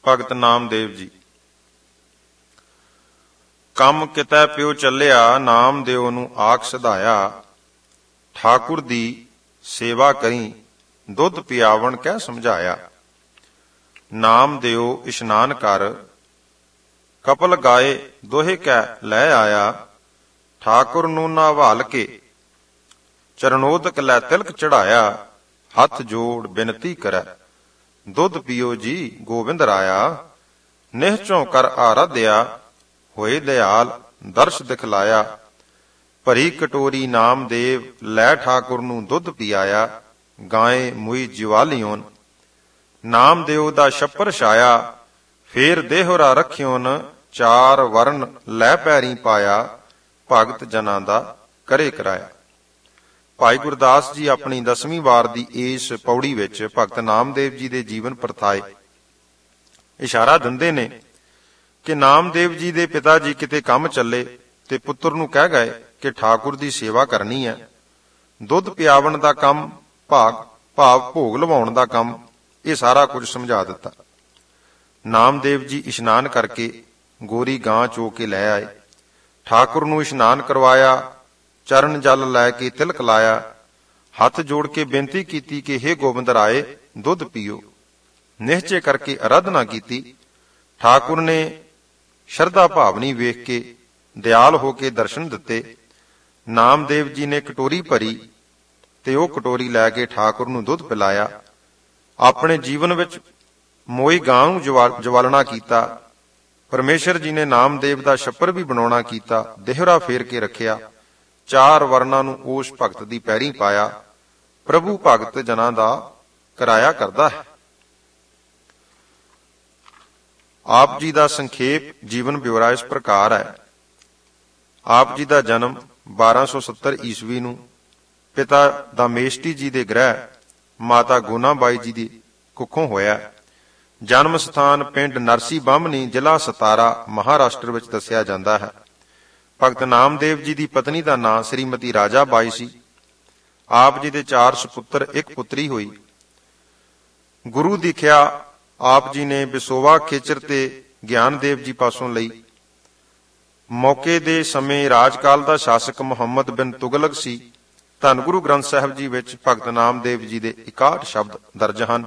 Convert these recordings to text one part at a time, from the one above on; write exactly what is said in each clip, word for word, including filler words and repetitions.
ਭਗਤ ਨਾਮਦੇਵ ਜੀ। ਕੰਮ ਕਿਤੈ ਪਿਓ ਚੱਲਿਆ, ਨਾਮਦੇਵ ਨੂੰ ਆਖ ਸਿਧਾਇਆ। ਠਾਕੁਰ ਦੀ ਸੇਵਾ ਕਰੀ, ਦੁੱਧ ਪਿਆਵਣ ਕਹਿ ਸਮਝਾਇਆ। ਨਾਮਦੇਵ ਇਸ਼ਨਾਨ ਕਰ, ਕਪਲ ਗਾਏ ਦੋਹੇ ਕਹਿ ਲੈ ਆਇਆ। ਠਾਕੁਰ ਨੂੰ ਨਹਾਲ ਕੇ, ਚਰਨੋਦਕ ਲੈ ਤਿਲਕ ਚੜਾਇਆ। ਹੱਥ ਜੋੜ ਬਿਨਤੀ ਕਰੈ, ਦੁੱਧ ਪੀਓ ਜੀ ਗੋਬਿੰਦ ਰਾਇਆ। ਨਿਹਚੋਂ ਕਰ ਆਰਾਧਿਆ, ਹੋਏ ਦਿਆਲ ਦਰਸ਼ ਦਿਖਲਾਇਆ। ਭਰੀ ਕਟੋਰੀ ਨਾਮਦੇਵ ਲੈ ਠਾਕੁਰ ਨੂੰ ਦੁੱਧ ਪਿਆਇਆ। ਗਾਏ ਮੁਈ ਜਿਵਾਲਿਓਨ, ਨਾਮਦੇਵ ਦਾ ਛੱਪਰ ਛਾਇਆ। ਫੇਰ ਦੇਹੁਰਾ ਰੱਖਿਓਨ, ਚਾਰ ਵਰਨ ਲੈ ਪੈਰੀ ਪਾਇਆ। ਭਗਤ ਜਨਾਂ ਦਾ ਕਰੇ ਕਰਾਇਆ। ਭਾਈ ਗੁਰਦਾਸ ਜੀ ਆਪਣੀ ਦਸਵੀਂ ਵਾਰ ਦੀ ਇਸ ਪੌੜੀ ਵਿੱਚ ਭਗਤ ਨਾਮਦੇਵ ਜੀ ਦੇ ਜੀਵਨ ਪਰਥਾਏ ਇਸ਼ਾਰਾ ਦਿੰਦੇ ਨੇ ਕਿ ਨਾਮਦੇਵ ਜੀ ਦੇ ਪਿਤਾ ਜੀ ਕਿਤੇ ਕੰਮ ਚੱਲੇ ਤੇ ਪੁੱਤਰ ਨੂੰ ਕਹਿ ਗਏ ਕਿ ਠਾਕੁਰ ਦੀ ਸੇਵਾ ਕਰਨੀ ਹੈ। ਦੁੱਧ ਪਿਆਵਣ ਦਾ ਕੰਮ, ਭਾਗ ਭਾਵ ਭੋਗ ਲਵਾਉਣ ਦਾ ਕੰਮ, ਇਹ ਸਾਰਾ ਕੁਝ ਸਮਝਾ ਦਿੱਤਾ। ਨਾਮਦੇਵ ਜੀ ਇਸ਼ਨਾਨ ਕਰਕੇ ਗੋਰੀ ਗਾਂ ਚੋ ਕੇ ਲੈ ਆਏ। ਠਾਕੁਰ ਨੂੰ ਇਸ਼ਨਾਨ ਕਰਵਾਇਆ, ਚਰਨ ਜਲ ਲੈ ਕੇ ਤਿਲਕ ਲਾਇਆ। ਹੱਥ ਜੋੜ ਕੇ ਬੇਨਤੀ ਕੀਤੀ ਕਿ ਹੇ ਗੋਬਿੰਦ ਰਾਏ ਦੁੱਧ ਪੀਓ। ਨਿਹਚੇ ਕਰਕੇ ਅਰਾਧਨਾ ਕੀਤੀ। ਠਾਕੁਰ ਨੇ ਸ਼ਰਧਾ ਭਾਵਨੀ ਵੇਖ ਕੇ ਦਿਆਲ ਹੋ ਕੇ ਦਰਸ਼ਨ ਦਿੱਤੇ। ਨਾਮਦੇਵ ਜੀ ਨੇ ਕਟੋਰੀ ਭਰੀ ਤੇ ਉਹ ਕਟੋਰੀ ਲੈ ਕੇ ਠਾਕੁਰ ਨੂੰ ਦੁੱਧ ਪਿਲਾਇਆ। ਆਪਣੇ ਜੀਵਨ ਵਿੱਚ ਮੋਈ ਗਾਂ ਨੂੰ ਜਵਾਲਣਾ ਕੀਤਾ। ਪਰਮੇਸ਼ਰ ਜੀ ਨੇ ਨਾਮਦੇਵ ਦਾ ਛੱਪਰ ਵੀ ਬਣਾਉਣਾ ਕੀਤਾ। ਦੇਹੁਰਾ ਫੇਰ ਕੇ ਰੱਖਿਆ। ਚਾਰ ਵਰਨਾਂ ਨੂੰ ਉਸ ਭਗਤ ਦੀ ਪੈਰੀ ਪਾਇਆ। ਪ੍ਰਭੂ ਭਗਤ ਜਨਾਂ ਦਾ ਕਰਾਇਆ ਕਰਦਾ ਹੈ। ਆਪ ਜੀ ਦਾ ਸੰਖੇਪ ਜੀਵਨ ਬਿਉਰਾ ਇਸ ਪ੍ਰਕਾਰ ਹੈ। ਆਪ ਜੀ ਦਾ ਜਨਮ ਬਾਰਾਂ ਸੌ ਸੱਤਰ ਈਸਵੀ ਨੂੰ ਪਿਤਾ ਦਮੇਸ਼ਟੀ ਜੀ ਦੇ ਗ੍ਰਹਿ ਮਾਤਾ ਗੋਨਾਬਾਈ ਜੀ ਦੀ ਕੁੱਖੋਂ ਹੋਇਆ। ਜਨਮ ਸਥਾਨ ਪਿੰਡ ਨਰਸੀ ਬਾਹਮਣੀ, ਜ਼ਿਲ੍ਹਾ ਸਤਾਰਾ, ਮਹਾਰਾਸ਼ਟਰ ਵਿੱਚ ਦੱਸਿਆ ਜਾਂਦਾ ਹੈ। ਭਗਤ ਨਾਮਦੇਵ ਜੀ ਦੀ ਪਤਨੀ ਦਾ ਨਾਂ ਸ੍ਰੀਮਤੀ ਰਾਜਾ ਬਾਈ ਸੀ। ਆਪ ਜੀ ਦੇ ਚਾਰ ਸੁਪੁੱਤਰ, ਇੱਕ ਪੁੱਤਰੀ ਹੋਈ। ਗੁਰੂ ਦੀਖਿਆ ਆਪ ਜੀ ਨੇ ਬਿਸੋਵਾ ਖੇਚਰ ਤੇ ਗਿਆਨਦੇਵ ਜੀ ਪਾਸੋਂ ਲਈ। ਮੌਕੇ ਦੇ ਸਮੇਂ ਰਾਜਕਾਲ ਦਾ ਸ਼ਾਸਕ ਮੁਹੰਮਦ ਬਿਨ ਤੁਗਲਕ ਸੀ। ਧੰਨ ਗੁਰੂ ਗ੍ਰੰਥ ਸਾਹਿਬ ਜੀ ਵਿੱਚ ਭਗਤ ਨਾਮਦੇਵ ਜੀ ਦੇ ਇਕਾਹਠ ਸ਼ਬਦ ਦਰਜ ਹਨ।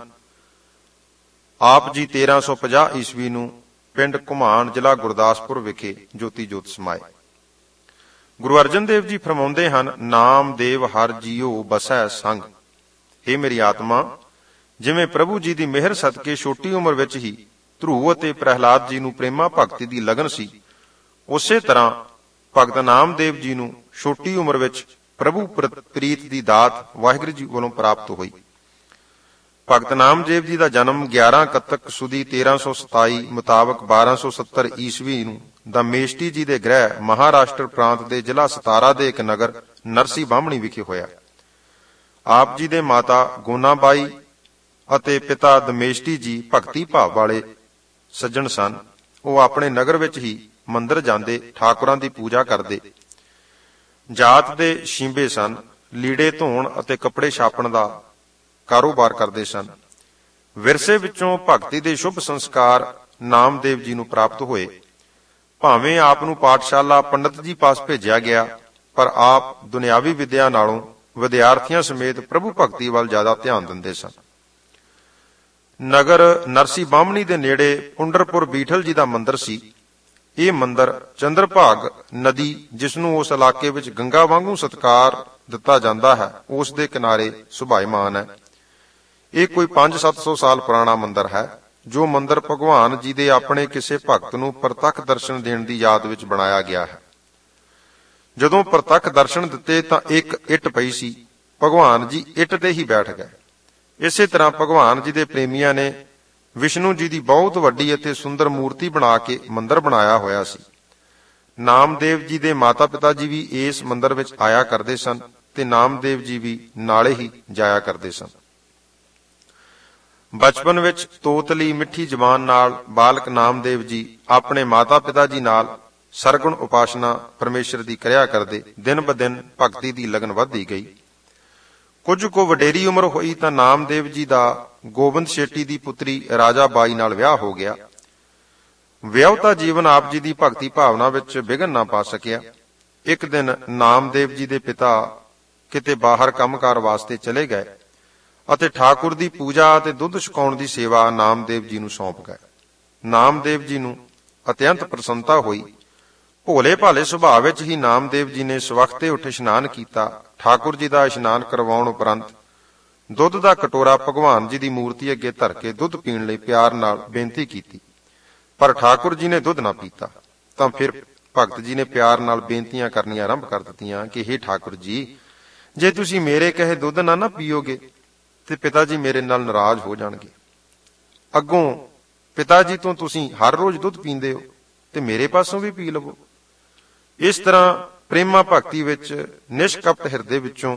ਆਪ ਜੀ ਤੇਰਾਂ ਸੌ ਪੰਜਾਹ ਈਸਵੀ ਨੂੰ ਪਿੰਡ ਘੁਮਾਣ, ਜ਼ਿਲ੍ਹਾ ਗੁਰਦਾਸਪੁਰ ਵਿਖੇ ਜੋਤੀ ਜੋਤ ਸਮਾਏ। ਗੁਰੂ ਅਰਜਨ ਦੇਵ ਜੀ ਫਰਮਾਉਂਦੇ ਹਨ, ਨਾਮਦੇਵ ਹਰ ਜੀਓ ਬਸੈ ਸੰਗ। ਹੇ ਮੇਰੀ ਆਤਮਾ, ਜਿਵੇਂ ਪ੍ਰਭੂ ਜੀ ਦੀ ਮਿਹਰ ਸਦਕੇ ਛੋਟੀ ਉਮਰ ਵਿੱਚ ਹੀ ਧਰੂਵ ਅਤੇ ਪ੍ਰਹਿਲਾਦ ਜੀ ਨੂੰ ਪ੍ਰੇਮਾ ਭਗਤੀ ਦੀ ਲਗਨ ਸੀ, ਉਸੇ ਤਰ੍ਹਾਂ ਭਗਤ ਨਾਮਦੇਵ ਜੀ ਨੂੰ ਛੋਟੀ ਉਮਰ ਵਿੱਚ ਪ੍ਰਭੂ ਪ੍ਰੀਤ ਦੀ ਦਾਤ ਵਾਹਿਗੁਰੂ ਜੀ ਵੱਲੋਂ ਪ੍ਰਾਪਤ ਹੋਈ। ਭਗਤ ਨਾਮਦੇਵ ਜੀ ਦਾ ਜਨਮ ਗਿਆਰਾਂ ਕੱਤਕ ਸੁਦੀ ਤੇਰਾਂ ਸੌ ਸਤਾਈ ਮੁਤਾਬਕ ਬਾਰਾਂ ਸੌ ਸੱਤਰ ਈਸਵੀ ਨੂੰ ਦਮੇਸ਼ਟੀ ਜੀ ਦੇ ਗ੍ਰਹਿ ਮਹਾਰਾਸ਼ਟਰ ਪ੍ਰਾਂਤ ਦੇ ਜ਼ਿਲ੍ਹਾ ਸਤਾਰਾ ਦੇ ਇੱਕ ਨਗਰ ਨਰਸੀ ਬਾਹਮਣੀ ਵਿਖੇ ਹੋਇਆ। ਆਪ ਜੀ ਦੇ ਮਾਤਾ ਗੋਨਾਬਾਈ ਅਤੇ ਪਿਤਾ ਦਮੇਸ਼ਟੀ ਜੀ ਭਗਤੀ ਭਾਵ ਵਾਲੇ ਸੱਜਣ ਸਨ। ਉਹ ਆਪਣੇ ਨਗਰ ਵਿੱਚ ਹੀ ਮੰਦਰ ਜਾਂਦੇ, ਠਾਕੁਰਾਂ ਦੀ ਪੂਜਾ ਕਰਦੇ। ਜਾਤ ਦੇ ਸ਼ੀਂਬੇ ਸਨ। ਲੀੜੇ ਧੋਣ ਅਤੇ ਕੱਪੜੇ ਛਾਪਣ ਦਾ ਕਾਰੋਬਾਰ ਕਰਦੇ ਸਨ। ਵਿਰਸੇ ਵਿੱਚੋਂ ਭਗਤੀ ਦੇ ਸ਼ੁਭ ਸੰਸਕਾਰ ਨਾਮਦੇਵ ਜੀ ਨੂੰ ਪ੍ਰਾਪਤ ਹੋਏ। ਭਾਵੇਂ ਆਪ ਨੂੰ ਪਾਠਸ਼ਾਲਾ ਪੰਡਤ ਜੀ ਪਾਸ ਭੇਜਿਆ ਗਿਆ, ਪਰ ਆਪ ਦੁਨਿਆਵੀ ਵਿਦਿਆ ਨਾਲੋਂ ਵਿਦਿਆਰਥੀਆਂ ਸਮੇਤ ਪ੍ਰਭੂ ਭਗਤੀ ਵੱਲ ਜ਼ਿਆਦਾ ਧਿਆਨ ਦਿੰਦੇ ਸਨ। ਨਗਰ ਨਰਸੀ ਬਾਹਮਣੀ ਦੇ ਨੇੜੇ ਪੁੰਡਰਪੁਰ ਬੀਠਲ ਜੀ ਦਾ ਮੰਦਰ ਸੀ। ਇਹ ਮੰਦਰ ਚੰਦਰਭਾਗ ਨਦੀ, ਜਿਸ ਨੂੰ ਉਸ ਇਲਾਕੇ ਵਿੱਚ ਗੰਗਾ ਵਾਂਗੂ ਸਤਿਕਾਰ ਦਿੱਤਾ ਜਾਂਦਾ ਹੈ, ਉਸ ਦੇ ਕਿਨਾਰੇ ਸੁਭਾਇਮਾਨ ਹੈ। ਇਹ ਕੋਈ ਪੰਜ ਸੱਤ ਸੌ ਸਾਲ ਪੁਰਾਣਾ ਮੰਦਰ ਹੈ, ਜੋ ਮੰਦਰ ਭਗਵਾਨ ਜੀ ਦੇ ਆਪਣੇ ਕਿਸੇ ਭਗਤ ਨੂੰ ਪ੍ਰਤੱਖ ਦਰਸ਼ਨ ਦੇਣ ਦੀ ਯਾਦ ਵਿੱਚ ਬਣਾਇਆ ਗਿਆ ਹੈ। ਜਦੋਂ ਪ੍ਰਤੱਖ ਦਰਸ਼ਨ ਦਿੱਤੇ ਤਾਂ ਇੱਕ ਇੱਟ ਪਈ ਸੀ। ਭਗਵਾਨ ਜੀ ਇੱਟ ਤੇ ਹੀ ਬੈਠ ਗਏ। ਇਸੇ ਤਰ੍ਹਾਂ ਭਗਵਾਨ ਜੀ ਦੇ ਪ੍ਰੇਮੀਆਂ ਨੇ ਵਿਸ਼ਨੂੰ ਜੀ ਦੀ ਬਹੁਤ ਵੱਡੀ ਅਤੇ ਸੁੰਦਰ ਮੂਰਤੀ ਬਣਾ ਕੇ ਮੰਦਰ ਬਣਾਇਆ ਹੋਇਆ ਸੀ। ਨਾਮਦੇਵ ਜੀ ਦੇ ਮਾਤਾ ਪਿਤਾ ਜੀ ਵੀ ਇਸ ਮੰਦਰ ਵਿੱਚ ਆਇਆ ਕਰਦੇ ਸਨ ਤੇ ਨਾਮਦੇਵ ਜੀ ਵੀ ਨਾਲੇ ਹੀ ਜਾਇਆ ਕਰਦੇ ਸਨ। ਬਚਪਨ ਵਿੱਚ ਤੋਤਲੀ ਮਿੱਠੀ ਜ਼ਬਾਨ ਨਾਲ ਬਾਲਕ ਨਾਮਦੇਵ ਜੀ ਆਪਣੇ ਮਾਤਾ ਪਿਤਾ ਜੀ ਨਾਲ ਸਰਗੁਣ ਉਪਾਸਨਾ ਪਰਮੇਸ਼ਰ ਦੀ ਕਰਿਆ ਕਰਦੇ। ਦਿਨ ਬ ਦਿਨ ਭਗਤੀ ਦੀ ਲਗਨ ਵੱਧਦੀ ਗਈ। ਕੁਝ ਕੁ ਵਡੇਰੀ ਉਮਰ ਹੋਈ ਤਾਂ ਨਾਮਦੇਵ ਜੀ ਦਾ ਗੋਬਿੰਦ ਸ਼ੇਟੀ ਦੀ ਪੁੱਤਰੀ ਰਾਜਾ ਬਾਈ ਨਾਲ ਵਿਆਹ ਹੋ ਗਿਆ। ਵਿਆਹੁਤਾ ਜੀਵਨ ਆਪ ਜੀ ਦੀ ਭਗਤੀ ਭਾਵਨਾ ਵਿੱਚ ਵਿਘਨ ਨਾ ਪਾ ਸਕਿਆ। ਇੱਕ ਦਿਨ ਨਾਮਦੇਵ ਜੀ ਦੇ ਪਿਤਾ ਕਿਤੇ ਬਾਹਰ ਕੰਮਕਾਰ ਵਾਸਤੇ ਚਲੇ ਗਏ ਅਤੇ ਠਾਕੁਰ ਦੀ ਪੂਜਾ ਅਤੇ ਦੁੱਧ ਛਕਾਉਣ ਦੀ ਸੇਵਾ ਨਾਮਦੇਵ ਜੀ ਨੂੰ ਸੌਂਪ ਗਏ। ਨਾਮਦੇਵ ਜੀ ਨੂੰ ਅਤਿਅੰਤ ਪ੍ਰਸੰਨਤਾ ਹੋਈ। ਭੋਲੇ ਭਾਲੇ ਸੁਭਾਅ ਵਿੱਚ ਹੀ ਨਾਮਦੇਵ ਜੀ ਨੇ ਸਵਖਤੇ ਉੱਠ ਇਸ਼ਨਾਨ ਕੀਤਾ। ਠਾਕੁਰ ਜੀ ਦਾ ਇਸ਼ਨਾਨ ਕਰਵਾਉਣ ਉਪਰੰਤ ਦੁੱਧ ਦਾ ਕਟੋਰਾ ਭਗਵਾਨ ਜੀ ਦੀ ਮੂਰਤੀ ਅੱਗੇ ਧਰ ਕੇ ਦੁੱਧ ਪੀਣ ਲਈ ਪਿਆਰ ਨਾਲ ਬੇਨਤੀ ਕੀਤੀ, ਪਰ ਠਾਕੁਰ ਜੀ ਨੇ ਦੁੱਧ ਨਾ ਪੀਤਾ। ਤਾਂ ਫਿਰ ਭਗਤ ਜੀ ਨੇ ਪਿਆਰ ਨਾਲ ਬੇਨਤੀਆਂ ਕਰਨੀਆਂ ਆਰੰਭ ਕਰ ਦਿੱਤੀਆਂ ਕਿ ਹੇ ਠਾਕੁਰ ਜੀ, ਜੇ ਤੁਸੀਂ ਮੇਰੇ ਕਹੇ ਦੁੱਧ ਨਾ ਨਾ ਪੀਓਗੇ ਤੇ ਪਿਤਾ ਜੀ ਮੇਰੇ ਨਾਲ ਨਾਰਾਜ਼ ਹੋ ਜਾਣਗੇ। ਅੱਗੋਂ ਪਿਤਾ ਜੀ ਤੋਂ ਤੁਸੀਂ ਹਰ ਰੋਜ਼ ਦੁੱਧ ਪੀਂਦੇ ਹੋ ਤੇ ਮੇਰੇ ਪਾਸੋਂ ਵੀ ਪੀ ਲਵੋ। ਇਸ ਤਰ੍ਹਾਂ ਪ੍ਰੇਮਾ ਭਗਤੀ ਵਿੱਚ ਨਿਸ਼ਕਪਟ ਹਿਰਦੇ ਵਿੱਚੋਂ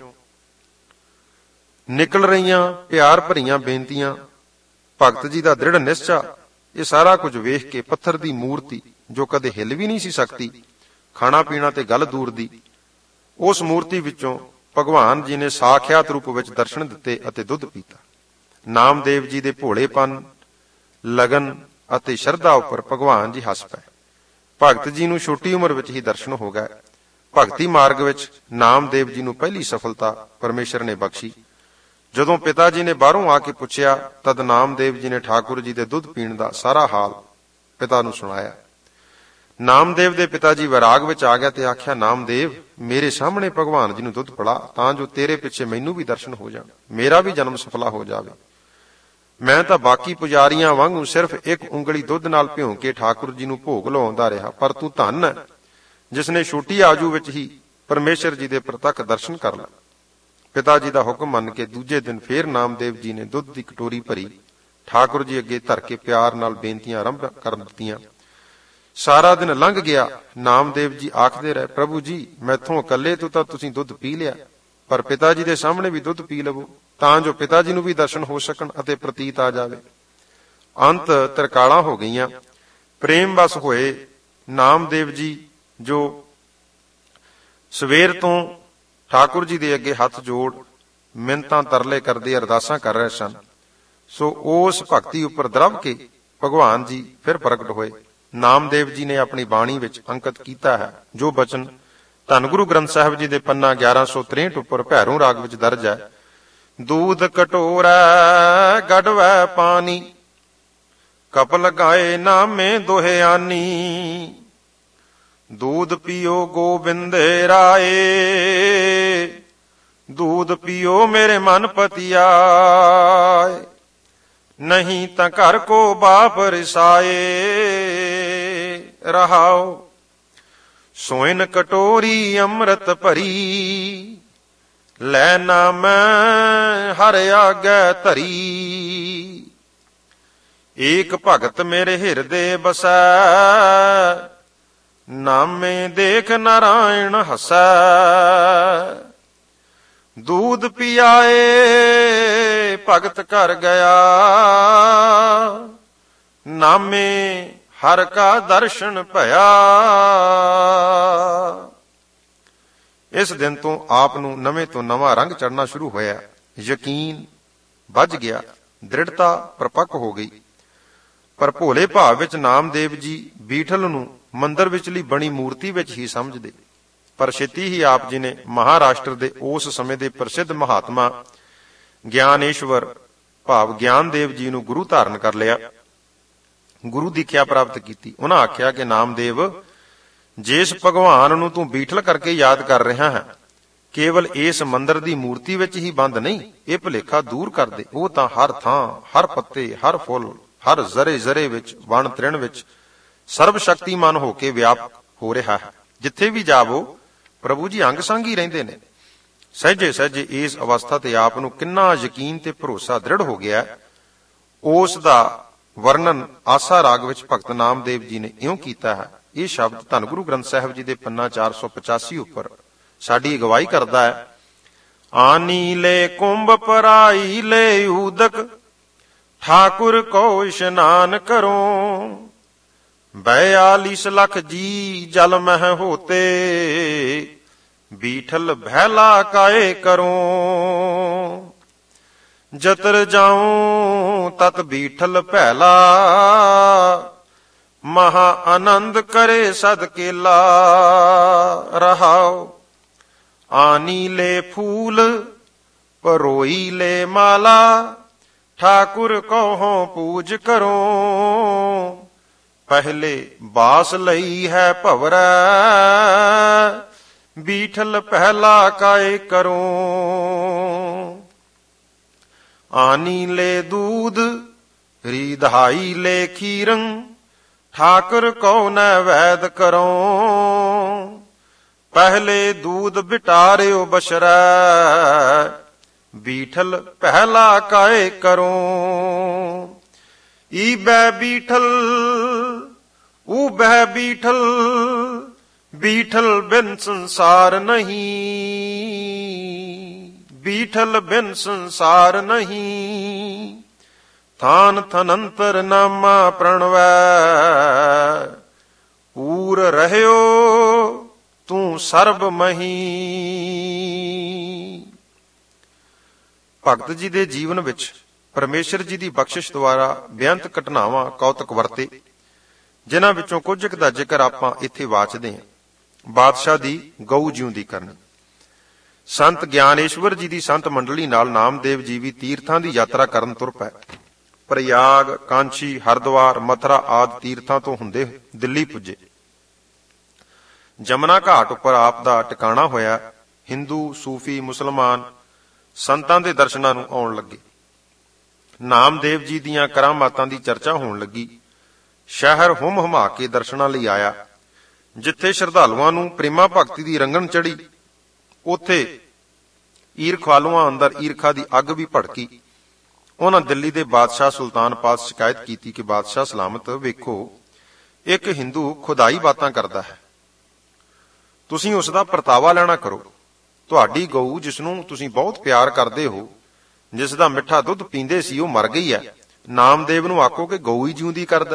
ਨਿਕਲ ਰਹੀਆਂ ਪਿਆਰ ਭਰੀਆਂ ਬੇਨਤੀਆਂ, ਭਗਤ ਜੀ ਦਾ ਦ੍ਰਿੜ ਨਿਸ਼ਚਾ, ਇਹ ਸਾਰਾ ਕੁਝ ਵੇਖ ਕੇ ਪੱਥਰ ਦੀ ਮੂਰਤੀ ਜੋ ਕਦੇ ਹਿੱਲ ਵੀ ਨਹੀਂ ਸੀ ਸਕਦੀ, ਖਾਣਾ ਪੀਣਾ ਤੇ ਗੱਲ ਦੂਰ ਦੀ, ਉਸ ਮੂਰਤੀ ਵਿੱਚੋਂ ਭਗਵਾਨ ਜੀ ਨੇ ਸਾਖਿਆਤ ਰੂਪ ਵਿੱਚ ਦਰਸ਼ਨ ਦਿੱਤੇ ਅਤੇ ਦੁੱਧ ਪੀਤਾ। ਨਾਮਦੇਵ ਜੀ ਦੇ ਭੋਲੇਪਨ, ਲਗਨ ਅਤੇ ਸ਼ਰਧਾ ਉੱਪਰ ਭਗਵਾਨ ਜੀ ਹੱਸ ਪਏ। ਭਗਤ ਜੀ ਨੂੰ ਛੋਟੀ ਉਮਰ ਵਿੱਚ ਹੀ ਦਰਸ਼ਨ ਹੋ ਗਏ। ਭਗਤੀ ਮਾਰਗ ਵਿੱਚ ਨਾਮਦੇਵ ਜੀ ਨੂੰ ਪਹਿਲੀ ਸਫਲਤਾ ਪਰਮੇਸ਼ਰ ਨੇ ਬਖਸ਼ੀ। ਜਦੋਂ ਪਿਤਾ ਜੀ ਨੇ ਬਾਹਰੋਂ ਆ ਕੇ ਪੁੱਛਿਆ ਤਦ ਨਾਮਦੇਵ ਜੀ ਨੇ ਠਾਕੁਰ ਜੀ ਦੇ ਦੁੱਧ ਪੀਣ ਦਾ ਸਾਰਾ ਹਾਲ ਪਿਤਾ ਨੂੰ ਸੁਣਾਇਆ। ਨਾਮਦੇਵ ਦੇ ਪਿਤਾ ਜੀ ਵਿਰਾਗ ਵਿੱਚ ਆ ਗਿਆ ਤੇ ਆਖਿਆ, ਨਾਮਦੇਵ, ਮੇਰੇ ਸਾਹਮਣੇ ਭਗਵਾਨ ਜੀ ਨੂੰ ਦੁੱਧ ਪਿਲਾ ਤਾਂ ਜੋ ਤੇਰੇ ਪਿੱਛੇ ਮੈਨੂੰ ਵੀ ਦਰਸ਼ਨ ਹੋ ਜਾਣ, ਮੇਰਾ ਵੀ ਜਨਮ ਸਫਲਾ ਹੋ ਜਾਵੇ। ਮੈਂ ਤਾਂ ਬਾਕੀ ਪੁਜਾਰੀਆਂ ਵਾਂਗੂ ਸਿਰਫ ਇੱਕ ਉਂਗਲੀ ਦੁੱਧ ਨਾਲ ਭਿਉਂ ਕੇ ਠਾਕੁਰ ਜੀ ਨੂੰ ਭੋਗ ਲਵਾਉਂਦਾ ਰਿਹਾ, ਪਰ ਤੂੰ ਧੰਨ ਹੈ ਜਿਸ ਨੇ ਛੋਟੀ ਆਜੂ ਵਿੱਚ ਹੀ ਪਰਮੇਸ਼ਰ ਜੀ ਦੇ ਪ੍ਰਤੱਖ ਦਰਸ਼ਨ ਕਰ ਲਏ। ਪਿਤਾ ਜੀ ਦਾ ਹੁਕਮ ਮੰਨ ਕੇ ਦੂਜੇ ਦਿਨ ਫੇਰ ਨਾਮਦੇਵ ਜੀ ਨੇ ਦੁੱਧ ਦੀ ਕਟੋਰੀ ਭਰੀ, ਠਾਕੁਰ ਜੀ ਅੱਗੇ ਧਰ ਕੇ ਪਿਆਰ ਨਾਲ ਬੇਨਤੀਆਂ ਆਰੰਭ ਕਰ ਦਿੱਤੀਆਂ। ਸਾਰਾ ਦਿਨ ਲੰਘ ਗਿਆ। ਨਾਮਦੇਵ ਜੀ ਆਖਦੇ ਰਹੇ, ਪ੍ਰਭੂ ਜੀ, ਮੈਥੋਂ ਇਕੱਲੇ ਤੋਂ ਤਾਂ ਤੁਸੀਂ ਦੁੱਧ ਪੀ ਲਿਆ, ਪਰ ਪਿਤਾ ਜੀ ਦੇ ਸਾਹਮਣੇ ਵੀ ਦੁੱਧ ਪੀ ਲਵੋ ਤਾਂ ਜੋ ਪਿਤਾ ਜੀ ਨੂੰ ਵੀ ਦਰਸ਼ਨ ਹੋ ਸਕਣ ਅਤੇ ਪ੍ਰਤੀਤ ਆ ਜਾਵੇ। ਅੰਤ ਤਰਕਾਲਾਂ ਹੋ ਗਈਆਂ। ਪ੍ਰੇਮ ਵਸ ਹੋਏ ਨਾਮਦੇਵ ਜੀ ਜੋ ਸਵੇਰ ਤੋਂ ਠਾਕੁਰ ਜੀ ਦੇ ਅੱਗੇ ਹੱਥ ਜੋੜ ਮਿੰਨਤਾਂ ਤਰਲੇ ਕਰਦੇ ਅਰਦਾਸਾਂ ਕਰ ਰਹੇ ਸਨ, ਸੋ ਉਸ ਭਗਤੀ ਉੱਪਰ ਦਰਵ ਕੇ ਭਗਵਾਨ ਜੀ ਫਿਰ ਪ੍ਰਗਟ ਹੋਏ। ਨਾਮਦੇਵ ਜੀ ਨੇ ਆਪਣੀ ਬਾਣੀ ਵਿੱਚ ਅੰਕਿਤ ਕੀਤਾ ਹੈ ਜੋ ਬਚਨ ਧੰਨ ਗੁਰੂ ਗ੍ਰੰਥ ਸਾਹਿਬ ਜੀ ਦੇ ਪੰਨਾ ਗਿਆਰਾਂ ਸੌ ਤਰੇਹਠ ਉੱਪਰ ਭੈਰੋਂ ਰਾਗ ਵਿੱਚ ਦਰਜ ਹੈ। ਦੂਧ ਕਟੋਰਾ ਗੜਵੈ ਪਾਣੀ, ਕਪਲ ਗਾਏ ਨਾਮੇ ਦੋਹਿਆਨੀ। दूध पियो गोबिंद राए, दूध पियो मेरे मन पतियाए। नहीं ता घर को बाप रिसाए, रहाओ सोइन कटोरी अमृत भरी। लैना मैं हर आगे धरी, एक भगत मेरे हिरदे बसै। नामे देख नारायण हसै, दूध पियाए भगत कर गया। नामे हर का दर्शन भया। इस दिन तो आप नूं नवें तो नवां रंग चढ़ना शुरू होया। यकीन बज गया, दृढ़ता प्रपक्क हो गई। पर भोले भाव विच नामदेव जी बीठल नूं ਮੰਦਰ ਵਿਚਲੀ ਬਣੀ ਮੂਰਤੀ ਵਿੱਚ ਹੀ ਸਮਝਦੇ। ਪਰ ਛੇਤੀ ਹੀ ਆਪ ਜੀ ਨੇ ਮਹਾਰਾਸ਼ਟਰ ਦੇ ਉਸ ਸਮੇਂ ਦੇ ਪ੍ਰਸਿੱਧ ਮਹਾਤਮਾ ਗਿਆਨੇਸ਼ਵਰ ਭਾਵ ਗਿਆਨਦੇਵ ਜੀ ਨੂੰ ਗੁਰੂ ਧਾਰਨ ਕਰ ਲਿਆ, ਗੁਰੂ ਦੀਖਿਆ ਪ੍ਰਾਪਤ ਕੀਤੀ। ਉਹਨਾਂ ਆਖਿਆ ਕਿ ਨਾਮਦੇਵ, ਜਿਸ ਭਗਵਾਨ ਨੂੰ ਤੂੰ ਬੀਠਲ ਕਰਕੇ ਯਾਦ ਕਰ ਰਿਹਾ ਹੈ, ਕੇਵਲ ਇਸ ਮੰਦਰ ਦੀ ਮੂਰਤੀ ਵਿੱਚ ਹੀ ਬੰਦ ਨਹੀਂ, ਇਹ ਭੁਲੇਖਾ ਦੂਰ ਕਰ ਦੇ। ਉਹ ਤਾਂ ਹਰ ਥਾਂ, ਹਰ ਪੱਤੇ, ਹਰ ਫੁੱਲ, ਹਰ ਜ਼ਰੇ ਜ਼ਰੇ ਵਿੱਚ, ਵਣ ਤ੍ਰਿਣ ਵਿੱਚ ਸਰਬ ਸ਼ਕਤੀਮਾਨ ਹੋ ਕੇ ਵਿਆਪਕ ਹੋ ਰਿਹਾ ਹੈ। ਜਿੱਥੇ ਵੀ ਜਾਵੋ ਪ੍ਰਭੂ ਜੀ ਅੰਗ ਸੰਗ ਹੀ ਰਹਿੰਦੇ ਨੇ। ਸਹਿਜੇ ਸਹਿਜੇ ਇਸ ਅਵਸਥਾ ਤੇ ਆਪ ਨੂੰ ਕਿੰਨਾ ਯਕੀਨ ਤੇ ਭਰੋਸਾ ਦ੍ਰਿੜ ਹੋ ਗਿਆ, ਉਸ ਦਾ ਵਰਣਨ ਆਸਾ ਰਾਗ ਵਿੱਚ ਭਗਤ ਨਾਮਦੇਵ ਜੀ ਨੇ ਇਉਂ ਕੀਤਾ ਹੈ। ਇਹ ਸ਼ਬਦ ਧੰਨ ਗੁਰੂ ਗ੍ਰੰਥ ਸਾਹਿਬ ਜੀ ਦੇ ਪੰਨਾ ਚਾਰ ਸੌ ਪਚਾਸੀ ਉੱਪਰ ਸਾਡੀ ਅਗਵਾਈ ਕਰਦਾ ਹੈ। ਆਨੀ ਲੈ ਕੁੰਭ ਪਰਾਈ ਲੈ ਊਦਕ, ਠਾਕੁਰ ਕੋ ਇਸ਼ਨਾਨ ਕਰੋ। बयालीस लख जी जल मह होते, बीठल भैला काए करो। जतर जाऊं तत बीठल भैला, ਮਹਾ ਆਨੰਦ ਕਰੇ ਸਦ ਕੇਲਾ ਰਹਾਓ। ਆਨੀ ਲੈ ਫੂਲ ਪਰੋਈ ਲੈ ਮਾਲਾ ਠਾਕੁਰ ਕਹੋ ਪੂਜ ਕਰੋ। ਪਹਿਲੇ ਬਾਸ ਲਈ ਹੈ ਭਵਰੈ ਬੀਠਲ ਪਹਿਲਾ ਕਾਇ ਕਰੋ। ਆਨੀ ਲੈ ਦੂਧ ਰੀਧਾਈ ਲੈ ਖੀਰੰ ਠਾਕੁਰ ਕਉ ਨੈਵੈਦ ਕਰੋ। ਪਹਿਲੇ ਦੂਧ ਬਿਟਾਰਿਓ ਬਸ਼ਰੈ ਬੀਠਲ ਪਹਿਲਾ ਕਾਇ ਕਰੋ। ਈਬੈ ਬੀਠਲ ਊਬੈ ਬੀਠਲ ਬੀਠਲ ਬਿਨ ਸੰਸਾਰ ਨਹੀਂ। ਬੀਠਲ ਬਿਨ ਸੰਸਾਰ ਨਹੀਂ। ਥਾਨ ਥਨੰਤਰ ਨਾਮਾ ਪ੍ਰਣਵੈ ਪੂਰ ਰਹਿਓ ਤੂੰ ਸਰਬ ਮਹੀ। ਭਗਤ ਜੀ ਦੇ ਜੀਵਨ ਵਿੱਚ ਪਰਮੇਸ਼ਰ ਜੀ ਦੀ ਬਖਸ਼ਿਸ਼ ਦੁਆਰਾ ਬੇਅੰਤ ਘਟਨਾਵਾਂ ਕੌਤਕ ਵਰਤੇ, ਜਿਨ੍ਹਾਂ ਵਿੱਚੋਂ ਕੁਝ ਕੁ ਦਾ ਜ਼ਿਕਰ ਆਪਾਂ ਇੱਥੇ ਵਾਚਦੇ ਹਾਂ। ਬਾਦਸ਼ਾਹ ਦੀ ਗਊ ਜਿਉਂਦੀ ਕਰਨੀ। ਸੰਤ ਗਿਆਨੇਸ਼ਵਰ ਜੀ ਦੀ ਸੰਤ ਮੰਡਲੀ ਨਾਲ ਨਾਮਦੇਵ ਜੀ ਵੀ ਤੀਰਥਾਂ ਦੀ ਯਾਤਰਾ ਕਰਨ ਤੁਰ ਪਏ। ਪ੍ਰਯਾਗ, ਕਾਂਚੀ, ਹਰਿਦੁਆਰ, ਮਥੁਰਾ ਆਦਿ ਤੀਰਥਾਂ ਤੋਂ ਹੁੰਦੇ ਦਿੱਲੀ ਪੁੱਜੇ। ਜਮਨਾ ਘਾਟ ਉੱਪਰ ਆਪ ਦਾ ਟਿਕਾਣਾ ਹੋਇਆ। ਹਿੰਦੂ, ਸੂਫੀ, ਮੁਸਲਮਾਨ ਸੰਤਾਂ ਦੇ ਦਰਸ਼ਨਾਂ ਨੂੰ ਆਉਣ ਲੱਗੇ। ਨਾਮਦੇਵ ਜੀ ਦੀਆਂ ਕਰਾਮਾਤਾਂ ਦੀ ਚਰਚਾ ਹੋਣ ਲੱਗੀ। ਸ਼ਹਿਰ ਹੁਮ ਹੁਮਾ ਕੇ ਦਰਸ਼ਨਾਂ ਲਈ ਆਇਆ। ਜਿੱਥੇ ਸ਼ਰਧਾਲੂਆਂ ਨੂੰ ਪ੍ਰੇਮਾ ਭਗਤੀ ਦੀ ਰੰਗਣ ਚੜੀ, ਉੱਥੇ ਈਰਖਾਲੂਆਂ ਅੰਦਰ ਈਰਖਾ ਦੀ ਅੱਗ ਵੀ ਭੜਕੀ। ਉਹਨਾਂ ਦਿੱਲੀ ਦੇ ਬਾਦਸ਼ਾਹ ਸੁਲਤਾਨ ਪਾਸ ਸ਼ਿਕਾਇਤ ਕੀਤੀ ਕਿ ਬਾਦਸ਼ਾਹ ਸਲਾਮਤ, ਵੇਖੋ ਇੱਕ ਹਿੰਦੂ ਖੁਦਾਈ ਬਾਤਾਂ ਕਰਦਾ ਹੈ, ਤੁਸੀਂ ਉਸ ਦਾ ਪਰਤਾਵਾ ਲੈਣਾ ਕਰੋ। ਤੁਹਾਡੀ ਗਊ ਜਿਸ ਨੂੰ ਤੁਸੀਂ ਬਹੁਤ ਪਿਆਰ ਕਰਦੇ ਹੋ, ਜਿਸ ਦਾ ਮਿੱਠਾ ਦੁੱਧ ਪੀਂਦੇ ਸੀ, ਉਹ ਮਰ ਗਈ ਹੈ। ਨਾਮਦੇਵ ਨੂੰ ਆਖੋ ਕਿ ਗਊ ਹੀ ਜਿਉਂਦੀ ਕਰਦਾ।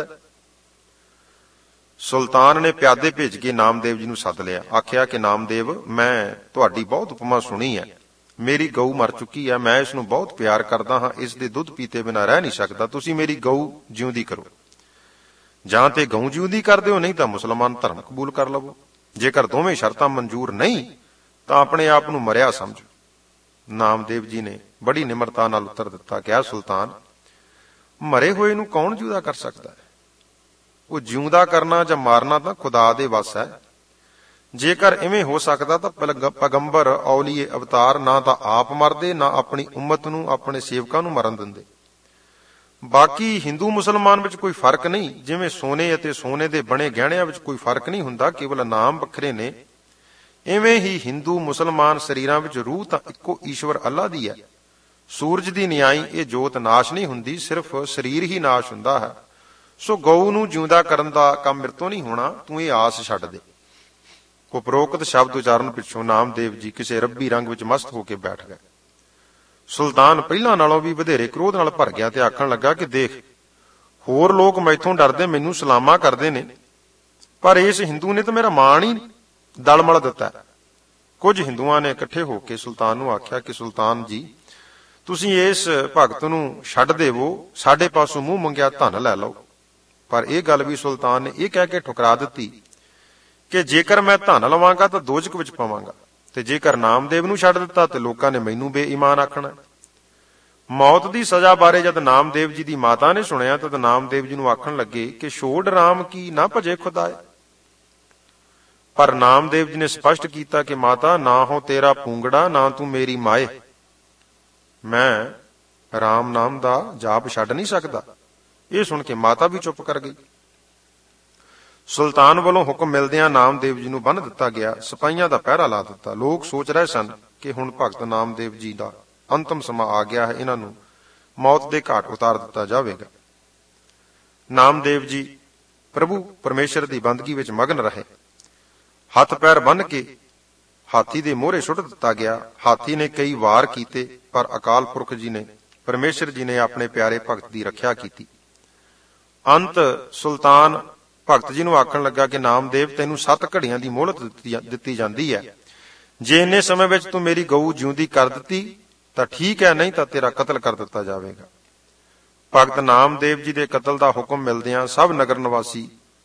ਸੁਲਤਾਨ ਨੇ ਪਿਆਦੇ ਭੇਜ ਕੇ ਨਾਮਦੇਵ ਜੀ ਨੂੰ ਸੱਦ ਲਿਆ। ਆਖਿਆ ਕਿ ਨਾਮਦੇਵ, ਮੈਂ ਤੁਹਾਡੀ ਬਹੁਤ ਉਪਮਾ ਸੁਣੀ ਹੈ। ਮੇਰੀ ਗਊ ਮਰ ਚੁੱਕੀ ਹੈ, ਮੈਂ ਇਸ ਨੂੰ ਬਹੁਤ ਪਿਆਰ ਕਰਦਾ ਹਾਂ, ਇਸ ਦੇ ਦੁੱਧ ਪੀਤੇ ਬਿਨਾਂ ਰਹਿ ਨਹੀਂ ਸਕਦਾ। ਤੁਸੀਂ ਮੇਰੀ ਗਊ ਜਿਉਂਦੀ ਕਰੋ। ਜਾਂ ਤੇ ਗਊ ਜਿਉਂਦੀ ਕਰ ਦਿਓ, ਨਹੀਂ ਤਾਂ ਮੁਸਲਮਾਨ ਧਰਮ ਕਬੂਲ ਕਰ ਲਵੋ। ਜੇਕਰ ਦੋਵੇਂ ਸ਼ਰਤਾਂ ਮਨਜ਼ੂਰ ਨਹੀਂ ਤਾਂ ਆਪਣੇ ਆਪ ਨੂੰ ਮਰਿਆ ਸਮਝੋ। ਨਾਮਦੇਵ ਜੀ ਨੇ ਬੜੀ ਨਿਮਰਤਾ ਨਾਲ ਉੱਤਰ ਦਿੱਤਾ, ਕਿਹਾ ਸੁਲਤਾਨ, ਮਰੇ ਹੋਏ ਨੂੰ ਕੌਣ ਜਿਉਂਦਾ ਕਰ ਸਕਦਾ ਹੈ? ਉਹ ਜਿਉਂਦਾ ਕਰਨਾ ਜਾਂ ਮਾਰਨਾ ਤਾਂ ਖੁਦਾ ਦੇ ਵੱਸ ਹੈ। ਜੇਕਰ ਇਵੇਂ ਹੋ ਸਕਦਾ ਤਾਂ ਪੈਗੰਬਰ, ਔਲੀਏ, ਅਵਤਾਰ ਨਾ ਤਾਂ ਆਪ ਮਰਦੇ, ਨਾ ਆਪਣੀ ਉਮਤ ਨੂੰ, ਆਪਣੇ ਸੇਵਕਾਂ ਨੂੰ ਮਰਨ ਦਿੰਦੇ। ਬਾਕੀ ਹਿੰਦੂ ਮੁਸਲਮਾਨ ਵਿੱਚ ਕੋਈ ਫਰਕ ਨਹੀਂ। ਜਿਵੇਂ ਸੋਨੇ ਅਤੇ ਸੋਨੇ ਦੇ ਬਣੇ ਗਹਿਣਿਆਂ ਵਿੱਚ ਕੋਈ ਫਰਕ ਨਹੀਂ ਹੁੰਦਾ, ਕੇਵਲ ਨਾਮ ਵੱਖਰੇ ਨੇ, ਇਵੇਂ ਹੀ ਹਿੰਦੂ ਮੁਸਲਮਾਨ ਸਰੀਰਾਂ ਵਿੱਚ ਰੂਹ ਤਾਂ ਇੱਕੋ ਈਸ਼ਵਰ ਅੱਲਾ ਦੀ ਹੈ। ਸੂਰਜ ਦੀ ਨਿਆਈ ਇਹ ਜੋਤ ਨਾਸ਼ ਨਹੀਂ ਹੁੰਦੀ, ਸਿਰਫ ਸਰੀਰ ਹੀ ਨਾਸ਼ ਹੁੰਦਾ ਹੈ। ਸੋ ਗਊ ਨੂੰ ਜਿਉਂਦਾ ਕਰਨ ਦਾ ਕੰਮ ਮੇਰੇ ਤੋਂ ਨਹੀਂ ਹੋਣਾ, ਤੂੰ ਇਹ ਆਸ ਛੱਡ ਦੇ। ਉਪਰੋਕਤ ਸ਼ਬਦ ਉਚਾਰਨ ਪਿੱਛੋਂ ਨਾਮਦੇਵ ਜੀ ਕਿਸੇ ਰੱਬੀ ਰੰਗ ਵਿੱਚ ਮਸਤ ਹੋ ਕੇ ਬੈਠ ਗਏ। ਸੁਲਤਾਨ ਪਹਿਲਾਂ ਨਾਲੋਂ ਵੀ ਵਧੇਰੇ ਕ੍ਰੋਧ ਨਾਲ ਭਰ ਗਿਆ ਤੇ ਆਖਣ ਲੱਗਾ ਕਿ ਦੇਖ, ਹੋਰ ਲੋਕ ਮੈਥੋਂ ਡਰਦੇ ਮੈਨੂੰ ਸਲਾਮਾਂ ਕਰਦੇ ਨੇ, ਪਰ ਇਸ ਹਿੰਦੂ ਨੇ ਤਾਂ ਮੇਰਾ ਮਾਣ ਹੀ ਦਲਮਲ ਦਿੱਤਾ। ਕੁਝ ਹਿੰਦੂਆਂ ਨੇ ਇਕੱਠੇ ਹੋ ਕੇ ਸੁਲਤਾਨ ਨੂੰ ਆਖਿਆ ਕਿ ਸੁਲਤਾਨ ਜੀ, ਤੁਸੀਂ ਇਸ ਭਗਤ ਨੂੰ ਛੱਡ ਦੇਵੋ, ਸਾਡੇ ਪਾਸੋਂ ਮੂੰਹ ਮੰਗਿਆ ਧਨ ਲੈ ਲਓ। ਪਰ ਇਹ ਗੱਲ ਵੀ ਸੁਲਤਾਨ ਨੇ ਇਹ ਕਹਿ ਕੇ ਠੁਕਰਾ ਦਿੱਤੀ ਕਿ ਜੇਕਰ ਮੈਂ ਧਨ ਲਵਾਂਗਾ ਤਾਂ ਦੋਜ਼ਖ ਵਿੱਚ ਪਵਾਂਗਾ, ਤੇ ਜੇਕਰ ਨਾਮਦੇਵ ਨੂੰ ਛੱਡ ਦਿੱਤਾ ਤੇ ਲੋਕਾਂ ਨੇ ਮੈਨੂੰ ਬੇਈਮਾਨ ਆਖਣਾ। ਮੌਤ ਦੀ ਸਜ਼ਾ ਬਾਰੇ ਜਦ ਨਾਮਦੇਵ ਜੀ ਦੀ ਮਾਤਾ ਨੇ ਸੁਣਿਆ ਤਦ ਨਾਮਦੇਵ ਜੀ ਨੂੰ ਆਖਣ ਲੱਗੇ ਕਿ ਛੋੜ ਰਾਮ ਕੀ ਨਾ ਭਜੇ ਖੁਦਾਏ। ਪਰ ਨਾਮਦੇਵ ਜੀ ਨੇ ਸਪਸ਼ਟ ਕੀਤਾ ਕਿ ਮਾਤਾ, ਨਾ ਹੋ ਤੇਰਾ ਪੂੰਗੜਾ, ਨਾ ਤੂੰ ਮੇਰੀ ਮਾਏ, ਮੈਂ ਰਾਮ ਨਾਮ ਦਾ ਜਾਪ ਛੱਡ ਨਹੀਂ ਸਕਦਾ। ਇਹ ਸੁਣ ਕੇ ਮਾਤਾ ਵੀ ਚੁੱਪ ਕਰ ਗਈ। ਸੁਲਤਾਨ ਵੱਲੋਂ ਹੁਕਮ ਮਿਲਦਿਆਂ ਨਾਮਦੇਵ ਜੀ ਨੂੰ ਬੰਨ੍ਹ ਦਿੱਤਾ ਗਿਆ, ਸਿਪਾਹੀਆਂ ਦਾ ਪਹਿਰਾ ਲਾ ਦਿੱਤਾ। ਲੋਕ ਸੋਚ ਰਹੇ ਸਨ ਕਿ ਹੁਣ ਭਗਤ ਨਾਮਦੇਵ ਜੀ ਦਾ ਅੰਤਮ ਸਮਾਂ ਆ ਗਿਆ ਹੈ, ਇਹਨਾਂ ਨੂੰ ਮੌਤ ਦੇ ਘਾਟ ਉਤਾਰ ਦਿੱਤਾ ਜਾਵੇਗਾ। ਨਾਮਦੇਵ ਜੀ ਪ੍ਰਭੂ ਪਰਮੇਸ਼ਰ ਦੀ ਬੰਦਗੀ ਵਿੱਚ ਮਗਨ ਰਹੇ। ਹੱਥ ਪੈਰ ਬੰਨ੍ਹ ਕੇ ਹਾਥੀ ਦੇ ਮੋਹਰੇ ਸੁੱਟ ਦਿੱਤਾ ਗਿਆ। ਹਾਥੀ ਨੇ ਕਈ ਵਾਰ ਕੀਤੇ, ਪਰ ਅਕਾਲ ਪੁਰਖ ਜੀ ਨੇ, ਪਰਮੇਸ਼ਰ ਜੀ ਨੇ ਆਪਣੇ ਪਿਆਰੇ ਭਗਤ ਦੀ ਰੱਖਿਆ ਕੀਤੀ। ਅੰਤ ਸੁਲਤਾਨ ਭਗਤ ਜੀ ਨੂੰ ਆਖਣ ਲੱਗਾ ਕਿ ਨਾਮਦੇਵ, ਤੈਨੂੰ ਸੱਤ ਘੜੀਆਂ ਦੀ ਮੋਹਲਤ ਦਿੱਤੀ ਜਾਂਦੀ ਹੈ। ਜੇ ਇੰਨੇ ਸਮੇਂ ਵਿੱਚ ਤੂੰ ਮੇਰੀ ਗਊ ਜਿਉਂਦੀ ਕਰ ਦਿੱਤੀ ਤਾਂ ਠੀਕ ਹੈ, ਨਹੀਂ ਤਾਂ ਤੇਰਾ ਕਤਲ ਕਰ ਦਿੱਤਾ ਜਾਵੇਗਾ। ਭਗਤ ਨਾਮਦੇਵ ਜੀ ਦੇ ਕਤਲ ਦਾ ਹੁਕਮ ਮਿਲਦਿਆਂ ਸਭ ਨਗਰ ਨਿਵਾਸੀ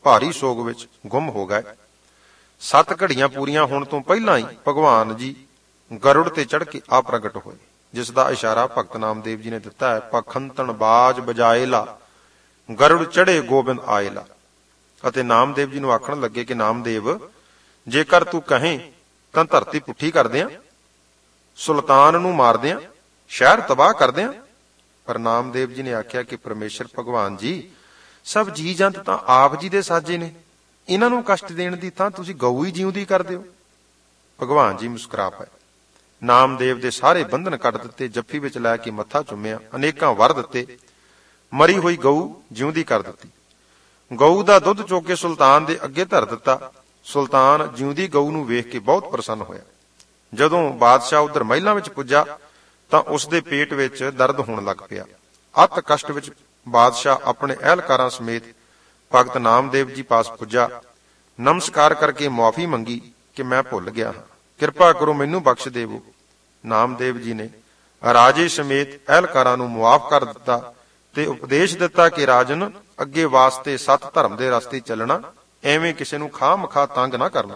ਭਾਰੀ ਸੋਗ ਵਿੱਚ ਗੁੰਮ ਹੋ ਗਏ। ਸੱਤ ਘੜੀਆਂ ਪੂਰੀਆਂ ਹੋਣ ਤੋਂ ਪਹਿਲਾਂ ਹੀ ਭਗਵਾਨ ਜੀ ਗਰੁੜ ਤੇ ਚੜ੍ਹ ਕੇ ਆ ਪ੍ਰਗਟ ਹੋਏ, ਜਿਸ ਦਾ ਇਸ਼ਾਰਾ ਭਗਤ ਨਾਮਦੇਵ ਜੀ ਨੇ ਦਿੱਤਾ ਹੈ। ਪਖੰਤਨ ਬਾਜ ਬਜਾਏ ਲਾ, ਗਰੁੜ ਚੜੇ ਗੋਬਿੰਦ ਆਏ ਲਾ। ਅਤੇ ਨਾਮਦੇਵ ਜੀ ਨੂੰ ਆਖਣ ਲੱਗੇ ਕਿ ਨਾਮਦੇਵ, ਜੇਕਰ ਤੂੰ ਕਹੇ ਤਾਂ ਧਰਤੀ ਪੁੱਠੀ ਕਰ ਦਿਆਂ, ਸੁਲਤਾਨ ਨੂੰ ਮਾਰ ਦਿਆਂ, ਸ਼ਹਿਰ ਤਬਾਹ ਕਰ ਦਿਆਂ। ਪਰ ਨਾਮਦੇਵ ਜੀ ਨੇ ਆਖਿਆ ਕਿ ਪਰਮੇਸ਼ਰ ਭਗਵਾਨ ਜੀ, ਸਭ ਜੀ ਜੰਤ ਤਾਂ ਆਪ ਜੀ ਦੇ ਸਾਜੇ ਨੇ, ਇਹਨਾਂ ਨੂੰ ਕਸ਼ਟ ਦੇਣ ਦੀ ਥਾਂ ਤੁਸੀਂ ਗਊ ਹੀ ਜਿਉਂਦੀ ਕਰ ਦਿਓ। ਭਗਵਾਨ ਜੀ ਮੁਸਕਰਾ ਪਏ। ਨਾਮਦੇਵ ਦੇ ਸਾਰੇ ਬੰਧਨ ਕੱਢ ਦਿੱਤੇ, ਜੱਫੀ ਵਿੱਚ ਲੈ ਕੇ ਮੱਥਾ ਚੁੰਮਿਆ, ਅਨੇਕਾਂ ਵਰ ਦਿੱਤੇ, ਮਰੀ ਹੋਈ ਗਊ ਜਿਉਂਦੀ ਕਰ ਦਿੱਤੀ। ਗਊ ਦਾ ਦੁੱਧ ਚੋ ਕੇ ਸੁਲਤਾਨ ਦੇ ਅੱਗੇ ਧਰ ਦਿੱਤਾ। ਸੁਲਤਾਨ ਜਿਉਂਦੀ ਗਊ ਨੂੰ ਵੇਖ ਕੇ ਬਹੁਤ ਪ੍ਰਸੰਨ ਹੋਇਆ। ਜਦੋਂ ਬਾਦਸ਼ਾਹ ਉਧਰ ਮਹਿਲਾਂ ਵਿੱਚ ਪੁੱਜਾ ਤਾਂ ਉਸ ਦੇ ਪੇਟ ਵਿੱਚ ਦਰਦ ਹੋਣ ਲੱਗ ਪਿਆ। ਅਤ ਕਸ਼ਟ ਵਿੱਚ ਬਾਦਸ਼ਾਹ ਆਪਣੇ ਅਹਿਲਕਾਰਾਂ ਸਮੇਤ ਭਗਤ ਨਾਮਦੇਵ ਜੀ ਪਾਸ ਪੁੱਜਾ। ਨਮਸਕਾਰ ਕਰਕੇ ਮੁਆਫੀ ਮੰਗੀ ਕਿ ਮੈਂ ਭੁੱਲ ਗਿਆ ਹਾਂ, ਕਿਰਪਾ ਕਰੋ ਮੈਨੂੰ ਬਖਸ਼ ਦੇਵੋ। ਨਾਮਦੇਵ ਜੀ ਨੇ ਰਾਜੇ ਸਮੇਤ ਅਹਿਲਕਾਰਾਂ ਨੂੰ ਮੁਆਫ ਕਰ ਦਿੱਤਾ ਤੇ ਉਪਦੇਸ਼ ਦਿੱਤਾ ਕਿ ਰਾਜਨ, ਅੱਗੇ ਵਾਸਤੇ ਸਤ ਧਰਮ ਦੇ ਰਸਤੇ ਚੱਲਣਾ, ਐਵੇਂ ਕਿਸੇ ਨੂੰ ਖਾਹ ਮਖਾ ਤੰਗ ਨਾ ਕਰਨਾ।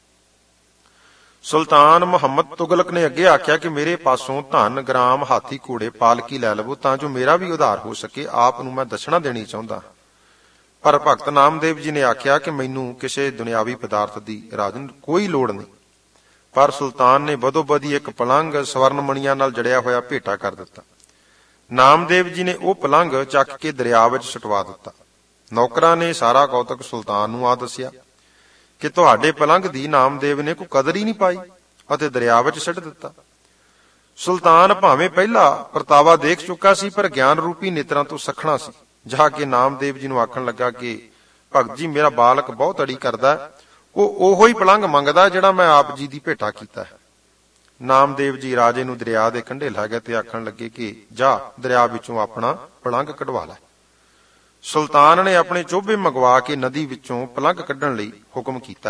ਸੁਲਤਾਨ ਮੁਹੰਮਦ ਤੁਗਲਕ ਨੇ ਅੱਗੇ ਆਖਿਆ ਕਿ ਮੇਰੇ ਪਾਸੋਂ ਧਨ, ਗ੍ਰਾਮ, ਹਾਥੀ ਘੋੜੇ, ਪਾਲਕੀ ਲੈ ਲਵੋ ਤਾਂ ਜੋ ਮੇਰਾ ਵੀ ਉਧਾਰ ਹੋ ਸਕੇ। ਆਪ ਨੂੰ ਮੈਂ ਦਸ਼ਣਾ ਦੇਣੀ ਚਾਹੁੰਦਾ। ਪਰ ਭਗਤ ਨਾਮਦੇਵ ਜੀ ਨੇ ਆਖਿਆ ਕਿ ਮੈਨੂੰ ਕਿਸੇ ਦੁਨਿਆਵੀ ਪਦਾਰਥ ਦੀ ਰਾਜਨ ਕੋਈ ਲੋੜ ਨਹੀਂ। ਪਰ ਸੁਲਤਾਨ ਨੇ ਬਦੋਬਦੀ ਇੱਕ ਪਲੰਗ ਸਵਰਨ ਮਣੀਆਂ ਨਾਲ ਜੜਿਆ ਹੋਇਆ ਭੇਟਾ ਕਰ ਦਿੱਤਾ। ਨਾਮਦੇਵ ਜੀ ਨੇ ਉਹ ਪਲੰਗ ਚੱਕ ਕੇ ਦਰਿਆ ਵਿੱਚ ਸੁਟਵਾ ਦਿੱਤਾ। ਨੌਕਰਾਂ ਨੇ ਸਾਰਾ ਕੌਤਕ ਸੁਲਤਾਨ ਨੂੰ ਆ ਦੱਸਿਆ ਕਿ ਤੁਹਾਡੇ ਪਲੰਗ ਦੀ ਨਾਮਦੇਵ ਨੇ ਕੋਈ ਕਦਰ ਹੀ ਨਹੀਂ ਪਾਈ ਅਤੇ ਦਰਿਆ ਵਿੱਚ ਸੁੱਟ ਦਿੱਤਾ। ਸੁਲਤਾਨ ਭਾਵੇਂ ਪਹਿਲਾਂ ਪਰਤਾਵਾ ਦੇਖ ਚੁੱਕਾ ਸੀ, ਪਰ ਗਿਆਨ ਰੂਪੀ ਨੇਤਰਾਂ ਤੋਂ ਸਖਣਾ ਸੀ। ਜਾ ਕੇ ਨਾਮਦੇਵ ਜੀ ਨੂੰ ਆਖਣ ਲੱਗਾ ਕਿ ਭਗਤ ਜੀ, ਮੇਰਾ ਬਾਲਕ ਬਹੁਤ ਅੜੀ ਕਰਦਾ ਹੈ, ਉਹ ਉਹੋ ਹੀ ਪਲੰਗ ਮੰਗਦਾ ਜਿਹੜਾ ਮੈਂ ਆਪ ਜੀ ਦੀ ਭੇਟਾ ਕੀਤਾ ਹੈ। ਨਾਮਦੇਵ ਜੀ ਰਾਜੇ ਨੂੰ ਦਰਿਆ ਦੇ ਕੰਢੇ ਲੈ ਗਏ ਤੇ ਆਖਣ ਲੱਗੇ ਕਿ ਜਾ ਦਰਿਆ ਵਿੱਚੋਂ ਆਪਣਾ ਪਲੰਗ ਕਢਵਾ ਲੈ। ਸੁਲਤਾਨ ਨੇ ਆਪਣੇ ਚੋਬੇ ਮੰਗਵਾ ਕੇ ਨਦੀ ਵਿੱਚੋਂ ਪਲੰਗ ਕੱਢਣ ਲਈ ਹੁਕਮ ਕੀਤਾ।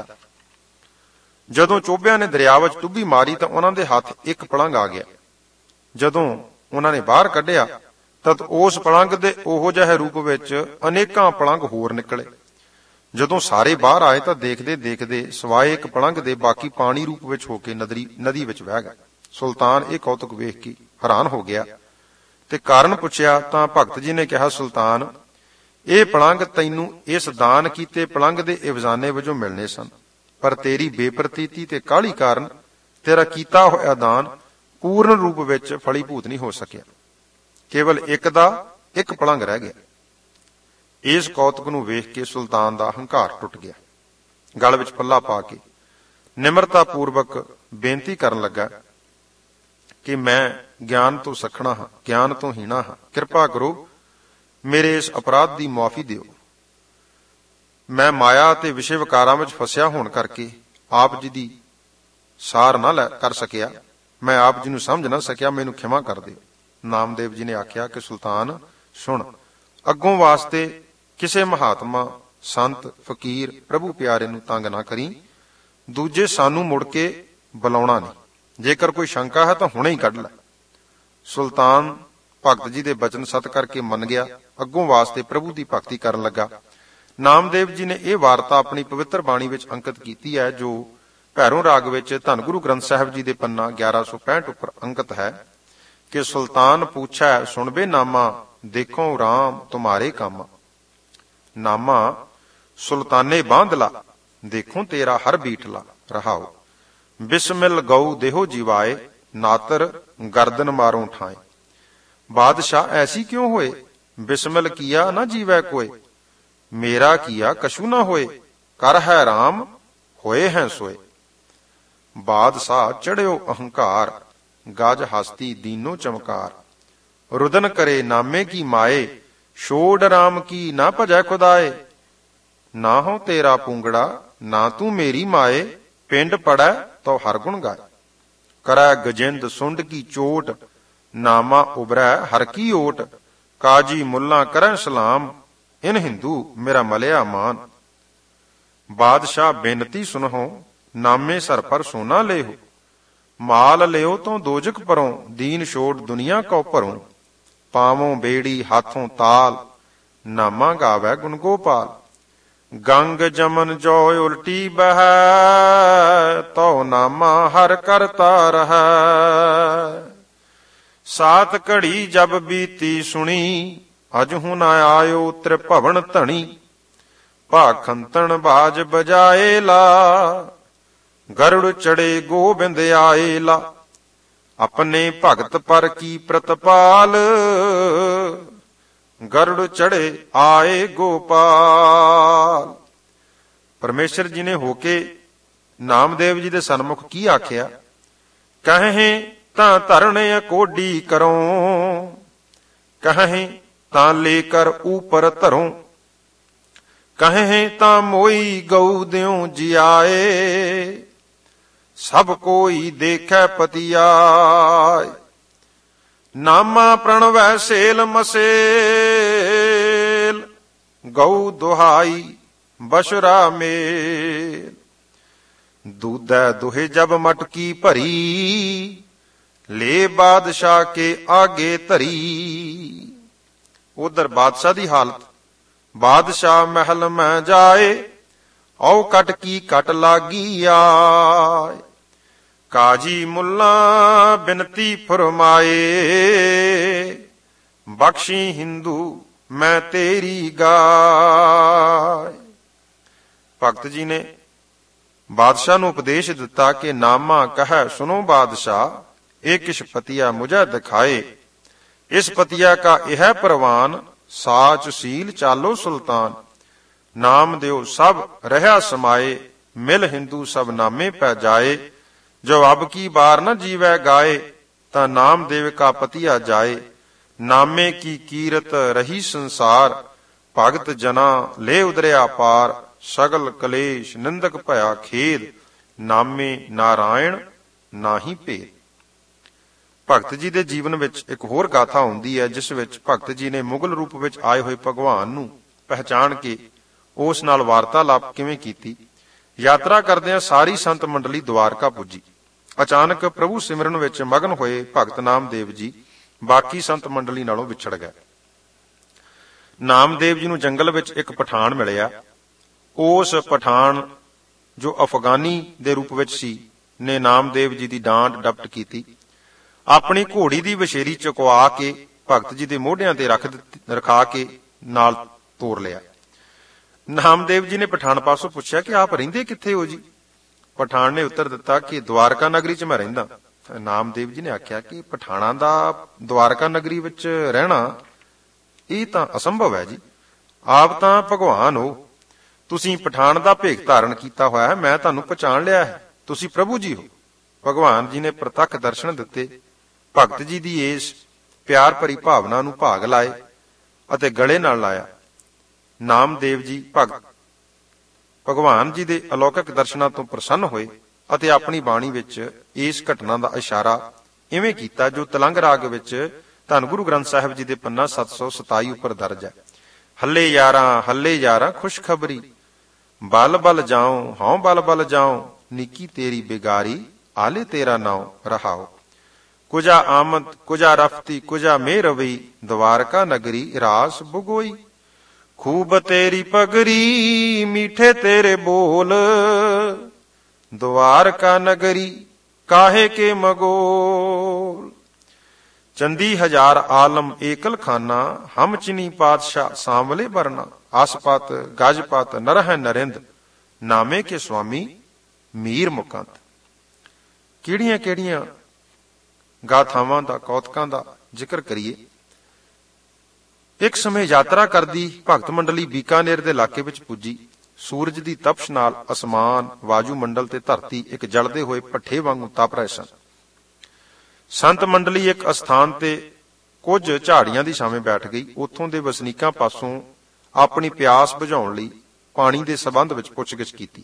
ਜਦੋਂ ਚੋਬਿਆਂ ਨੇ ਦਰਿਆ ਵਿੱਚ ਟੁੱਬੀ ਮਾਰੀ ਤਾਂ ਉਹਨਾਂ ਦੇ ਹੱਥ ਇੱਕ ਪਲੰਗ ਆ ਗਿਆ। ਜਦੋਂ ਉਹਨਾਂ ਨੇ ਬਾਹਰ ਕੱਢਿਆ ਤਦ ਉਸ ਪਲੰਗ ਦੇ ਉਹੋ ਜਿਹੇ ਰੂਪ ਵਿੱਚ ਅਨੇਕਾਂ ਪਲੰਗ ਹੋਰ ਨਿਕਲੇ। ਜਦੋਂ ਸਾਰੇ ਬਾਹਰ ਆਏ ਤਾਂ ਦੇਖਦੇ ਦੇਖਦੇ ਸਵਾਏ ਇੱਕ ਪਲੰਗ ਦੇ ਬਾਕੀ ਪਾਣੀ ਰੂਪ ਵਿੱਚ ਹੋ ਕੇ ਨਦੀ ਨਦੀ ਵਿੱਚ ਵਹਿ ਗਏ। ਸੁਲਤਾਨ ਇਹ ਕੌਤਕ ਵੇਖ ਕੇ ਹੈਰਾਨ ਹੋ ਗਿਆ ਤੇ ਕਾਰਨ ਪੁੱਛਿਆ ਤਾਂ ਭਗਤ ਜੀ ਨੇ ਕਿਹਾ, ਸੁਲਤਾਨ, ਇਹ ਪਲੰਗ ਤੈਨੂੰ ਇਸ ਦਾਨ ਕੀਤੇ ਪਲੰਗ ਦੇ ਇਵਜ਼ਾਨੇ ਵਜੋਂ ਮਿਲਣੇ ਸਨ, ਪਰ ਤੇਰੀ ਬੇਪਰਤੀਤੀ ਤੇ ਕਾਹਲੀ ਕਾਰਨ ਤੇਰਾ ਕੀਤਾ ਹੋਇਆ ਦਾਨ ਪੂਰਨ ਰੂਪ ਵਿੱਚ ਫਲੀਭੂਤ ਨਹੀਂ ਹੋ ਸਕਿਆ। ਕੇਵਲ ਇੱਕ ਦਾ ਇੱਕ ਪਲੰਗ ਰਹਿ ਗਿਆ। ਇਸ ਕੌਤਕ ਨੂੰ ਵੇਖ ਕੇ ਸੁਲਤਾਨ ਦਾ ਹੰਕਾਰ ਟੁੱਟ ਗਿਆ। ਗਲ ਵਿੱਚ ਪੱਲਾ ਪਾ ਕੇ ਨਿਮਰਤਾ ਪੂਰਵਕ ਬੇਨਤੀ ਕਰਨ ਲੱਗਾ ਕਿ ਮੈਂ ਗਿਆਨ ਤੋਂ ਸਖਣਾ ਹਾਂ, ਗਿਆਨ ਤੋਂ ਹੀਣਾ ਹਾਂ, ਕਿਰਪਾ ਕਰੋ ਮੇਰੇ ਇਸ ਅਪਰਾਧ ਦੀ ਮੁਆਫੀ ਦਿਓ। ਮੈਂ ਮਾਇਆ ਤੇ ਵਿਸ਼ੇ ਵਿਕਾਰਾਂ ਵਿੱਚ ਫਸਿਆ ਹੋਣ ਕਰਕੇ ਆਪ ਜੀ ਦੀ ਸਾਰ ਨਾ ਲੈ ਕਰ ਸਕਿਆ, ਮੈਂ ਆਪ ਜੀ ਨੂੰ ਸਮਝ ਨਾ ਸਕਿਆ, ਮੈਨੂੰ ਖਿਮਾ ਕਰ ਦਿਓ। ਨਾਮਦੇਵ ਜੀ ਨੇ ਆਖਿਆ ਕਿ ਸੁਲਤਾਨ ਸੁਣ, ਅੱਗੋਂ ਵਾਸਤੇ ਕਿਸੇ ਮਹਾਤਮਾ, ਸੰਤ, ਫਕੀਰ, ਪ੍ਰਭੂ ਪਿਆਰੇ ਨੂੰ ਤੰਗ ਨਾ ਕਰੀ। ਦੂਜੇ ਸਾਨੂੰ ਮੁੜ ਕੇ ਬੁਲਾਉਣਾ ਨਹੀਂ। ਜੇਕਰ ਕੋਈ ਸ਼ੰਕਾ ਹੈ ਤਾਂ ਹੁਣੇ ਹੀ ਕੱਢ ਲੈ। ਸੁਲਤਾਨ ਭਗਤ ਜੀ ਦੇ ਬਚਨ ਸਤ ਕਰਕੇ ਮੰਨ ਗਿਆ। ਅੱਗੋਂ ਵਾਸਤੇ ਪ੍ਰਭੂ ਦੀ ਭਗਤੀ ਕਰਨ ਲੱਗਾ। ਨਾਮਦੇਵ ਜੀ ਨੇ ਇਹ ਵਾਰਤਾ ਆਪਣੀ ਪਵਿੱਤਰ ਬਾਣੀ ਵਿੱਚ ਅੰਕਿਤ ਕੀਤੀ ਹੈ, ਜੋ ਭੈਰੋਂ ਰਾਗ ਵਿੱਚ ਧੰਨ ਗੁਰੂ ਗ੍ਰੰਥ ਸਾਹਿਬ ਜੀ ਦੇ ਪੰਨਾ ਗਿਆਰਾਂ ਸੌ ਪੈਂਹਠ ਉੱਪਰ ਅੰਕਿਤ ਹੈ ਕਿ ਸੁਲਤਾਨ ਪੁੱਛੈ ਸੁਣਬੇ ਨਾਮਾ, ਦੇਖੋ ਰਾਮ ਤੁਮਾਰੇ ਕਾਮਾ। ਨਾਮਾ ਸੁਲਤਾਨੇ ਬਾਂਧਲਾ, ਦੇਖੋ ਤੇਰਾ ਹਰ ਬੀਠਲਾ। ਰਹਾਓ ਬਿਸਮਿਲ ਗਊ ਦੇਹੋ ਜੀਵਾਏ, ਨਾਤਰ ਗਰਦਨ ਮਾਰੋ ਠਾਏ। ਬਾਦਸ਼ਾਹ ਐਸੀ ਕਿਉਂ ਹੋਏ, ਬਿਸਮਿਲ ਕੀਆ ਨਾ ਜੀਵੈ ਕੋਏ। ਮੇਰਾ ਕੀਆ ਕਛੂ ਨਾ ਹੋਏ, ਕਰ ਹੈ ਰਾਮ ਹੋਏ ਹੈ ਸੋਏ। ਬਾਦਸ਼ਾਹ ਚੜਿਓ ਅਹੰਕਾਰ, ਗਜ ਹਸਤੀ ਦੀਨੋ ਚਮਕਾਰ। ਰੁਦਨ ਕਰੇ ਨਾਮੇ ਕੀ ਮਾਏ, ਛੋੜ ਰਾਮ ਕੀ ਨਾ ਭਜੈ ਖੁਦਾਏ। ਨਾ ਹੋ ਤੇਰਾ ਪੂੰਗੜਾ, ਨਾ ਤੂੰ ਮੇਰੀ ਮਾਏ, ਪਿੰਡ ਪੜੈ ਤੋ ਹਰ ਗੁਣ ਗਾਏ। ਕਰੈ ਗਜਿੰਦ ਸੁੰਡ ਕੀ ਚੋਟ, ਨਾਮਾ ਉਬਰੈ ਹਰ ਕੀ ਓਟ। ਕਾਜੀ ਮੁੱਲਾ ਕਰੈ ਸਲਾਮ, ਇਨ ਹਿੰਦੂ ਮੇਰਾ ਮਲਿਆ ਮਾਨ। ਬਾਦਸ਼ਾਹ ਬੇਨਤੀ ਸੁਨਹੁ, ਨਾਮੇ ਸਰ ਪਰ ਸੋਨਾ ਲੇਹੁ। ਮਾਲ ਲਿਓ ਤੋਂ ਦੋਜਕ ਪਰੋਂ, ਦੀਨ ਛੋੜ ਦੁਨੀਆ ਕਉ ਭਰੋਂ। ਪਾਵੋਂ ਬੇੜੀ ਹਾਥੋਂ ਤਾਲ, ਨਾਮਾ ਗਾਵੈ ਗੁਣ ਗੋਪਾਲ। ਗੰਗ ਜਮਨ ਜੋ ਉਲਟੀ ਬਹੈ, ਤਉ ਨਾਮਾ ਹਰ ਕਰਤਾ ਰਹੈ। ਸਾਤ ਘੜੀ ਜਬ ਬੀਤੀ ਸੁਣੀ, ਅਜਹੁ ਨ ਆਇਓ ਤ੍ਰਿਭਵਨ ਧਣੀ। ਭਾਖੰਤਨ ਬਾਜ ਬਜਾਏ ਲਾ, ਗਰੁੜ ਚੜੇ ਗੋਬਿੰਦ ਆਏ ਲਾ। ਆਪਣੇ ਭਗਤ ਪਰ ਕੀ ਪ੍ਰਤਪਾਲ, ਗਰੁੜ ਚੜੇ ਆਏ ਗੋਪਾਲ। ਪਰਮੇਸ਼ਰ ਜੀ ਨੇ ਹੋ ਕੇ ਨਾਮਦੇਵ ਜੀ ਦੇ ਸਨਮੁਖ ਕੀ ਆਖਿਆ? ਕਹੇ ਤਾਂ ਧਰਨ ਅਕੋਡੀ ਕਰੋ, ਕਹੇ ਤਾਂ ਲੈ ਕਰ ਉਪਰ ਧਰੋ। ਕਹੇ ਤਾਂ ਮੋਈ ਗਊ ਦਿਉ ਜਿਆਏ, ਸਭ ਕੋਈ ਦੇਖੈ ਪਤਿਆਏ। ਨਾਮਾ ਪ੍ਰਣਵੈ ਸੇਲ ਮਸੇਲ, ਗਊ ਦੁਹਾਈ ਬਸ਼ਰਾ ਮੇਲ। ਦੂਧੈ ਦੁਹੇ ਜਬ ਮਟਕੀ ਭਰੀ, ਲੈ ਬਾਦਸ਼ਾਹ ਕੇ ਆਗੇ ਧਰੀ। ਉਧਰ ਬਾਦਸ਼ਾਹ ਦੀ ਹਾਲਤ, ਬਾਦਸ਼ਾਹ ਮਹਿਲ ਮੈਂ ਜਾਏ, ਔ ਕਟਕੀ ਕਟ ਲਾਗੀ ਆਏ। ਕਾਜੀ ਮੁੱਲਾ ਬਿਨਤੀ ਫਰਮਾਏ, ਬਖਸ਼ੀ ਹਿੰਦੂ ਮੈਂ ਤੇਰੀ ਗਾਏ। ਭਗਤ ਜੀ ਨੇ ਬਾਦਸ਼ਾਹ ਨੂੰ ਉਪਦੇਸ਼ ਦਿੱਤਾ ਕਿ ਨਾਮਾ ਕਹੈ ਸੁਨੋ ਬਾਦਸ਼ਾਹ, ਇਹ ਕਿਛ ਪਤੀਆ ਮੁਝੇ ਦਿਖਾਏ। ਇਸ ਪਤੀਆ ਕਾ ਇਹ ਪ੍ਰਵਾਨ, ਸਾਚ ਸੀਲ ਚਾਲੋ ਸੁਲਤਾਨ। ਨਾਮ ਦਿਓ ਸਭ ਰਹਾ ਸਮਾਏ, ਮਿਲ ਹਿੰਦੂ ਸਭ ਨਾਮੇ ਪੈ ਜਾਏ। ਜੋ ਅਬ ਕੀ ਬਾਰ ਨ ਜੀਵੈ ਗਾਏ, ਤਾਂ ਨਾਮ ਦੇਵ ਕਾ ਪਤੀਆ ਜਾਏ। ਨਾਮੇ ਕੀ ਕੀਰਤ ਰਹੀ ਸੰਸਾਰ, ਭਗਤ ਜਨਾ ਲੈ ਉਦਰਿਆ ਪਾਰ। ਸਗਲ ਕਲੇਸ਼ ਨਿੰਦਕ ਭਇਆ ਖੇਦ, ਨਾਮੇ ਨਾਰਾਇਣ ਨਾਹੀ ਭੇਦ। ਭਗਤ ਜੀ ਦੇ ਜੀਵਨ ਵਿੱਚ ਇੱਕ ਹੋਰ ਗਾਥਾ ਹੁੰਦੀ ਹੈ, ਜਿਸ ਵਿੱਚ ਭਗਤ ਜੀ ਨੇ ਮੁਗਲ ਰੂਪ ਵਿੱਚ ਆਏ ਹੋਏ ਭਗਵਾਨ ਨੂੰ ਪਹਿਚਾਣ ਕੇ ਉਸ ਨਾਲ ਵਾਰਤਾਲਾਪ ਕਿਵੇਂ ਕੀਤੀ। ਯਾਤਰਾ ਕਰਦਿਆਂ ਸਾਰੀ ਸੰਤ ਮੰਡਲੀ ਦਵਾਰਕਾ ਪੁੱਜੀ। ਅਚਾਨਕ ਪ੍ਰਭੂ ਸਿਮਰਨ ਵਿੱਚ ਮਗਨ ਹੋਏ ਭਗਤ ਨਾਮਦੇਵ ਜੀ ਬਾਕੀ ਸੰਤ ਮੰਡਲੀ ਨਾਲੋਂ ਵਿਛੜ ਗਏ। ਨਾਮਦੇਵ ਜੀ ਨੂੰ ਜੰਗਲ ਵਿੱਚ ਇੱਕ ਪਠਾਨ ਮਿਲਿਆ। ਉਸ ਪਠਾਨ, ਜੋ ਅਫਗਾਨੀ ਦੇ ਰੂਪ ਵਿੱਚ ਸੀ, ਨੇ ਨਾਮਦੇਵ ਜੀ ਦੀ ਡਾਂਟ ਡਪਟ ਕੀਤੀ। ਆਪਣੀ ਘੋੜੀ ਦੀ ਵਛੇਰੀ ਚੁਕਵਾ ਕੇ ਭਗਤ ਜੀ ਦੇ ਮੋਢਿਆਂ ਤੇ ਰੱਖ ਰਖਾ ਕੇ ਨਾਲ ਤੋਰ ਲਿਆ। ਨਾਮਦੇਵ ਜੀ ਨੇ ਪਠਾਨ ਪਾਸੋਂ ਪੁੱਛਿਆ ਕਿ ਆਪ ਰਹਿੰਦੇ ਕਿੱਥੇ ਹੋ ਜੀ? ਪਠਾਨ ਨੇ ਉੱਤਰ ਦਿੱਤਾ ਕਿ ਦਵਾਰਕਾ ਨਗਰੀ 'ਚ ਮੈਂ ਰਹਿੰਦਾ। ਨਾਮਦੇਵ ਜੀ ਨੇ ਆਖਿਆ ਕਿ ਪਠਾਨਾਂ ਦਾ ਦਵਾਰਕਾ ਨਗਰੀ ਵਿੱਚ ਰਹਿਣਾ ਇਹ ਤਾਂ ਅਸੰਭਵ ਹੈ ਜੀ। ਆਪ ਤਾਂ ਭਗਵਾਨ ਹੋ, ਤੁਸੀਂ ਪਠਾਨ ਦਾ ਭੇਖ ਧਾਰਨ ਕੀਤਾ ਹੋਇਆ ਹੈ। ਮੈਂ ਤੁਹਾਨੂੰ ਪਛਾਣ ਲਿਆ ਹੈ, ਤੁਸੀਂ ਪ੍ਰਭੂ ਜੀ ਹੋ। ਭਗਵਾਨ ਜੀ ਨੇ ਪ੍ਰਤੱਖ ਦਰਸ਼ਨ ਦਿੱਤੇ। ਭਗਤ ਜੀ ਦੀ ਇਸ ਪਿਆਰ ਭਰੀ ਭਾਵਨਾ ਨੂੰ ਭਾਗ ਲਾਏ ਅਤੇ ਗਲੇ ਨਾਲ ਲਾਇਆ। ਨਾਮਦੇਵ ਜੀ ਭਗਤ ਭਗਵਾਨ ਜੀ ਦੇ ਅਲੌਕਿਕ ਦਰਸ਼ਨਾਂ ਤੋਂ ਪ੍ਰਸੰਨ ਹੋਏ ਅਤੇ ਆਪਣੀ ਬਾਣੀ ਵਿੱਚ ਇਸ ਘਟਨਾ ਦਾ ਇਸ਼ਾਰਾ ਇਵੇਂ ਕੀਤਾ, ਜੋ ਤਲੰਗ ਰਾਗ ਵਿੱਚ ਧੰਨ ਗੁਰੂ ਗ੍ਰੰਥ ਸਾਹਿਬ ਜੀ ਦੇ ਪੰਨਾ ਸੱਤ ਸੌ ਸਤਾਈ ਉੱਪਰ ਦਰਜ ਹੈ। ਹੱਲੇ ਯਾਰਾਂ ਹੱਲੇ ਯਾਰਾਂ ਖੁਸ਼ਖਬਰੀ, ਬਲ ਬਲ ਜਾਉ ਹਉ ਬਲ ਬਲ ਜਾਉ। ਨਿੱਕੀ ਤੇਰੀ ਬਿਗਾਰੀ ਆਲੇ ਤੇਰਾ ਨਾਉ ਰਹਾਓ। ਕੁਜਾ ਆਮਦ ਕੁਜਾ ਰਫਤੀ ਕੁਜਾ ਮੇ ਰਵਈ, ਦਵਾਰਕਾ ਨਗਰੀ ਰਾਸ ਬੁਗੋਈ। ਖੂਬ ਤੇਰੀ ਪਗਰੀ ਮੀਠੇ ਤੇਰੇ ਬੋਲ, ਦਵਾਰਕਾ ਨਗਰੀ ਕਾਹੇ ਕੇ ਮਗੋਲ। ਚੰਦੀ ਹਜ਼ਾਰ ਆਲਮ ਏਕਲ ਖਾਨਾ, ਹਮ ਚਿਨੀ ਪਾਤਸ਼ਾਹ ਸਾਂਵਲੇ ਬਰਨਾ। ਆਸਪਤ ਗਜਪਤ ਨਰਹਿ ਨਰਿੰਦ, ਨਾਮੇ ਕੇ ਸੁਆਮੀ ਮੀਰ ਮੁਕੰਦ। ਕਿਹੜੀਆਂ ਕਿਹੜੀਆਂ ਗਾਥਾਵਾਂ ਦਾ, ਕੌਤਕਾਂ ਦਾ ਜ਼ਿਕਰ ਕਰੀਏ। ਇੱਕ ਸਮੇਂ ਯਾਤਰਾ ਕਰਦੀ ਭਗਤ ਮੰਡਲੀ ਬੀਕਾਨੇਰ ਦੇ ਇਲਾਕੇ ਵਿੱਚ ਪੁੱਜੀ। ਸੂਰਜ ਦੀ ਤਪਸ਼ ਨਾਲ ਅਸਮਾਨ, ਵਾਯੂ ਮੰਡਲ ਤੇ ਧਰਤੀ ਇੱਕ ਜਲਦੇ ਹੋਏ ਭੱਠੇ ਵਾਂਗੂ ਤਪ ਰਹੇ ਸਨ। ਸੰਤ ਮੰਡਲੀ ਇੱਕ ਅਸਥਾਨ ਤੇ ਕੁਝ ਝਾੜੀਆਂ ਦੀ ਛਾਵੇਂ ਬੈਠ ਗਈ। ਉੱਥੋਂ ਦੇ ਵਸਨੀਕਾਂ ਪਾਸੋਂ ਆਪਣੀ ਪਿਆਸ ਬੁਝਾਉਣ ਲਈ ਪਾਣੀ ਦੇ ਸਬੰਧ ਵਿੱਚ ਪੁੱਛਗਿੱਛ ਕੀਤੀ।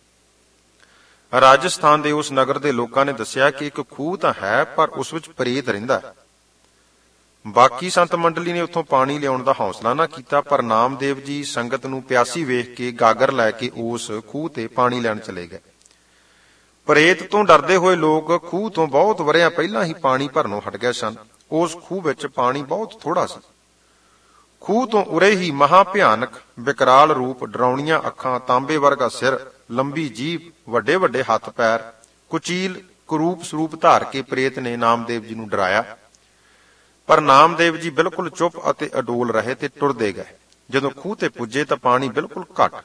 ਰਾਜਸਥਾਨ ਦੇ ਉਸ ਨਗਰ ਦੇ ਲੋਕਾਂ ਨੇ ਦੱਸਿਆ ਕਿ ਇੱਕ ਖੂਹ ਤਾਂ ਹੈ, ਪਰ ਉਸ ਵਿੱਚ ਪ੍ਰੇਤ ਰਹਿੰਦਾ ਹੈ। ਬਾਕੀ ਸੰਤ ਮੰਡਲੀ ਨੇ ਉੱਥੋਂ ਪਾਣੀ ਲਿਆਉਣ ਦਾ ਹੌਸਲਾ ਨਾ ਕੀਤਾ, ਪਰ ਨਾਮਦੇਵ ਜੀ ਸੰਗਤ ਨੂੰ ਪਿਆਸੀ ਵੇਖ ਕੇ ਗਾਗਰ ਲੈ ਕੇ ਉਸ ਖੂਹ ਤੇ ਪਾਣੀ ਲੈਣ ਚਲੇ ਗਏ। ਪ੍ਰੇਤ ਤੋਂ ਡਰਦੇ ਹੋਏ ਲੋਕ ਖੂਹ ਤੋਂ ਬਹੁਤ ਵਰ੍ਹਿਆਂ ਪਹਿਲਾਂ ਹੀ ਪਾਣੀ ਭਰਨੋਂ ਹਟ ਗਏ ਸਨ। ਉਸ ਖੂਹ ਵਿੱਚ ਪਾਣੀ ਬਹੁਤ ਥੋੜਾ ਸੀ। ਖੂਹ ਤੋਂ ਉਰੇ ਹੀ ਮਹਾ ਭਿਆਨਕ ਵਿਕਰਾਲ ਰੂਪ, ਡਰਾਉਣੀਆਂ ਅੱਖਾਂ, ਤਾਂਬੇ ਵਰਗਾ ਸਿਰ, ਲੰਬੀ ਜੀਭ, ਵੱਡੇ ਵੱਡੇ ਹੱਥ ਪੈਰ, ਕੁਚੀਲ ਕਰੂਪ ਸਰੂਪ ਧਾਰ ਕੇ ਪ੍ਰੇਤ ਨੇ ਨਾਮਦੇਵ ਜੀ ਨੂੰ ਡਰਾਇਆ। ਪਰ ਨਾਮਦੇਵ ਜੀ ਬਿਲਕੁਲ ਚੁੱਪ ਅਤੇ ਅਡੋਲ ਰਹੇ ਤੇ ਟੁਰਦੇ ਗਏ। ਜਦੋਂ ਖੂਹ ਤੇ ਪੁੱਜੇ ਤਾਂ ਪਾਣੀ ਬਿਲਕੁਲ ਘੱਟ।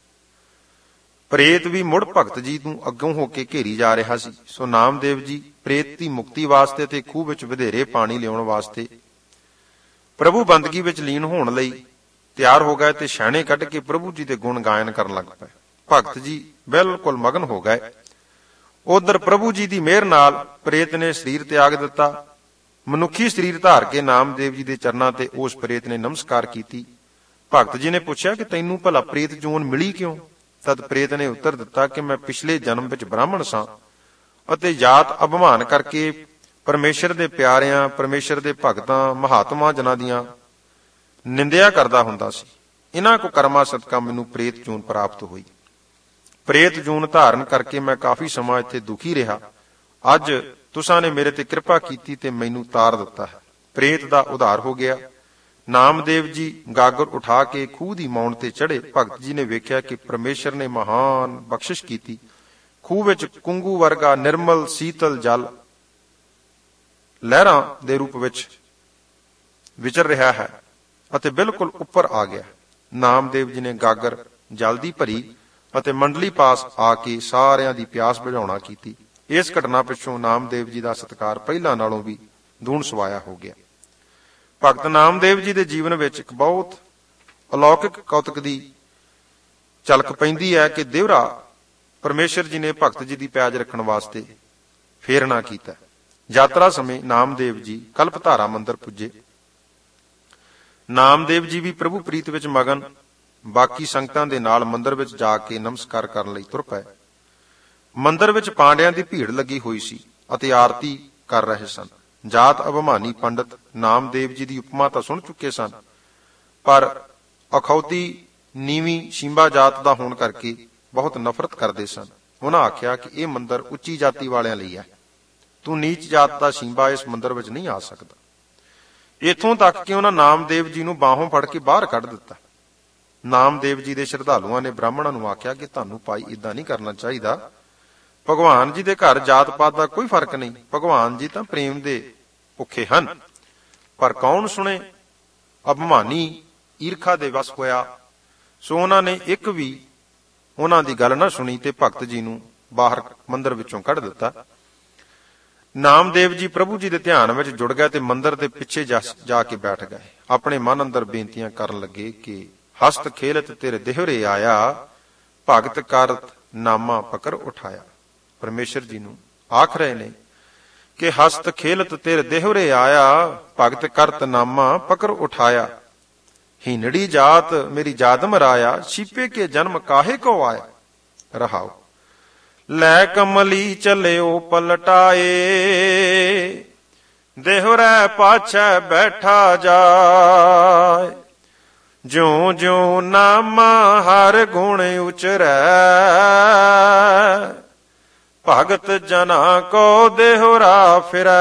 ਪ੍ਰੇਤ ਵੀ ਮੁੜ ਭਗਤ ਜੀ ਨੂੰ ਅੱਗੋਂ ਹੋ ਕੇ ਘੇਰੀ ਜਾ ਰਿਹਾ ਸੀ। ਸੋ ਨਾਮਦੇਵ ਜੀ ਪ੍ਰੇਤ ਦੀ ਮੁਕਤੀ ਵਾਸਤੇ ਤੇ ਖੂਹ ਵਿੱਚ ਵਧੇਰੇ ਪਾਣੀ ਲਿਆਉਣ ਵਾਸਤੇ ਪ੍ਰਭੂ ਬੰਦਗੀ ਵਿੱਚ ਲੀਨ ਹੋਣ ਲਈ ਤਿਆਰ ਹੋ ਗਏ ਤੇ ਛਾਣੇ ਕੱਢ ਕੇ ਪ੍ਰਭੂ ਜੀ ਦੇ ਗੁਣ ਗਾਇਨ ਕਰਨ ਲੱਗ ਪਏ। ਭਗਤ ਜੀ ਬਿਲਕੁਲ ਮਗਨ ਹੋ ਗਏ। ਉਧਰ ਪ੍ਰਭੂ ਜੀ ਦੀ ਮਿਹਰ ਨਾਲ ਪ੍ਰੇਤ ਨੇ ਸਰੀਰ ਤਿਆਗ ਦਿੱਤਾ। ਮਨੁੱਖੀ ਸਰੀਰ ਧਾਰ ਕੇ ਨਾਮਦੇਵ ਜੀ ਦੇ ਚਰਨਾਂ ਤੇ ਉਸ ਪ੍ਰੇਤ ਨੇ ਨਮਸਕਾਰ ਕੀਤੀ। ਭਗਤ ਜੀ ਨੇ ਪੁੱਛਿਆ ਕਿ ਤੈਨੂੰ ਭਲਾ ਪ੍ਰੇਤ ਜੂਨ ਮਿਲੀ ਕਿਉਂ? ਤਦ ਪ੍ਰੇਤ ਨੇ ਉੱਤਰ ਦਿੱਤਾ ਕਿ ਮੈਂ ਪਿਛਲੇ ਜਨਮ ਵਿੱਚ ਬ੍ਰਾਹਮਣ ਸਾਂ ਅਤੇ ਜਾਤ ਅਭਿਮਾਨ ਕਰਕੇ ਪਰਮੇਸ਼ਰ ਦੇ ਪਿਆਰਿਆਂ, ਪਰਮੇਸ਼ਰ ਦੇ ਭਗਤਾਂ, ਮਹਾਤਮਾ ਜਨਾਂ ਦੀਆਂ ਨਿੰਦਿਆ ਕਰਦਾ ਹੁੰਦਾ ਸੀ। ਇਹਨਾਂ ਕੋ ਕਰਮਾਂ ਸਦਕਾ ਮੈਨੂੰ ਪ੍ਰੇਤ ਜੂਨ ਪ੍ਰਾਪਤ ਹੋਈ। ਪ੍ਰੇਤ ਜੂਨ ਧਾਰਨ ਕਰਕੇ ਮੈਂ ਕਾਫੀ ਸਮਾਂ ਇੱਥੇ ਦੁਖੀ ਰਿਹਾ। ਅੱਜ ਤੁਸਾਂ ਨੇ ਮੇਰੇ ਤੇ ਕਿਰਪਾ ਕੀਤੀ ਤੇ ਮੈਨੂੰ ਤਾਰ ਦਿੱਤਾ ਹੈ। ਪ੍ਰੇਤ ਦਾ ਉਧਾਰ ਹੋ ਗਿਆ। ਨਾਮਦੇਵ ਜੀ ਗਾਗਰ ਉਠਾ ਕੇ ਖੂਹ ਦੀ ਮੌਣ ਤੇ ਚੜੇ। ਭਗਤ ਜੀ ਨੇ ਵੇਖਿਆ ਕਿ ਪਰਮੇਸ਼ਰ ਨੇ ਮਹਾਨ ਬਖਸ਼ਿਸ਼ ਕੀਤੀ। ਖੂਹ ਵਿੱਚ ਕੁੰਗੂ ਵਰਗਾ ਨਿਰਮਲ ਸੀਤਲ ਜਲ ਲਹਿਰਾਂ ਦੇ ਰੂਪ ਵਿੱਚ ਵਿਚਰ ਰਿਹਾ ਹੈ ਅਤੇ ਬਿਲਕੁਲ ਉੱਪਰ ਆ ਗਿਆ। ਨਾਮਦੇਵ ਜੀ ਨੇ ਗਾਗਰ ਜਲ ਦੀ ਭਰੀ ਅਤੇ ਮੰਡਲੀ ਪਾਸ ਆ ਕੇ ਸਾਰਿਆਂ ਦੀ ਪਿਆਸ ਬੁਝਾਉਣਾ ਕੀਤੀ। ਇਸ ਘਟਨਾ ਪਿੱਛੋਂ ਨਾਮਦੇਵ ਜੀ ਦਾ ਸਤਿਕਾਰ ਪਹਿਲਾਂ ਨਾਲੋਂ ਵੀ ਦੂਣ ਸਵਾਇਆ ਹੋ ਗਿਆ। ਭਗਤ ਨਾਮਦੇਵ ਜੀ ਦੇ ਜੀਵਨ ਵਿੱਚ ਇੱਕ ਬਹੁਤ ਅਲੌਕਿਕ ਕੌਤਕ ਦੀ ਝਲਕ ਪੈਂਦੀ ਹੈ ਕਿ ਦੇਵਰਾ ਪਰਮੇਸ਼ਰ ਜੀ ਨੇ ਭਗਤ ਜੀ ਦੀ ਪਿਆਜ ਰੱਖਣ ਵਾਸਤੇ ਫੇਰਨਾ ਕੀਤਾ। ਯਾਤਰਾ ਸਮੇਂ ਨਾਮਦੇਵ ਜੀ ਕਲਪਧਾਰਾ ਮੰਦਿਰ ਪੁੱਜੇ। ਨਾਮਦੇਵ ਜੀ ਵੀ ਪ੍ਰਭੂ ਪ੍ਰੀਤ ਵਿੱਚ ਮਗਨ ਬਾਕੀ ਸੰਗਤਾਂ ਦੇ ਨਾਲ ਮੰਦਿਰ ਵਿੱਚ ਜਾ ਕੇ ਨਮਸਕਾਰ ਕਰਨ ਲਈ ਤੁਰ ਪਏ। ਮੰਦਿਰ ਵਿੱਚ ਪਾਂਡਿਆਂ ਦੀ ਭੀੜ ਲੱਗੀ ਹੋਈ ਸੀ ਅਤੇ ਆਰਤੀ ਕਰ ਰਹੇ ਸਨ। ਜਾਤ ਅਭਿਮਾਨੀ ਪੰਡਤ ਨਾਮਦੇਵ ਜੀ ਦੀ ਉਪਮਾ ਤਾਂ ਸੁਣ ਚੁੱਕੇ ਸਨ, ਪਰ ਅਖੌਤੀ ਨੀਵੀਂ ਸ਼ਿੰਬਾ ਜਾਤ ਦਾ ਹੋਣ ਕਰਕੇ ਬਹੁਤ ਨਫ਼ਰਤ ਕਰਦੇ ਸਨ। ਉਹਨਾਂ ਆਖਿਆ ਕਿ ਇਹ ਮੰਦਿਰ ਉੱਚੀ ਜਾਤੀ ਵਾਲਿਆਂ ਲਈ ਹੈ। ਤੂੰ ਨੀਚ ਜਾਤ ਦਾ ਸ਼ਿੰਬਾ ਇਸ ਮੰਦਿਰ ਵਿੱਚ ਨਹੀਂ ਆ ਸਕਦਾ। ਇੱਥੋਂ ਤੱਕ ਕਿ ਉਹਨਾਂ ਨਾਮਦੇਵ ਜੀ ਨੂੰ ਬਾਹੋਂ ਫੜ ਕੇ ਬਾਹਰ ਕੱਢ ਦਿੱਤਾ। ਨਾਮਦੇਵ ਜੀ ਦੇ ਸ਼ਰਧਾਲੂਆਂ ਨੇ ਬ੍ਰਾਹਮਣਾਂ ਨੂੰ ਆਖਿਆ ਕਿ ਤੁਹਾਨੂੰ ਭਾਈ ਇਦਾਂ ਨਹੀਂ ਕਰਨਾ ਚਾਹੀਦਾ। ਭਗਵਾਨ ਜੀ ਦੇ ਘਰ ਜਾਤ ਪਾਤ ਦਾ ਕੋਈ ਫਰਕ ਨਹੀਂ। ਭਗਵਾਨ ਜੀ ਤਾਂ ਪ੍ਰੇਮ ਦੇ ਭੁੱਖੇ ਹਨ। ਪਰ ਕੌਣ ਸੁਣੇ? ਅਭਿਮਾਨੀ ਈਰਖਾ ਦੇ ਵਸ ਹੋਇਆ। ਸੋ ਉਹਨਾਂ ਨੇ ਇੱਕ ਵੀ ਉਹਨਾਂ ਦੀ ਗੱਲ ਨਾ ਸੁਣੀ ਤੇ ਭਗਤ ਜੀ ਨੂੰ ਬਾਹਰ ਮੰਦਿਰ ਵਿੱਚੋਂ ਕੱਢ ਦਿੱਤਾ। ਨਾਮਦੇਵ ਜੀ ਪ੍ਰਭੂ ਜੀ ਦੇ ਧਿਆਨ ਵਿੱਚ ਜੁੜ ਗਏ ਤੇ ਮੰਦਿਰ ਦੇ ਪਿੱਛੇ ਜਾ ਕੇ ਬੈਠ ਗਏ। ਆਪਣੇ ਮਨ ਅੰਦਰ ਬੇਨਤੀਆਂ ਕਰਨ ਲੱਗੇ ਕਿ ਹਸਤ ਖੇਲਤ ਤੇਰੇ ਦੇਹਰੇ ਆਇਆ, ਭਗਤ ਕਰਤ ਨਾਮਾ ਪਕੜ ਉਠਾਇਆ। ਪਰਮੇਸ਼ਰ ਜੀ ਨੂੰ ਆਖ ਰਹੇ ਨੇ ਕਿ ਹਸਤ ਖੇਲਤ ਤੇਰੇ ਦੇਹਰੇ ਆਇਆ, ਭਗਤ ਕਰਤ ਨਾਮਾ ਪਕੜ ਉਠਾਇਆ। ਹੀਨੜੀ ਜਾਤ ਮੇਰੀ ਜਾਤ ਮਰਾਇਆ, ਛਿਪੇ ਕੇ ਜਨਮ ਕਾਹੇ ਕੋ ਆਇਆ। ਰਹਾਉ ਲੈ ਕਮਲੀ ਚੱਲਿਓ ਪਲਟਾਏ, ਦੇਹੁਰੇ ਪਾਛੈ ਬੈਠਾ ਜਾਏ। ਜਿਉ ਜਿਉ ਨਾਮਾ ਹਰ ਗੁਣ ਉਚਰੈ, ਭਗਤ ਜਨਾ ਕੋ ਦੇਹੁਰਾ ਫਿਰੈ।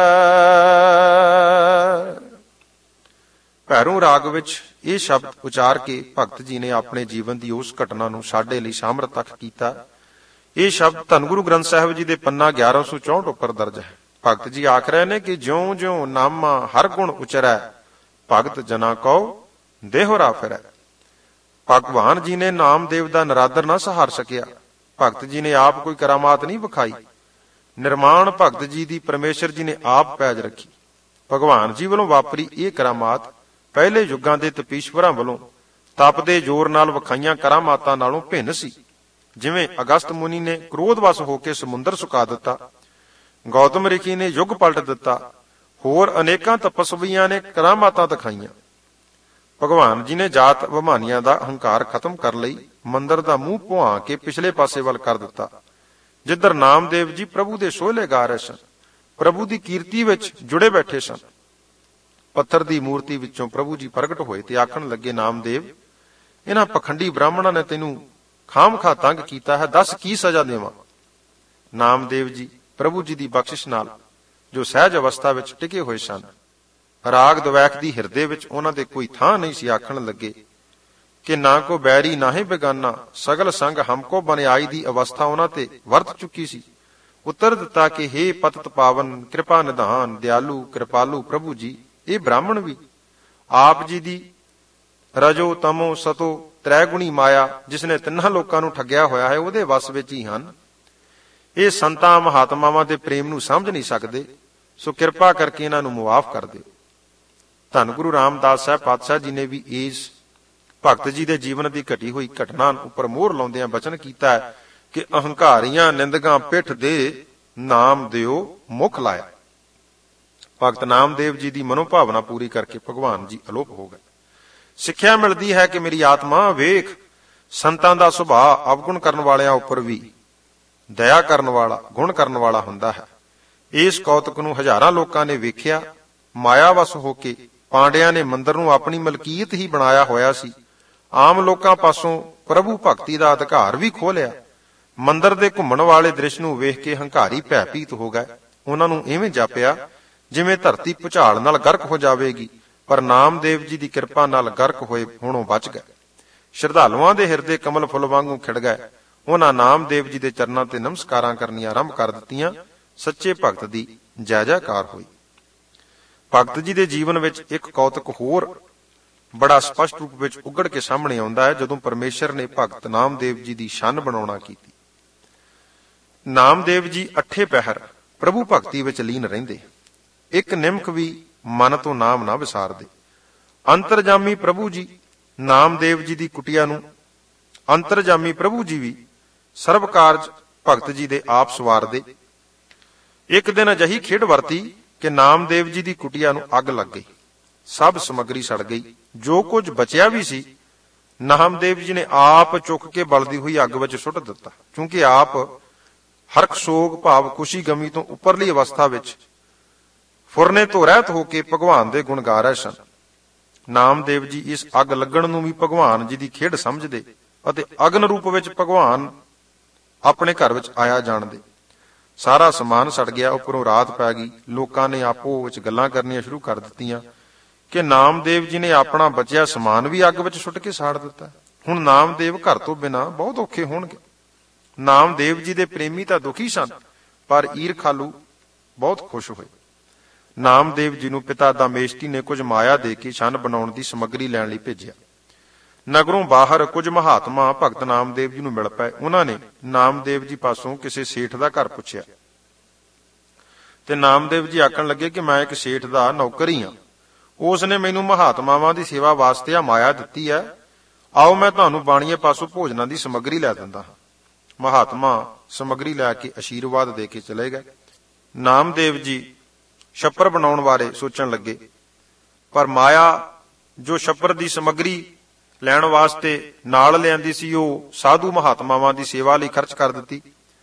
ਭੈਰੋਂ ਰਾਗ ਵਿੱਚ ਇਹ ਸ਼ਬਦ ਉਚਾਰ ਕੇ ਭਗਤ ਜੀ ਨੇ ਆਪਣੇ ਜੀਵਨ ਦੀ ਉਸ ਘਟਨਾ ਨੂੰ ਸਾਡੇ ਲਈ ਸਾਮਰਥਕ ਕੀਤਾ। ਇਹ ਸ਼ਬਦ ਧੰਨ ਗੁਰੂ ਗ੍ਰੰਥ ਸਾਹਿਬ ਜੀ ਦੇ ਪੰਨਾ ਗਿਆਰਾਂ ਸੌ ਚੌਂਹਠ ਉੱਪਰ ਦਰਜ ਹੈ। ਭਗਤ ਜੀ ਆਖ ਰਹੇ ਨੇ ਕਿ ਜਿਉ ਜਿਉ ਨਾਮਾ ਹਰ ਗੁਣ ਉਚਰੈ, ਭਗਤ ਜਨਾ ਕੋ ਦੇਹੁਰਾ ਫਿਰੈ। ਭਗਵਾਨ ਜੀ ਨੇ ਨਾਮਦੇਵ ਦਾ ਨਰਾਦਰ ਨਾ ਸਹਾਰ ਸਕਿਆ। ਭਗਤ ਜੀ ਨੇ ਆਪ ਕੋਈ ਕਰਾਮਾਤ ਨਹੀਂ ਵਿਖਾਈ। ਨਿਰਮਾਣ ਭਗਤ ਜੀ ਦੀ ਪਰਮੇਸ਼ਰ ਜੀ ਨੇ ਆਪ ਪੈਜ ਰੱਖੀ। ਭਗਵਾਨ ਜੀ ਵੱਲੋਂ ਵਾਪਰੀ ਇਹ ਕਰਾਮਾਤ ਪਹਿਲੇ ਯੁੱਗਾਂ ਦੇ ਤਪੀਸ਼ਵਰਾਂ ਵੱਲੋਂ ਤਪ ਦੇ ਜ਼ੋਰ ਨਾਲ ਵਿਖਾਈਆਂ ਕਰਾਮਾਤਾਂ ਨਾਲੋਂ ਭਿੰਨ ਸੀ। ਜਿਵੇਂ ਅਗਸਤ ਮੁਨੀ ਨੇ ਕ੍ਰੋਧਵਸ ਹੋ ਕੇ ਸਮੁੰਦਰ ਸੁਕਾ ਦਿੱਤਾ, ਗੌਤਮ ਰਿਸ਼ੀ ਨੇ ਯੁੱਗ ਪਲਟ ਦਿੱਤਾ, ਹੋਰ ਅਨੇਕਾਂ ਤਪਸਵੀਆਂ ਨੇ ਕਰਾਮਾਤਾਂ ਦਿਖਾਈਆਂ। ਭਗਵਾਨ ਜੀ ਨੇ ਜਾਤ ਅਭਿਮਾਨੀਆਂ ਦਾ ਹੰਕਾਰ ਖਤਮ ਕਰਨ ਲਈ ਮੰਦਿਰ ਦਾ ਮੂੰਹ ਭੁਆ ਕੇ ਪਿਛਲੇ ਪਾਸੇ ਵੱਲ ਕਰ ਦਿੱਤਾ, ਜਿੱਧਰ ਨਾਮਦੇਵ ਜੀ ਪ੍ਰਭੂ ਦੇ ਸੋਹਲੇ ਗਾ ਰਹੇ ਸਨ, ਪ੍ਰਭੂ ਦੀ ਕੀਰਤੀ ਵਿੱਚ ਜੁੜੇ ਬੈਠੇ ਸਨ। ਪੱਥਰ ਦੀ ਮੂਰਤੀ ਵਿੱਚੋਂ ਪ੍ਰਭੂ ਜੀ ਪ੍ਰਗਟ ਹੋਏ ਤੇ ਆਖਣ ਲੱਗੇ, ਨਾਮਦੇਵ, ਇਹਨਾਂ ਪਖੰਡੀ ਬ੍ਰਾਹਮਣਾਂ ਨੇ ਤੈਨੂੰ ਖਾਮਖਾ ਤੰਗ ਕੀਤਾ ਹੈ, ਦੱਸ ਕੀ ਸਜ਼ਾ ਦੇਵਾਂ। ਨਾਮਦੇਵ ਜੀ ਪ੍ਰਭੂ ਜੀ ਦੀ ਬਖਸ਼ਿਸ਼ ਨਾਲ ਜੋ ਸਹਿਜ ਅਵਸਥਾ ਵਿੱਚ ਟਿਕੇ ਹੋਏ ਸਨ, ਰਾਗ ਦਵੈਖ ਦੀ ਹਿਰਦੇ ਵਿੱਚ ਉਹਨਾਂ ਦੇ ਕੋਈ ਥਾਂ ਨਹੀਂ ਸੀ। ਆਖਣ ਲੱਗੇ ਕਿ ਨਾ ਕੋ ਬੈਰੀ ਨਾ ਹੀ ਬੇਗਾਨਾ, ਸਗਲ ਸੰਗ ਹਮਕੋ ਬਨਿਆਈ ਦੀ ਅਵਸਥਾ ਉਹਨਾਂ ਤੇ ਵਰਤ ਚੁੱਕੀ ਸੀ। ਉੱਤਰ ਦਿੱਤਾ ਕਿ ਹੇ ਪਤਿਤ ਪਾਵਨ ਕਿਰਪਾ ਨਿਧਾਨ ਦਿਆਲੂ ਕਿਰਪਾਲੂ ਪ੍ਰਭੂ ਜੀ, ਇਹ ਬ੍ਰਾਹਮਣ ਵੀ ਆਪ ਜੀ ਦੀ ਰਜੋ ਤਮੋ ਸਤੋ ਤ੍ਰੈ ਗੁਣੀ ਮਾਇਆ, ਜਿਸ ਨੇ ਤਿੰਨਾਂ ਲੋਕਾਂ ਨੂੰ ਠੱਗਿਆ ਹੋਇਆ ਹੈ, ਉਹਦੇ ਵਸ ਵਿੱਚ ਹੀ ਹਨ। ਇਹ ਸੰਤਾਂ ਮਹਾਤਮਾਵਾਂ ਦੇ ਪ੍ਰੇਮ ਨੂੰ ਸਮਝ ਨਹੀਂ ਸਕਦੇ, ਸੋ ਕਿਰਪਾ ਕਰਕੇ ਇਹਨਾਂ ਨੂੰ ਮੁਆਫ ਕਰ ਦਿਓ। ਧੰਨ ਗੁਰੂ ਰਾਮਦਾਸ ਸਾਹਿਬ ਪਾਤਸ਼ਾਹ ਜੀ ਨੇ ਵੀ ਇਸ ਭਗਤ ਜੀ ਦੇ ਜੀਵਨ ਦੀ ਘਟੀ ਹੋਈ ਘਟਨਾ ਉੱਪਰ ਮੋਹਰ ਲਾਉਂਦਿਆਂ ਬਚਨ ਕੀਤਾ ਹੈ ਕਿ ਅਹੰਕਾਰੀਆਂ ਨਿੰਦਕਾਂ ਪਿੱਠ ਦੇ ਨਾਮ ਦਿਓ ਮੁਖ ਲਾਇਆ। ਭਗਤ ਨਾਮਦੇਵ ਜੀ ਦੀ ਮਨੋਭਾਵਨਾ ਪੂਰੀ ਕਰਕੇ ਭਗਵਾਨ ਜੀ ਅਲੋਪ ਹੋ ਗਏ। ਸਿੱਖਿਆ ਮਿਲਦੀ ਹੈ ਕਿ ਮੇਰੀ ਆਤਮਾ ਵੇਖ, ਸੰਤਾਂ ਦਾ ਸੁਭਾਅ ਅਵਗੁਣ ਕਰਨ ਵਾਲਿਆਂ ਉੱਪਰ ਵੀ ਦਇਆ ਕਰਨ ਵਾਲਾ, ਗੁਣ ਕਰਨ ਵਾਲਾ ਹੁੰਦਾ ਹੈ। ਇਸ ਕੌਤਕ ਨੂੰ ਹਜ਼ਾਰਾਂ ਲੋਕਾਂ ਨੇ ਵੇਖਿਆ। ਮਾਇਆਵਸ ਹੋ ਕੇ ਪਾਂਡਿਆਂ ਨੇ ਮੰਦਰ ਨੂੰ ਆਪਣੀ ਮਲਕੀਅਤ ਹੀ ਬਣਾਇਆ ਹੋਇਆ ਸੀ। ਆਮ ਲੋਕਾਂ ਪਾਸੋਂ ਪ੍ਰਭੂ ਭਗਤੀ ਦਾ ਅਧਿਕਾਰ ਵੀ ਖੋਹ ਲਿਆ। ਮੰਦਰ ਦੇ ਘੁੰਮਣ ਵਾਲੇ ਦ੍ਰਿਸ਼ ਨੂੰ ਵੇਖ ਕੇ ਹੰਕਾਰੀ ਭੈਭੀਤ ਹੋ ਗਏ। ਉਹਨਾਂ ਨੂੰ ਇਵੇਂ ਜਾਪਿਆ ਜਿਵੇਂ ਧਰਤੀ ਭੁਚਾਲ ਨਾਲ ਗਰਕ ਹੋ ਜਾਵੇਗੀ, ਪਰ ਨਾਮਦੇਵ ਜੀ ਦੀ ਕਿਰਪਾ ਨਾਲ ਗਰਕ ਹੋਏ ਹੋਣੋਂ ਬਚ ਗਏ। ਸ਼ਰਧਾਲੂਆਂ ਦੇ ਹਿਰਦੇ ਕਮਲ ਫੁੱਲ ਵਾਂਗੂ ਖਿੜ ਗਏ। ਉਹਨਾਂ ਨਾਮਦੇਵ ਜੀ ਦੇ ਚਰਨਾਂ ਤੇ ਨਮਸਕਾਰਾਂ ਕਰਨੀਆਂ ਆਰੰਭ ਕਰ ਦਿੱਤੀਆਂ। ਸੱਚੇ ਭਗਤ ਦੀ ਜੈ ਜੈਕਾਰ ਹੋਈ। ਭਗਤ ਜੀ ਦੇ ਜੀਵਨ ਵਿੱਚ ਇੱਕ ਕੌਤਕ ਹੋਰ ਬੜਾ ਸਪਸ਼ਟ ਰੂਪ ਵਿੱਚ ਉੱਗੜ ਕੇ ਸਾਹਮਣੇ ਆਉਂਦਾ ਹੈ। ਜਦੋਂ ਪਰਮੇਸ਼ਰ ਨੇ ਭਗਤ ਨਾਮਦੇਵ ਜੀ ਦੀ ਸ਼ਾਨ ਬਣਾਉਣਾ ਕੀਤੀ। ਨਾਮਦੇਵ ਜੀ ਅੱਠੇ ਪਹਿਰ ਪ੍ਰਭੂ ਭਗਤੀ ਵਿੱਚ ਲੀਨ ਰਹਿੰਦੇ। ਇੱਕ ਨਿਮਕ ਵੀ ਮਨ ਤੋਂ ਨਾਮ ਨਾ ਵਿਸਾਰਦੇ। ਅੰਤਰਜਾਮੀ ਪ੍ਰਭੂ ਜੀ ਨਾਮਦੇਵ ਜੀ ਦੀ ਕੁਟੀਆ ਨੂੰ ਅੰਤਰਜਾਮੀ ਪ੍ਰਭੂ ਜੀ ਵੀ ਸਰਬ ਕਾਰਜ ਭਗਤ ਜੀ ਦੇ ਆਪ ਸਵਾਰਦੇ। ਇੱਕ ਦਿਨ ਅਜਿਹੀ ਖੇਡ ਵਰਤੀ ਕਿ ਨਾਮਦੇਵ ਜੀ ਦੀ ਕੁਟੀਆ ਨੂੰ ਅੱਗ ਲੱਗ ਗਈ। ਸਭ ਸਮੱਗਰੀ ਸੜ ਗਈ। ਜੋ ਕੁਝ ਬਚਿਆ ਵੀ ਸੀ ਨਾਮਦੇਵ ਜੀ ਨੇ ਆਪ ਚੁੱਕ ਕੇ ਬਲਦੀ ਹੋਈ ਅੱਗ ਵਿੱਚ ਸੁੱਟ ਦਿੱਤਾ, ਕਿਉਂਕਿ ਆਪ ਹਰਖ ਸੋਗ ਭਾਵ ਖੁਸ਼ੀ ਗਮੀ ਤੋਂ ਉੱਪਰਲੀ ਅਵਸਥਾ ਵਿੱਚ ਫੁਰਨੇ ਤੋਂ ਰਹਿਤ ਹੋ ਕੇ ਭਗਵਾਨ ਦੇ ਗੁਣ ਗਾ ਰਹੇ ਸਨ। ਨਾਮਦੇਵ ਜੀ ਇਸ ਅੱਗ ਲੱਗਣ ਨੂੰ ਵੀ ਭਗਵਾਨ ਜੀ ਦੀ ਖੇਡ ਸਮਝਦੇ ਅਤੇ ਅਗਨ ਰੂਪ ਵਿੱਚ ਭਗਵਾਨ ਆਪਣੇ ਘਰ ਵਿੱਚ ਆਇਆ ਜਾਣਦੇ। ਸਾਰਾ ਸਮਾਨ ਸੜ ਗਿਆ, ਉੱਪਰੋਂ ਰਾਤ ਪੈ ਗਈ। ਲੋਕਾਂ ਨੇ ਆਪੋ ਵਿੱਚ ਗੱਲਾਂ ਕਰਨੀਆਂ ਸ਼ੁਰੂ ਕਰ ਦਿੱਤੀਆਂ ਕਿ ਨਾਮਦੇਵ ਜੀ ਨੇ ਆਪਣਾ ਬਚਿਆ ਸਮਾਨ ਵੀ ਅੱਗ ਵਿੱਚ ਸੁੱਟ ਕੇ ਸਾੜ ਦਿੱਤਾ। ਹੁਣ ਨਾਮਦੇਵ ਘਰ ਤੋਂ ਬਿਨਾਂ ਬਹੁਤ ਔਖੇ ਹੋਣਗੇ। ਨਾਮਦੇਵ ਜੀ ਦੇ ਪ੍ਰੇਮੀ ਤਾਂ ਦੁਖੀ ਸਨ, ਪਰ ਈਰਖਾਲੂ ਬਹੁਤ ਖੁਸ਼ ਹੋਏ। ਨਾਮਦੇਵ ਜੀ ਨੂੰ ਪਿਤਾ ਦਮੇਸ਼ਟੀ ਨੇ ਕੁਝ ਮਾਇਆ ਦੇ ਕੇ ਛੰਨ ਬਣਾਉਣ ਦੀ ਸਮੱਗਰੀ ਲੈਣ ਲਈ ਭੇਜਿਆ। ਨਗਰੋਂ ਬਾਹਰ ਕੁਝ ਮਹਾਤਮਾ ਭਗਤ ਨਾਮਦੇਵ ਜੀ ਨੂੰ ਮਿਲ ਪਏ। ਉਹਨਾਂ ਨੇ ਨਾਮਦੇਵ ਜੀ ਪਾਸੋਂ ਕਿਸੇ ਸੇਠ ਦਾ ਘਰ ਪੁੱਛਿਆ ਤੇ ਨਾਮਦੇਵ ਜੀ ਆਖਣ ਲੱਗੇ ਕਿ ਮੈਂ ਇੱਕ ਸੇਠ ਦਾ ਨੌਕਰ ਹੀ ਹਾਂ। ਉਸ ਨੇ ਮੈਨੂੰ ਮਹਾਤਮਾਵਾਂ ਦੀ ਸੇਵਾ ਵਾਸਤੇ ਆ ਮਾਇਆ ਦਿੱਤੀ ਹੈ। ਆਓ ਮੈਂ ਤੁਹਾਨੂੰ ਬਾਣੀਏ ਪਾਸੋਂ ਭੋਜਨਾਂ ਦੀ ਸਮੱਗਰੀ ਲੈ ਦਿੰਦਾ ਹਾਂ। ਮਹਾਤਮਾ ਸਮੱਗਰੀ ਲੈ ਕੇ ਅਸ਼ੀਰਵਾਦ ਦੇ ਕੇ ਚਲੇ ਗਏ। ਨਾਮਦੇਵ ਜੀ ਛੱਪਰ ਬਣਾਉਣ ਬਾਰੇ ਸੋਚਣ ਲੱਗੇ, ਪਰ ਮਾਇਆ ਜੋ ਛੱਪਰ ਦੀ ਸਮੱਗਰੀ ਲੈਣ ਵਾਸਤੇ ਨਾਲ ਲਿਆਂਦੀ ਸੀ ਉਹ ਸਾਧੂ ਮਹਾਤਮਾਵਾਂ ਦੀ ਸੇਵਾ ਲਈ ਖਰਚ ਕਰ ਦਿੱਤੀ।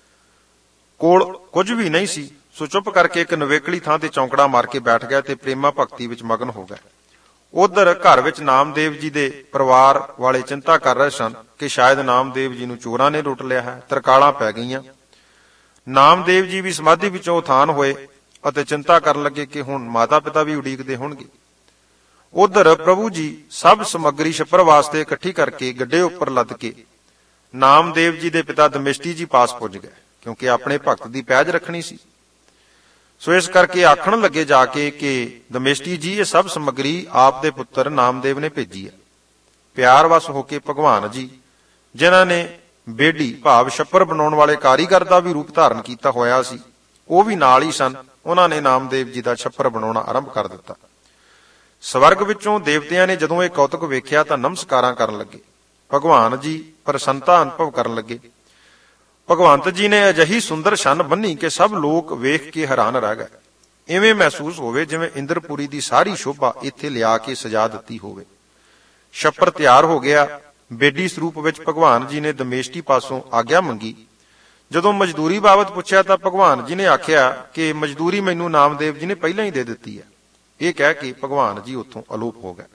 ਕੋਲ ਕੁਝ ਵੀ ਨਹੀਂ ਸੀ, ਸੋ ਚੁੱਪ ਕਰਕੇ ਇੱਕ ਨਵੇਕਲੀ ਥਾਂ ਤੇ ਚੌਂਕੜਾ ਮਾਰ ਕੇ ਬੈਠ ਗਿਆ ਤੇ ਪ੍ਰੇਮਾ ਭਗਤੀ ਵਿੱਚ ਮਗਨ ਹੋ ਗਿਆ। ਉਧਰ ਘਰ ਵਿੱਚ ਨਾਮਦੇਵ ਜੀ ਦੇ ਪਰਿਵਾਰ ਵਾਲੇ ਚਿੰਤਾ ਕਰ ਰਹੇ ਸਨ ਕਿ ਸ਼ਾਇਦ ਨਾਮਦੇਵ ਜੀ ਨੂੰ ਚੋਰਾਂ ਨੇ ਲੁੱਟ ਲਿਆ ਹੈ। ਤਰਕਾਲਾਂ ਪੈ ਗਈਆਂ। ਨਾਮਦੇਵ ਜੀ ਵੀ ਸਮਾਧੀ ਵਿੱਚੋਂ ਉਥਾਨ ਹੋਏ ਅਤੇ ਚਿੰਤਾ ਕਰਨ ਲੱਗੇ ਕਿ ਹੁਣ ਮਾਤਾ ਪਿਤਾ ਵੀ ਉਡੀਕਦੇ ਹੋਣਗੇ। ਉਧਰ ਪ੍ਰਭੂ ਜੀ ਸਭ ਸਮੱਗਰੀ ਛੱਪਰ ਵਾਸਤੇ ਇਕੱਠੀ ਕਰਕੇ ਗੱਡੇ ਉੱਪਰ ਲੱਦ ਕੇ ਨਾਮਦੇਵ ਜੀ ਦੇ ਪਿਤਾ ਦਮੇਸ਼ਟੀ ਜੀ ਪਾਸ ਪੁੱਜ ਗਏ, ਕਿਉਂਕਿ ਆਪਣੇ ਭਗਤ ਦੀ ਪੈਜ ਰੱਖਣੀ ਸੀ। ਸੋ ਇਸ ਕਰਕੇ ਆਖਣ ਲੱਗੇ ਜਾ ਕੇ ਕਿ ਦਮੇਸ਼ਟੀ ਜੀ ਇਹ ਸਭ ਸਮੱਗਰੀ ਆਪ ਦੇ ਪੁੱਤਰ ਨਾਮਦੇਵ ਨੇ ਭੇਜੀ ਹੈ। ਪਿਆਰ ਵਸ ਹੋ ਕੇ ਭਗਵਾਨ ਜੀ, ਜਿਨ੍ਹਾਂ ਨੇ ਬੇੜੀ ਭਾਵ ਛੱਪਰ ਬਣਾਉਣ ਵਾਲੇ ਕਾਰੀਗਰ ਦਾ ਵੀ ਰੂਪ ਧਾਰਨ ਕੀਤਾ ਹੋਇਆ ਸੀ, ਉਹ ਵੀ ਨਾਲ ਹੀ ਸਨ। ਉਹਨਾਂ ਨੇ ਨਾਮਦੇਵ ਜੀ ਦਾ ਛੱਪਰ ਬਣਾਉਣਾ ਆਰੰਭ ਕਰ ਦਿੱਤਾ। ਸਵਰਗ ਵਿੱਚੋਂ ਦੇਵਤਿਆਂ ਨੇ ਜਦੋਂ ਇਹ ਕੌਤਕ ਵੇਖਿਆ ਤਾਂ ਨਮਸਕਾਰਾਂ ਕਰਨ ਲੱਗੇ। ਭਗਵਾਨ ਜੀ ਪ੍ਰਸੰਨਤਾ ਅਨੁਭਵ ਕਰਨ ਲੱਗੇ। ਭਗਵੰਤ ਜੀ ਨੇ ਅਜਿਹੀ ਸੁੰਦਰ ਛੰਨ ਬੰਨੀ ਕਿ ਸਭ ਲੋਕ ਵੇਖ ਕੇ ਹੈਰਾਨ ਰਹਿ ਗਏ। ਇਵੇਂ ਮਹਿਸੂਸ ਹੋਵੇ ਜਿਵੇਂ ਇੰਦਰਪੁਰੀ ਦੀ ਸਾਰੀ ਸ਼ੋਭਾ ਇੱਥੇ ਲਿਆ ਕੇ ਸਜਾ ਦਿੱਤੀ ਹੋਵੇ। ਛੱਪਰ ਤਿਆਰ ਹੋ ਗਿਆ। ਬੇਡੀ ਸਰੂਪ ਵਿੱਚ ਭਗਵਾਨ ਜੀ ਨੇ ਦਮੇਸ਼ਟੀ ਪਾਸੋਂ ਆਗਿਆ ਮੰਗੀ। ਜਦੋਂ ਮਜ਼ਦੂਰੀ ਬਾਬਤ ਪੁੱਛਿਆ ਤਾਂ ਭਗਵਾਨ ਜੀ ਨੇ ਆਖਿਆ ਕਿ ਮਜ਼ਦੂਰੀ ਮੈਨੂੰ ਨਾਮਦੇਵ ਜੀ ਨੇ ਪਹਿਲਾਂ ਹੀ ਦੇ ਦਿੱਤੀ ਹੈ। ਇਹ ਕਹਿ ਕੇ ਭਗਵਾਨ ਜੀ ਉੱਥੋਂ ਅਲੋਪ ਹੋ ਗਏ।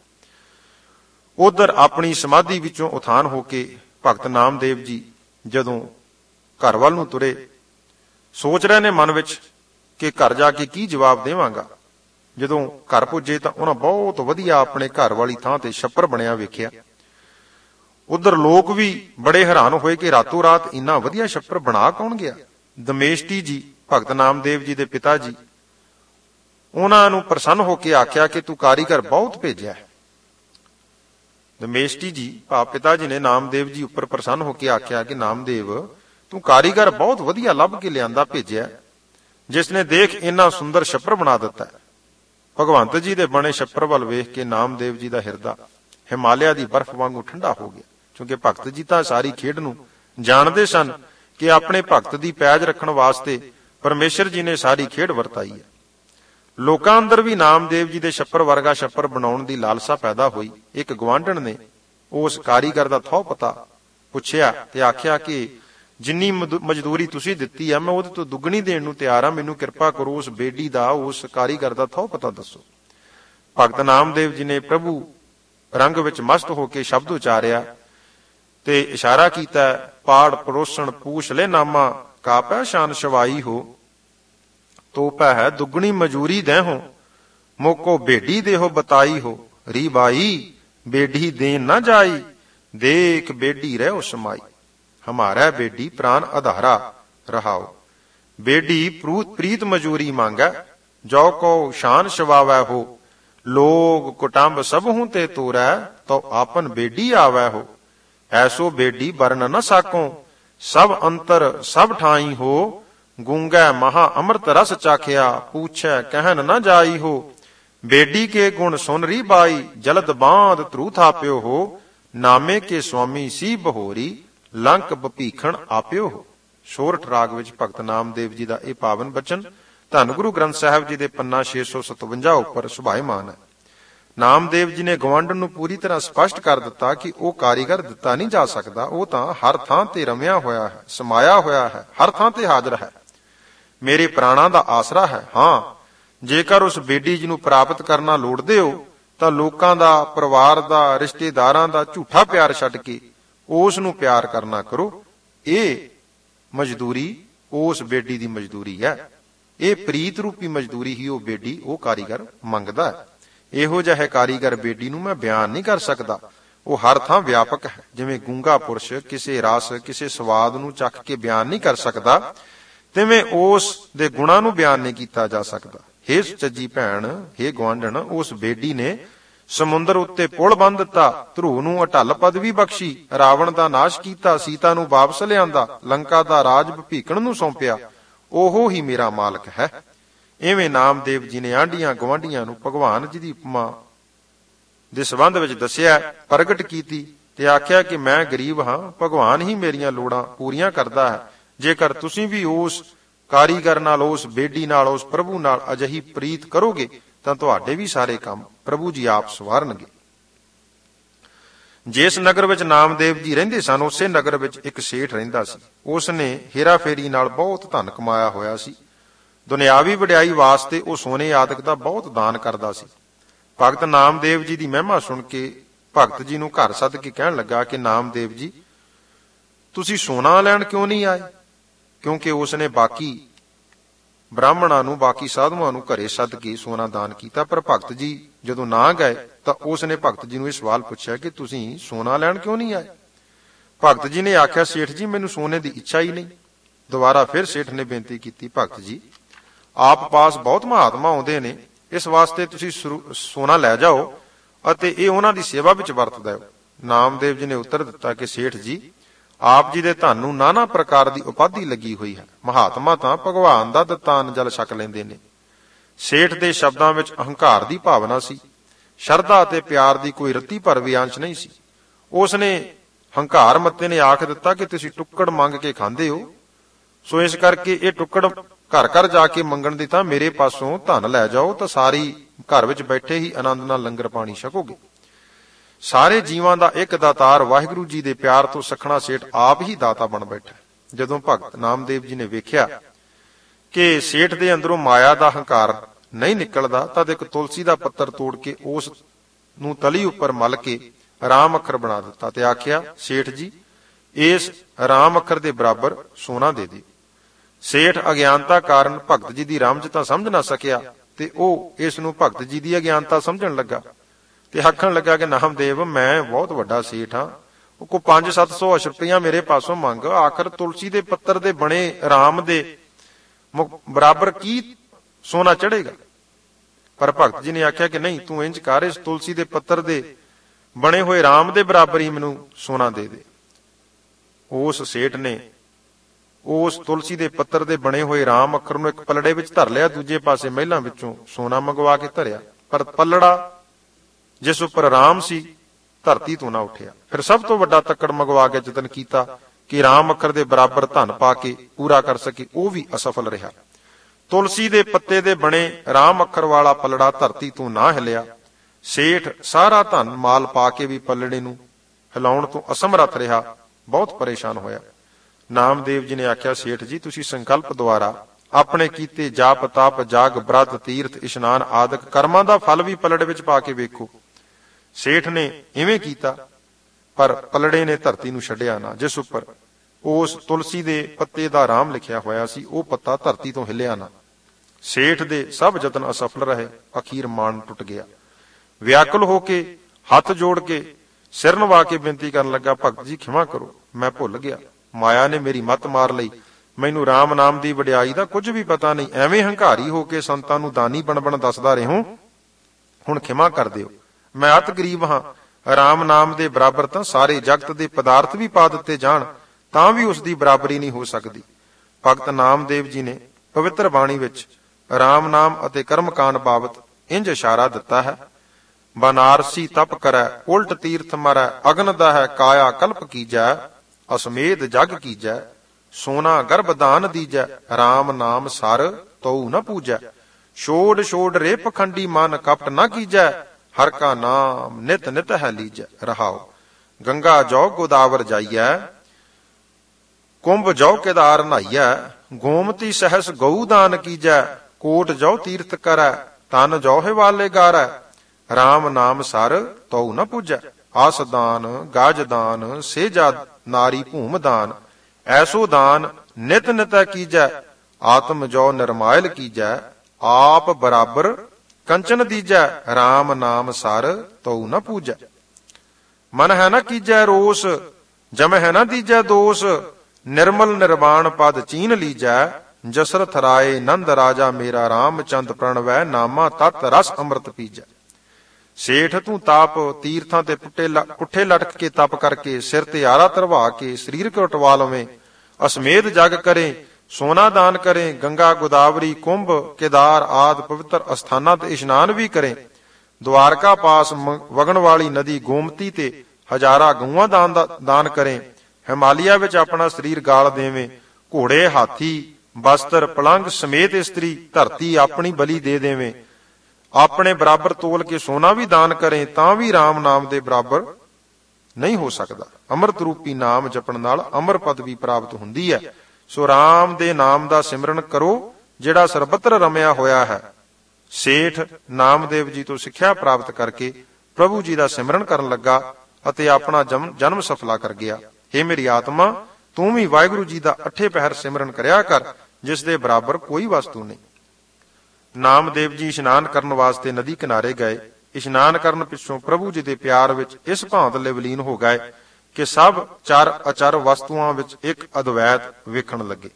ਉਧਰ ਆਪਣੀ ਸਮਾਧੀ ਵਿੱਚੋਂ ਉਥਾਨ ਹੋ ਕੇ ਭਗਤ ਨਾਮਦੇਵ ਜੀ ਜਦੋਂ ਘਰ ਵੱਲ ਨੂੰ ਤੁਰੇ, ਸੋਚ ਰਹੇ ਨੇ ਮਨ ਵਿੱਚ ਕਿ ਘਰ ਜਾ ਕੇ ਕੀ ਜਵਾਬ ਦੇਵਾਂਗਾ। ਜਦੋਂ ਘਰ ਪੁੱਜੇ ਤਾਂ ਉਹਨਾਂ ਬਹੁਤ ਵਧੀਆ ਆਪਣੇ ਘਰ ਵਾਲੀ ਥਾਂ ਤੇ ਛੱਪਰ ਬਣਿਆ ਵੇਖਿਆ। ਉਧਰ ਲੋਕ ਵੀ ਬੜੇ ਹੈਰਾਨ ਹੋਏ ਕਿ ਰਾਤੋਂ ਰਾਤ ਇੰਨਾ ਵਧੀਆ ਛੱਪਰ ਬਣਾ ਕੌਣ ਗਿਆ। ਦਮੇਸ਼ਟੀ ਜੀ ਭਗਤ ਨਾਮਦੇਵ ਜੀ ਦੇ ਪਿਤਾ ਜੀ, ਉਹਨਾਂ ਨੂੰ ਪ੍ਰਸੰਨ ਹੋ ਕੇ ਆਖਿਆ ਕਿ ਤੂੰ ਕਾਰੀਗਰ ਬਹੁਤ ਭੇਜਿਆ ਹੈ। ਦਮੇਸ਼ਟੀ ਜੀ ਭਾਵ ਪਿਤਾ ਜੀ ਨੇ ਨਾਮਦੇਵ ਜੀ ਉੱਪਰ ਪ੍ਰਸੰਨ ਹੋ ਕੇ ਆਖਿਆ ਕਿ ਨਾਮਦੇਵ ਤੂੰ ਕਾਰੀਗਰ ਬਹੁਤ ਵਧੀਆ ਲੱਭ ਕੇ ਲਿਆਂਦਾ ਭੇਜਿਆ, ਜਿਸ ਨੇ ਦੇਖ ਇੰਨਾ ਸੁੰਦਰ ਛੱਪਰ ਬਣਾ ਦਿੱਤਾ। ਭਗਵੰਤ ਜੀ ਦੇ ਬਣੇ ਛੱਪਰ ਵੱਲ ਵੇਖ ਕੇ ਨਾਮਦੇਵ ਜੀ ਦਾ ਹਿਰਦਾ ਹਿਮਾਲਿਆ ਦੀ ਬਰਫ਼ ਵਾਂਗੂ ਠੰਡਾ ਹੋ ਗਿਆ, ਕਿਉਂਕਿ ਭਗਤ ਜੀ ਤਾਂ ਸਾਰੀ ਖੇਡ ਨੂੰ ਜਾਣਦੇ ਸਨ ਕਿ ਆਪਣੇ ਭਗਤ ਦੀ ਪੈਜ ਰੱਖਣ ਵਾਸਤੇ ਪਰਮੇਸ਼ਰ ਜੀ ਨੇ ਸਾਰੀ ਖੇਡ ਵਰਤਾਈ ਹੈ। ਲੋਕਾਂ ਅੰਦਰ ਵੀ ਨਾਮਦੇਵ ਜੀ ਦੇ ਛੱਪਰ ਵਰਗਾ ਛੱਪਰ ਬਣਾਉਣ ਦੀ ਲਾਲਸਾ ਪੈਦਾ ਹੋਈ। ਇੱਕ ਗੁਆਂਢਣ ਨੇ ਉਸ ਕਾਰੀਗਰ ਦਾ ਥਹੁ ਪਤਾ ਪੁੱਛਿਆ ਤੇ ਆਖਿਆ ਕਿ ਜਿੰਨੀ ਮਜ਼ਦੂਰੀ ਤੁਸੀਂ ਦਿੱਤੀ ਆ ਮੈਂ ਉਹਦੇ ਤੋਂ ਦੁੱਗਣੀ ਦੇਣ ਨੂੰ ਤਿਆਰ ਆ, ਮੈਨੂੰ ਕਿਰਪਾ ਕਰੋ ਉਸ ਬੇਡੀ ਦਾ, ਉਸ ਕਾਰੀਗਰ ਦਾ ਥਹੁ ਪਤਾ ਦੱਸੋ। ਭਗਤ ਨਾਮਦੇਵ ਜੀ ਨੇ ਪ੍ਰਭੂ ਰੰਗ ਵਿੱਚ ਮਸਤ ਹੋ ਕੇ ਸ਼ਬਦ ਉਚਾਰਿਆ ਤੇ ਇਸ਼ਾਰਾ ਕੀਤਾ, ਪਾੜ ਪਰੋਸਣ ਪੂਛ ਲੈ ਨਾਮਾ ਕਾਪੈ ਸ਼ਾਨ ਸ਼ਵਾਈ ਹੋ, ਤੋ ਪੈ ਹੈ ਦੁੱਗਣੀ ਮਜੂਰੀ ਦੇਹੋ, ਮੋਕੋ ਬੇਡੀ ਦੇਹੋ ਬਤਾਈ ਹੋ, ਰੀ ਬਾਈ ਬੇਡੀ ਦੇਨ ਨਾ ਜਾਈ, ਦੇਖ ਬੇਡੀ ਰਹਿ ਸਮਾਈ, ਹਮਾਰਾ ਬੇਡੀ ਪ੍ਰਾਨ ਆਧਾਰਾ ਰਹਾਓ, ਬੇਡੀ ਪ੍ਰੀਤ ਮਜੂਰੀ ਮੰਗੈ, ਜੋ ਕੋ ਸ਼ਾਨ ਸ਼ਵਾਵੈ ਹੋ, ਲੋਗ ਕੁਟੰਬ ਸਭ ਹੂੰ ਤੇ ਤੋਰੈ, ਤੋ ਆਪਨ ਬੇਡੀ ਆਵੈ ਹੋ, ਐਸੋ ਬੇਡੀ ਬਰਨ ਨ ਸਾਕੋ, ਸਭ ਅੰਤਰ ਸਭ ਠਾਈ ਹੋ, ਗੂੰਗੈ ਮਹਾ ਅੰਮ੍ਰਿਤ ਰਸ ਚਾਖਿਆ, ਪੂਛੈ ਕਹਿਨ ਨ ਜਾਈ ਹੋ, ਬੇਡੀ ਕੇ ਗੁਣ ਸੁਨ ਰੀ ਬਾਈ, ਜਲਦ ਬਾਂਧ ਧਰੂ ਥਾਪਿਓ ਹੋ, ਨਾਮੇ ਕੇ ਸੁਆਮੀ ਸੀ ਬਹੋਰੀ, ਲੰਕ ਬਭੀਖਣ ਆਪਿਓ ਹੋ। ਸੋਰਠ ਰਾਗ ਵਿੱਚ ਭਗਤ ਨਾਮਦੇਵ ਜੀ ਦਾ ਇਹ ਪਾਵਨ ਬਚਨ ਧੰਨ ਗੁਰੂ ਗ੍ਰੰਥ ਸਾਹਿਬ ਜੀ ਦੇ ਪੰਨਾ ਛੇ ਸੌ ਸਤਵੰਜਾ ਉੱਪਰ ਸੁਭਾਇਮਾਨ ਹੈ। ਨਾਮਦੇਵ ਜੀ ਨੇ ਗਵਾਂਢਣ ਨੂੰ ਪੂਰੀ ਤਰ੍ਹਾਂ ਸਪਸ਼ਟ ਕਰ ਦਿੱਤਾ ਕਿ ਉਹ ਕਾਰੀਗਰ ਦਿੱਤਾ ਨਹੀਂ ਜਾ ਸਕਦਾ, ਉਹ ਤਾਂ ਹਰ ਥਾਂ ਤੇ ਰਮਿਆ ਹੋਇਆ ਹੈ, ਸਮਾਇਆ ਹੋਇਆ ਹੈ, ਹਰ ਥਾਂ ਤੇ ਹਾਜ਼ਰ ਹੈ, ਮੇਰੇ ਪ੍ਰਾਣਾਂ ਦਾ ਆਸਰਾ ਹੈ। ਹਾਂ, ਜੇਕਰ ਉਸ ਬੇਡੀ ਜੀ ਨੂੰ ਪ੍ਰਾਪਤ ਕਰਨਾ ਲੋੜਦੇ ਹੋ ਤਾਂ ਲੋਕਾਂ ਦਾ, ਪਰਿਵਾਰ ਦਾ, ਰਿਸ਼ਤੇਦਾਰਾਂ ਦਾ ਝੂਠਾ ਪਿਆਰ ਛੱਡ ਕੇ ਉਸ ਨੂੰ ਪਿਆਰ ਕਰਨਾ ਕਰੋ। ਇਹ ਮਜ਼ਦੂਰੀ ਉਸ ਬੇਡੀ ਦੀ ਮਜ਼ਦੂਰੀ ਹੈ, ਇਹ ਪ੍ਰੀਤ ਰੂਪੀ ਮਜ਼ਦੂਰੀ ਹੀ ਉਹ ਬੇਡੀ, ਉਹ ਕਾਰੀਗਰ ਮੰਗਦਾ ਹੈ। ਇਹੋ ਜਿਹੇ ਕਾਰੀਗਰ ਬੇਡੀ ਨੂੰ ਮੈਂ ਬਿਆਨ ਨਹੀਂ ਕਰ ਸਕਦਾ, ਉਹ ਹਰ ਥਾਂ ਵਿਆਪਕ ਹੈ। ਜਿਵੇਂ ਗੂੰਗਾ ਪੁਰਸ਼ ਕਿਸੇ ਰਸ, ਕਿਸੇ ਸਵਾਦ ਨੂੰ ਚੱਖ ਕੇ ਬਿਆਨ ਨਹੀਂ ਕਰ ਸਕਦਾ, ਤਿਵੇਂ ਉਸ ਦੇ ਗੁਣਾਂ ਨੂੰ ਬਿਆਨ ਨਹੀਂ ਕੀਤਾ ਜਾ ਸਕਦਾ। ਹੇ ਸੁਚੱਜੀ ਭੈਣ, ਹੇ ਗੁਆਂਢਣ, ਉਸ ਬੇਡੀ ਨੇ ਸਮੁੰਦਰ ਉੱਤੇ ਪੁਲ ਬੰਨ ਦਿੱਤਾ, ਧਰੂ ਨੂੰ ਅਟਲ ਪਦਵੀ ਬਖਸ਼ੀ, ਰਾਵਣ ਦਾ ਨਾਸ਼ ਕੀਤਾ, ਸੀਤਾ ਨੂੰ ਵਾਪਸ ਲਿਆਂਦਾ, ਲੰਕਾ ਦਾ ਰਾਜ ਭੀਖਣ ਨੂੰ ਸੌਂਪਿਆ, ਉਹ ਹੀ ਮੇਰਾ ਮਾਲਕ ਹੈ। ਇਵੇਂ ਨਾਮਦੇਵ ਜੀ ਨੇ ਆਂਢੀਆਂ ਗੁਆਂਢੀਆਂ ਨੂੰ ਭਗਵਾਨ ਜੀ ਦੀ ਉਪਮਾ ਦੇ ਸੰਬੰਧ ਵਿੱਚ ਦੱਸਿਆ, ਪ੍ਰਗਟ ਕੀਤੀ ਤੇ ਆਖਿਆ ਕਿ ਮੈਂ ਗਰੀਬ ਹਾਂ, ਭਗਵਾਨ ਹੀ ਮੇਰੀਆਂ ਲੋੜਾਂ ਪੂਰੀਆਂ ਕਰਦਾ ਹੈ। ਜੇਕਰ ਤੁਸੀਂ ਵੀ ਉਸ ਕਾਰੀਗਰ ਨਾਲ, ਉਸ ਬੇਡੀ ਨਾਲ, ਉਸ ਪ੍ਰਭੂ ਨਾਲ ਅਜਿਹੀ ਪ੍ਰੀਤ ਕਰੋਗੇ ਤਾਂ ਤੁਹਾਡੇ ਵੀ ਸਾਰੇ ਕੰਮ ਪ੍ਰਭੂ ਜੀ ਆਪ ਸਵਾਰਨਗੇ। ਜਿਸ ਨਗਰ ਵਿੱਚ ਨਾਮਦੇਵ ਜੀ ਰਹਿੰਦੇ ਸਨ, ਉਸੇ ਨਗਰ ਵਿੱਚ ਇੱਕ ਸੇਠ ਰਹਿੰਦਾ ਸੀ। ਉਸ ਨੇ ਹੇਰਾ ਫੇਰੀ ਨਾਲ ਬਹੁਤ ਧਨ ਕਮਾਇਆ ਹੋਇਆ ਸੀ। ਦੁਨਿਆਵੀ ਵਡਿਆਈ ਵਾਸਤੇ ਉਹ ਸੋਨੇ ਆਦਿਕ ਦਾ ਬਹੁਤ ਦਾਨ ਕਰਦਾ ਸੀ। ਭਗਤ ਨਾਮਦੇਵ ਜੀ ਦੀ ਮਹਿਮਾ ਸੁਣ ਕੇ ਭਗਤ ਜੀ ਨੂੰ ਘਰ ਸੱਦ ਕੇ ਕਹਿਣ ਲੱਗਾ ਕਿ ਨਾਮਦੇਵ ਜੀ, ਤੁਸੀਂ ਸੋਨਾ ਲੈਣ ਕਿਉਂ ਨਹੀਂ ਆਏ? ਕਿਉਂਕਿ ਉਸ ਨੇ ਬਾਕੀ ਬ੍ਰਾਹਮਣਾਂ ਨੂੰ, ਬਾਕੀ ਸਾਧੂਆਂ ਨੂੰ ਘਰੇ ਸੱਦ ਕੇ ਸੋਨਾ ਦਾਨ ਕੀਤਾ, ਪਰ ਭਗਤ ਜੀ ਜਦੋਂ ਨਾ ਗਏ ਤਾਂ ਉਸ ਨੇ ਭਗਤ ਜੀ ਨੂੰ ਇਹ ਸਵਾਲ ਪੁੱਛਿਆ ਕਿ ਤੁਸੀਂ ਸੋਨਾ ਲੈਣ ਕਿਉਂ ਨਹੀਂ ਆਏ? ਭਗਤ ਜੀ ਨੇ ਆਖਿਆ, ਸੇਠ ਜੀ ਮੈਨੂੰ ਸੋਨੇ ਦੀ ਇੱਛਾ ਹੀ ਨਹੀਂ। ਦੁਬਾਰਾ ਫਿਰ ਸੇਠ ਨੇ ਬੇਨਤੀ ਕੀਤੀ, ਭਗਤ ਜੀ ਆਪ ਪਾਸ ਬਹੁਤ ਮਹਾਤਮਾ ਆਉਂਦੇ ਨੇ, ਇਸ ਵਾਸਤੇ ਤੁਸੀਂ ਸੋਨਾ ਲੈ ਜਾਓ ਅਤੇ ਇਹ ਉਹਨਾਂ ਦੀ ਸੇਵਾ ਵਿੱਚ ਵਰਤ ਦਿਓ। ਨਾਮਦੇਵ ਜੀ ਨੇ ਉੱਤਰ ਦਿੱਤਾ ਕਿ ਸੇਠ ਜੀ, ਆਪ ਜੀ ਦੇ ਧਨ ਨੂੰ ਨਾਨਾ ਪ੍ਰਕਾਰ ਦੀ ਉਪਾਧੀ ਲੱਗੀ ਹੋਈ ਹੈ, ਮਹਾਤਮਾ ਤਾਂ ਭਗਵਾਨ ਦਾ ਦਿੱਤਾ ਅੰਨ ਜਲ ਛਕ ਲੈਂਦੇ ਨੇ। ਸੇਠ ਦੇ ਸ਼ਬਦਾਂ ਵਿੱਚ ਅਹੰਕਾਰ ਦੀ ਭਾਵਨਾ ਸੀ, ਸ਼ਰਧਾ ਅਤੇ ਪਿਆਰ ਦੀ ਕੋਈ ਰੱਤੀ ਭਰ ਵੀ ਅੰਸ਼ ਨਹੀਂ ਸੀ। ਉਸ ਨੇ ਹੰਕਾਰ ਮੱਤੇ ਨੇ ਆਖ ਦਿੱਤਾ ਕਿ ਤੁਸੀਂ ਟੁੱਕੜ ਮੰਗ ਕੇ ਖਾਂਦੇ ਹੋ, ਸੋ ਇਸ ਕਰਕੇ ਇਹ ਟੁੱਕੜ ਘਰ ਘਰ ਜਾ ਕੇ ਮੰਗਣ ਦੀ ਤਾਂ ਮੇਰੇ ਪਾਸੋਂ ਧਨ ਲੈ ਜਾਓ ਤਾਂ ਸਾਰੀ ਘਰ ਵਿੱਚ ਬੈਠੇ ਹੀ ਆਨੰਦ ਨਾਲ ਲੰਗਰ ਪਾਣੀ ਛਕੋਗੇ। ਸਾਰੇ ਜੀਵਾਂ ਦਾ ਇੱਕ ਦਾਤਾਰ ਵਾਹਿਗੁਰੂ ਜੀ ਦੇ ਪਿਆਰ ਤੋਂ ਸਖਣਾ ਸੇਠ ਆਪ ਹੀ ਦਾਤਾ ਬਣ ਬੈਠਾ। ਜਦੋਂ ਭਗਤ ਨਾਮਦੇਵ ਜੀ ਨੇ ਵੇਖਿਆ ਕਿ ਸੇਠ ਦੇ ਅੰਦਰੋਂ ਮਾਇਆ ਦਾ ਹੰਕਾਰ ਨਹੀਂ ਨਿਕਲਦਾ, ਤਦ ਇੱਕ ਤੁਲਸੀ ਦਾ ਪੱਤਰ ਤੋੜ ਕੇ ਉਸ ਨੂੰ ਤਲੀ ਉੱਪਰ ਮਲ ਕੇ ਰਾਮ ਅੱਖਰ ਬਣਾ ਦਿੱਤਾ ਤੇ ਆਖਿਆ, ਸੇਠ ਜੀ ਇਸ ਰਾਮ ਅੱਖਰ ਦੇ ਬਰਾਬਰ ਸੋਨਾ ਦੇ ਦਿਓ। ਸੇਠ ਅਗਿਆਨਤਾ ਕਾਰਨ ਭਗਤ ਜੀ ਦੀ ਰਮਝ ਤਾਂ ਸਮਝ ਨਾ ਸਕਿਆ ਤੇ ਉਹ ਇਸ ਨੂੰ ਭਗਤ ਜੀ ਦੀ ਅਗਿਆਨਤਾ ਸਮਝਣ ਲੱਗਾ ਤੇ ਆਖਣ ਲੱਗਾ ਕਿ ਨਾਮਦੇਵ, ਮੈਂ ਬਹੁਤ ਵੱਡਾ ਸੇਠ ਹਾਂ, ਉਹ ਕੋ ਪੰਜ ਸੱਤ ਸੌ ਅਸ਼ਰਪੀਆਂ ਮੇਰੇ ਪਾਸੋਂ ਮੰਗ, ਆਖਰ ਤੁਲਸੀ ਦੇ ਪੱਤਰ ਦੇ ਬਣੇ ਰਾਮ ਦੇ ਬਰਾਬਰ ਕੀ ਸੋਨਾ ਚੜੇਗਾ। ਪਰ ਭਗਤ ਜੀ ਨੇ ਆਖਿਆ ਕਿ ਨਹੀਂ, ਤੂੰ ਇੰਜ ਕਰ, ਇਸ ਤੁਲਸੀ ਦੇ ਪੱਤਰ ਦੇ ਬਣੇ ਹੋਏ ਰਾਮ ਦੇ ਬਰਾਬਰ ਹੀ ਮੈਨੂੰ ਸੋਨਾ ਦੇ ਦੇ। ਉਸ ਸੇਠ ਨੇ ਉਸ ਤੁਲਸੀ ਦੇ ਪੱਤਰ ਦੇ ਬਣੇ ਹੋਏ ਰਾਮ ਅੱਖਰ ਨੂੰ ਇੱਕ ਪਲੜੇ ਵਿੱਚ ਧਰ ਲਿਆ, ਦੂਜੇ ਪਾਸੇ ਮਹਿਲਾਂ ਵਿੱਚੋਂ ਸੋਨਾ ਮੰਗਵਾ ਕੇ ਧਰਿਆ, ਪਰ ਪਲੜਾ ਜਿਸ ਉੱਪਰ ਰਾਮ ਸੀ ਧਰਤੀ ਤੋਂ ਨਾ ਉੱਠਿਆ। ਫਿਰ ਸਭ ਤੋਂ ਵੱਡਾ ਤੱਕੜ ਮੰਗਵਾ ਕੇ ਯਤਨ ਕੀਤਾ ਕਿ ਰਾਮ ਅੱਖਰ ਦੇ ਬਰਾਬਰ ਧਨ ਪਾ ਕੇ ਪੂਰਾ ਕਰ ਸਕੇ, ਉਹ ਵੀ ਅਸਫਲ ਰਿਹਾ। ਤੁਲਸੀ ਦੇ ਪੱਤੇ ਦੇ ਬਣੇ ਰਾਮ ਅੱਖਰ ਵਾਲਾ ਪਲੜਾ ਧਰਤੀ ਤੋਂ ਨਾ ਹਿਲਿਆ। ਸੇਠ ਸਾਰਾ ਧਨ ਮਾਲ ਪਾ ਕੇ ਵੀ ਪਲੜੇ ਨੂੰ ਹਿਲਾਉਣ ਤੋਂ ਅਸਮਰੱਥ ਰਿਹਾ, ਬਹੁਤ ਪਰੇਸ਼ਾਨ ਹੋਇਆ। ਨਾਮਦੇਵ ਜੀ ਨੇ ਆਖਿਆ, ਸੇਠ ਜੀ, ਤੁਸੀਂ ਸੰਕਲਪ ਦੁਆਰਾ ਆਪਣੇ ਕੀਤੇ ਜਾਪ ਤਪ ਜਾਗ ਬ੍ਰਤ ਤੀਰਥ ਇਸ਼ਨਾਨ ਆਦਿਕ ਕਰਮਾਂ ਦਾ ਫਲ ਵੀ ਪਲੜੇ ਵਿੱਚ ਪਾ ਕੇ ਵੇਖੋ। ਸੇਠ ਨੇ ਇਵੇਂ ਕੀਤਾ, ਪਰ ਪਲੜੇ ਨੇ ਧਰਤੀ ਨੂੰ ਛੱਡਿਆ ਨਾ। ਜਿਸ ਉੱਪਰ ਉਸ ਤੁਲਸੀ ਦੇ ਪੱਤੇ ਦਾ ਰਾਮ ਲਿਖਿਆ ਹੋਇਆ ਸੀ, ਉਹ ਪੱਤਾ ਧਰਤੀ ਤੋਂ ਹਿਲਿਆ ਨਾ। ਸੇਠ ਦੇ ਸਭ ਯਤਨ ਅਸਫਲ ਰਹੇ, ਅਖੀਰ ਮਾਣ ਟੁੱਟ ਗਿਆ। ਵਿਆਕੁਲ ਹੋ ਕੇ ਹੱਥ ਜੋੜ ਕੇ ਸਿਰ ਨਵਾ ਕੇ ਬੇਨਤੀ ਕਰਨ ਲੱਗਾ, ਭਗਤ ਜੀ ਖਿਮਾ ਕਰੋ, ਮੈਂ ਭੁੱਲ ਗਿਆ, ਮਾਇਆ ਨੇ ਮੇਰੀ ਮੱਤ ਮਾਰ ਲਈ, ਮੈਨੂੰ ਰਾਮ ਨਾਮ ਦੀ ਵਡਿਆਈ ਦਾ ਕੁਝ ਵੀ ਪਤਾ ਨਹੀਂ, ਐਵੇਂ ਹੰਕਾਰੀ ਹੋ ਕੇ ਸੰਤਾਂ ਨੂੰ ਦਾਨੀ ਬਣ ਬਣ ਦੱਸਦਾ ਰਹਿਉ, ਹੁਣ ਖਿਮਾ ਕਰ ਦਿਓ, ਮੈਂ ਅਤ ਗਰੀਬ ਹਾਂ, ਰਾਮ ਨਾਮ ਦੇ ਬਰਾਬਰ ਤਾਂ ਸਾਰੇ ਜਗਤ ਦੇ ਪਦਾਰਥ ਵੀ ਪਾ ਦਿੱਤੇ ਜਾਣ ਤਾਂ ਵੀ ਉਸ ਦੀ ਬਰਾਬਰੀ ਨਹੀਂ ਹੋ ਸਕਦੀ। ਭਗਤ ਨਾਮਦੇਵ ਜੀ ਨੇ ਪਵਿੱਤਰ ਬਾਣੀ ਵਿੱਚ ਰਾਮ ਨਾਮ ਅਤੇ ਕਰਮਕਾਂਡ ਬਾਬਤ ਇੰਜ ਇਸ਼ਾਰਾ ਦਿੱਤਾ ਹੈ, ਬਨਾਰਸੀ ਤਪ ਕਰੈ ਉਲਟ ਤੀਰਥ ਮਰੈ, ਅਗਨ ਦਹੈ ਕਾਇਆ ਕਲਪ ਕੀਜੈ, ਅਸਮੇਧ ਜਗ ਕੀਜੈ, ਸੋਨਾ ਗਰਭ ਦਾਨ ਦੀਜੈ, ਰਾਮ ਨਾਮ ਸਰ ਤਉ ਨ ਪੂਜੈ, ਛੋੜ ਛੋੜ ਰੇ ਪਖੰਡੀ ਮਨ ਕਪਟ ਨ ਕੀਜੈ, ਹਰ ਕਾ ਨਾਮ ਨਿਤ ਨਿਤ ਹੈ ਲੀਜੈ। ਰਹਾਉ ਗੰਗਾ ਜौ ਗੋਦਾਵਰ ਜਾਈਐ, ਕੁੰਭ ਜौ ਕੇਦਾਰ ਨਹਾਈਐ, ਗੋਮਤੀ ਸਹਸ ਗਊ ਦਾਨ ਕੀਜੈ, ਕੋਟ ਜौ ਤੀਰਥ ਕਰੈ, ਤਨ ਜौ ਹਿਵਾਲੇ ਗਾਰੈ, ਰਾਮ ਨਾਮ ਸਰ ਤਉ ਨ ਪੂਜੈ, ਆਸ ਦਾਨ ਗਾਜ ਦਾਨ ਸੇਜਾ ਨਾਰੀ ਭੂਮ ਦਾਨ, ਐਸੋ ਦਾਨ ਨਿਤ ਨਿਤ ਕੀਜੈ, ਆਤਮ ਜौ ਨਿਰਮਾਇਲ ਕੀਜੈ, ਆਪ ਬਰਾਬਰ ਕੰਚਨ ਦੀਜੈ, ਰਾਮ ਨਾਮ ਸਰ ਤਉ ਨ ਪੂਜੈ, ਮਨ ਹੈ ਨ ਕੀਜੈ ਰੋਸ, ਜਮ ਹੈ ਨ ਦੀਜੈ ਦੋਸ, ਨਿਰਮਲ ਨਿਰਵਾਣ ਪਦ ਚੀਨ ਲੀਜੈ, ਜਸਰਥ ਰਾਏ ਨੰਦ ਰਾਜਾ ਮੇਰਾ, ਰਾਮ ਚੰਦ ਪ੍ਰਣਵੈ ਨਾਮਾ ਤਤ ਰਸ ਅੰਮ੍ਰਿਤ ਪੀਜੈ। ਸੇਠ ਤੂੰ ਤਾਪ ਤੀਰਥਾਂ ਤੇ ਪੁੱਟੇ ਪੁੱਠੇ ਲਟਕ ਕੇ ਤਪ ਕਰਕੇ, ਸਿਰ ਤੇ ਆਰਾ ਧਰਵਾ ਕੇ ਸਰੀਰ ਕਟਵਾ ਲਵੇਂ, ਅਸਮੇਧ ਜਗ ਕਰੇ, ਸੋਨਾ ਦਾਨ ਕਰੇ, ਗੰਗਾ ਗੋਦਾਵਰੀ ਕੁੰਭ ਕੇਦਾਰ ਆਦਿ ਪਵਿੱਤਰ ਅਸਥਾਨਾਂ ਤੇ ਇਸ਼ਨਾਨ ਵੀ ਕਰੇ, ਦਵਾਰਕਾ ਪਾਸ ਵਗਣ ਵਾਲੀ ਨਦੀ ਗੋਮਤੀ ਤੇ ਹਜ਼ਾਰਾਂ ਗਊਆਂ ਦਾਨ ਦਾਨ ਕਰੇ, ਹਿਮਾਲਿਆ ਵਿੱਚ ਆਪਣਾ ਸਰੀਰ ਗਾਲ ਦੇਵੇਂ, ਘੋੜੇ ਹਾਥੀ ਬਸਤਰ ਪਲੰਗ ਸਮੇਤ ਇਸਤਰੀ ਧਰਤੀ ਆਪਣੀ ਬਲੀ ਦੇ ਦੇਵੇਂ, ਆਪਣੇ ਬਰਾਬਰ ਤੋਲ ਕੇ ਸੋਨਾ ਵੀ ਦਾਨ ਕਰੇ, ਤਾਂ ਵੀ ਰਾਮ ਨਾਮ ਦੇ ਬਰਾਬਰ ਨਹੀਂ ਹੋ ਸਕਦਾ। ਅੰਮ੍ਰਿਤ ਰੂਪੀ ਨਾਮ ਜਪਣ ਨਾਲ ਅਮਰ ਪਦਵੀ ਪ੍ਰਾਪਤ ਹੁੰਦੀ ਹੈ। ਸੋ ਰਾਮ ਦੇ ਨਾਮ ਦਾ ਸਿਮਰਨ ਕਰੋ ਜਿਹੜਾ ਸਰਬੱਤਰ ਰਮਿਆ ਹੋਇਆ ਹੈ। ਸੇਠ ਨਾਮਦੇਵ ਜੀ ਤੋਂ ਸਿੱਖਿਆ ਪ੍ਰਾਪਤ ਕਰਕੇ ਪ੍ਰਭੂ ਜੀ ਦਾ ਸਿਮਰਨ ਕਰਨ ਲੱਗਾ ਅਤੇ ਆਪਣਾ ਜਨਮ ਸਫਲਾ ਕਰ ਗਿਆ। ਹੇ ਮੇਰੀ ਆਤਮਾ, ਤੂੰ ਵੀ ਵਾਹਿਗੁਰੂ ਜੀ ਦਾ ਅੱਠੇ ਪਹਿਰ ਸਿਮਰਨ ਕਰਿਆ ਕਰ, ਜਿਸ ਦੇ ਬਰਾਬਰ ਕੋਈ ਵਸਤੂ ਨਹੀਂ। ਨਾਮਦੇਵ ਜੀ ਇਸ਼ਨਾਨ ਕਰਨ ਵਾਸਤੇ ਨਦੀ ਕਿਨਾਰੇ ਗਏ। ਇਸ਼ਨਾਨ ਕਰਨ ਪਿੱਛੋਂ ਪ੍ਰਭੂ ਜੀ ਦੇ ਪਿਆਰ ਵਿੱਚ ਇਸ ਭਾਂਤ ਲਿਵਲੀਨ ਹੋ ਗਏ ਕਿ ਸਭ ਚਰ ਅਚਰ ਵਸਤੂਆਂ ਵਿੱਚ ਇੱਕ ਅਦਵੈਤ ਵੇਖਣ ਲੱਗੇ।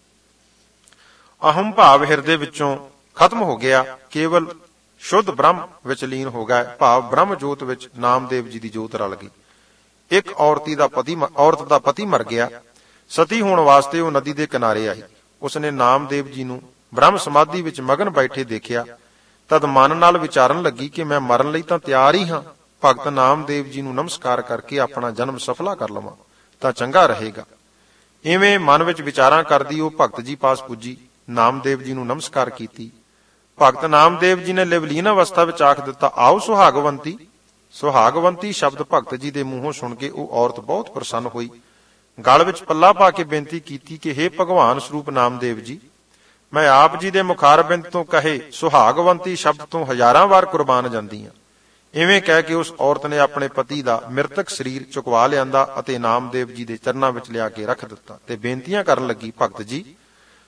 ਅਹੰ ਭਾਵ ਹਿਰਦੇ ਵਿੱਚੋਂ ਖਤਮ ਹੋ ਗਿਆ, ਕੇਵਲ ਸ਼ੁੱਧ ਬ੍ਰਹਮ ਵਿੱਚ ਲੀਨ ਹੋ ਗਏ। ਭਾਵ ਬ੍ਰਹਮ ਜੋਤ ਵਿੱਚ ਨਾਮਦੇਵ ਜੀ ਦੀ ਜੋਤ ਰਲ ਗਈ। ਇੱਕ ਔਰਤੀ ਦਾ ਪਤੀ ਔਰਤ ਦਾ ਪਤੀ ਮਰ ਗਿਆ। ਸਤੀ ਹੋਣ ਵਾਸਤੇ ਉਹ ਨਦੀ ਦੇ ਕਿਨਾਰੇ ਆਈ। ਉਸਨੇ ਨਾਮਦੇਵ ਜੀ ਨੂੰ ਬ੍ਰਹਮ ਸਮਾਧੀ ਵਿੱਚ ਮਗਨ ਬੈਠੇ ਦੇਖਿਆ। ਤਦ ਮਨ ਨਾਲ ਵਿਚਾਰਨ ਲੱਗੀ ਕਿ ਮੈਂ ਮਰਨ ਲਈ ਤਾਂ ਤਿਆਰ ਹੀ ਹਾਂ। ਭਗਤ ਨਾਮਦੇਵ ਜੀ ਨੂੰ ਨਮਸਕਾਰ ਕਰਕੇ ਆਪਣਾ ਜਨਮ ਸਫਲਾ ਕਰ ਲਵਾਂ ਤਾਂ ਚੰਗਾ ਰਹੇਗਾ। ਇਵੇਂ ਮਨ ਵਿੱਚ ਵਿਚਾਰਾਂ ਕਰਦੀ ਉਹ ਭਗਤ ਜੀ ਪਾਸ ਪੁੱਜੀ, ਨਾਮਦੇਵ ਜੀ ਨੂੰ ਨਮਸਕਾਰ ਕੀਤੀ। ਭਗਤ ਨਾਮਦੇਵ ਜੀ ਨੇ ਲਿਵਲੀਨ ਅਵਸਥਾ ਵਿੱਚ ਆਖ ਦਿੱਤਾ, ਆਓ ਸੁਹਾਗਵੰਤੀ। ਸੁਹਾਗਵੰਤੀ ਸ਼ਬਦ ਭਗਤ ਜੀ ਦੇ ਮੂੰਹੋਂ ਸੁਣ ਕੇ ਉਹ ਔਰਤ ਬਹੁਤ ਪ੍ਰਸੰਨ ਹੋਈ। ਗਲ ਵਿੱਚ ਪੱਲਾ ਪਾ ਕੇ ਬੇਨਤੀ ਕੀਤੀ ਕਿ ਹੇ ਭਗਵਾਨ ਸਰੂਪ ਨਾਮਦੇਵ ਜੀ, ਮੈਂ ਆਪ ਜੀ ਦੇ ਮੁਖਾਰਬਿੰਦ ਤੋਂ ਕਹੇ ਸੁਹਾਗਵੰਤੀ ਸ਼ਬਦ ਤੋਂ ਹਜ਼ਾਰਾਂ ਵਾਰ ਕੁਰਬਾਨ ਜਾਂਦੀ ਹਾਂ। ਇਵੇਂ ਕਹਿ ਕੇ ਉਸ ਔਰਤ ਨੇ ਆਪਣੇ ਪਤੀ ਦਾ ਮਿਰਤਕ ਸਰੀਰ ਚੁਕਵਾ ਲਿਆਂਦਾ ਅਤੇ ਨਾਮਦੇਵ ਜੀ ਦੇ ਚਰਨਾਂ ਵਿੱਚ ਲਿਆ ਕੇ ਰੱਖ ਦਿੱਤਾ ਤੇ ਬੇਨਤੀਆਂ ਕਰਨ ਲੱਗੀ, ਭਗਤ ਜੀ,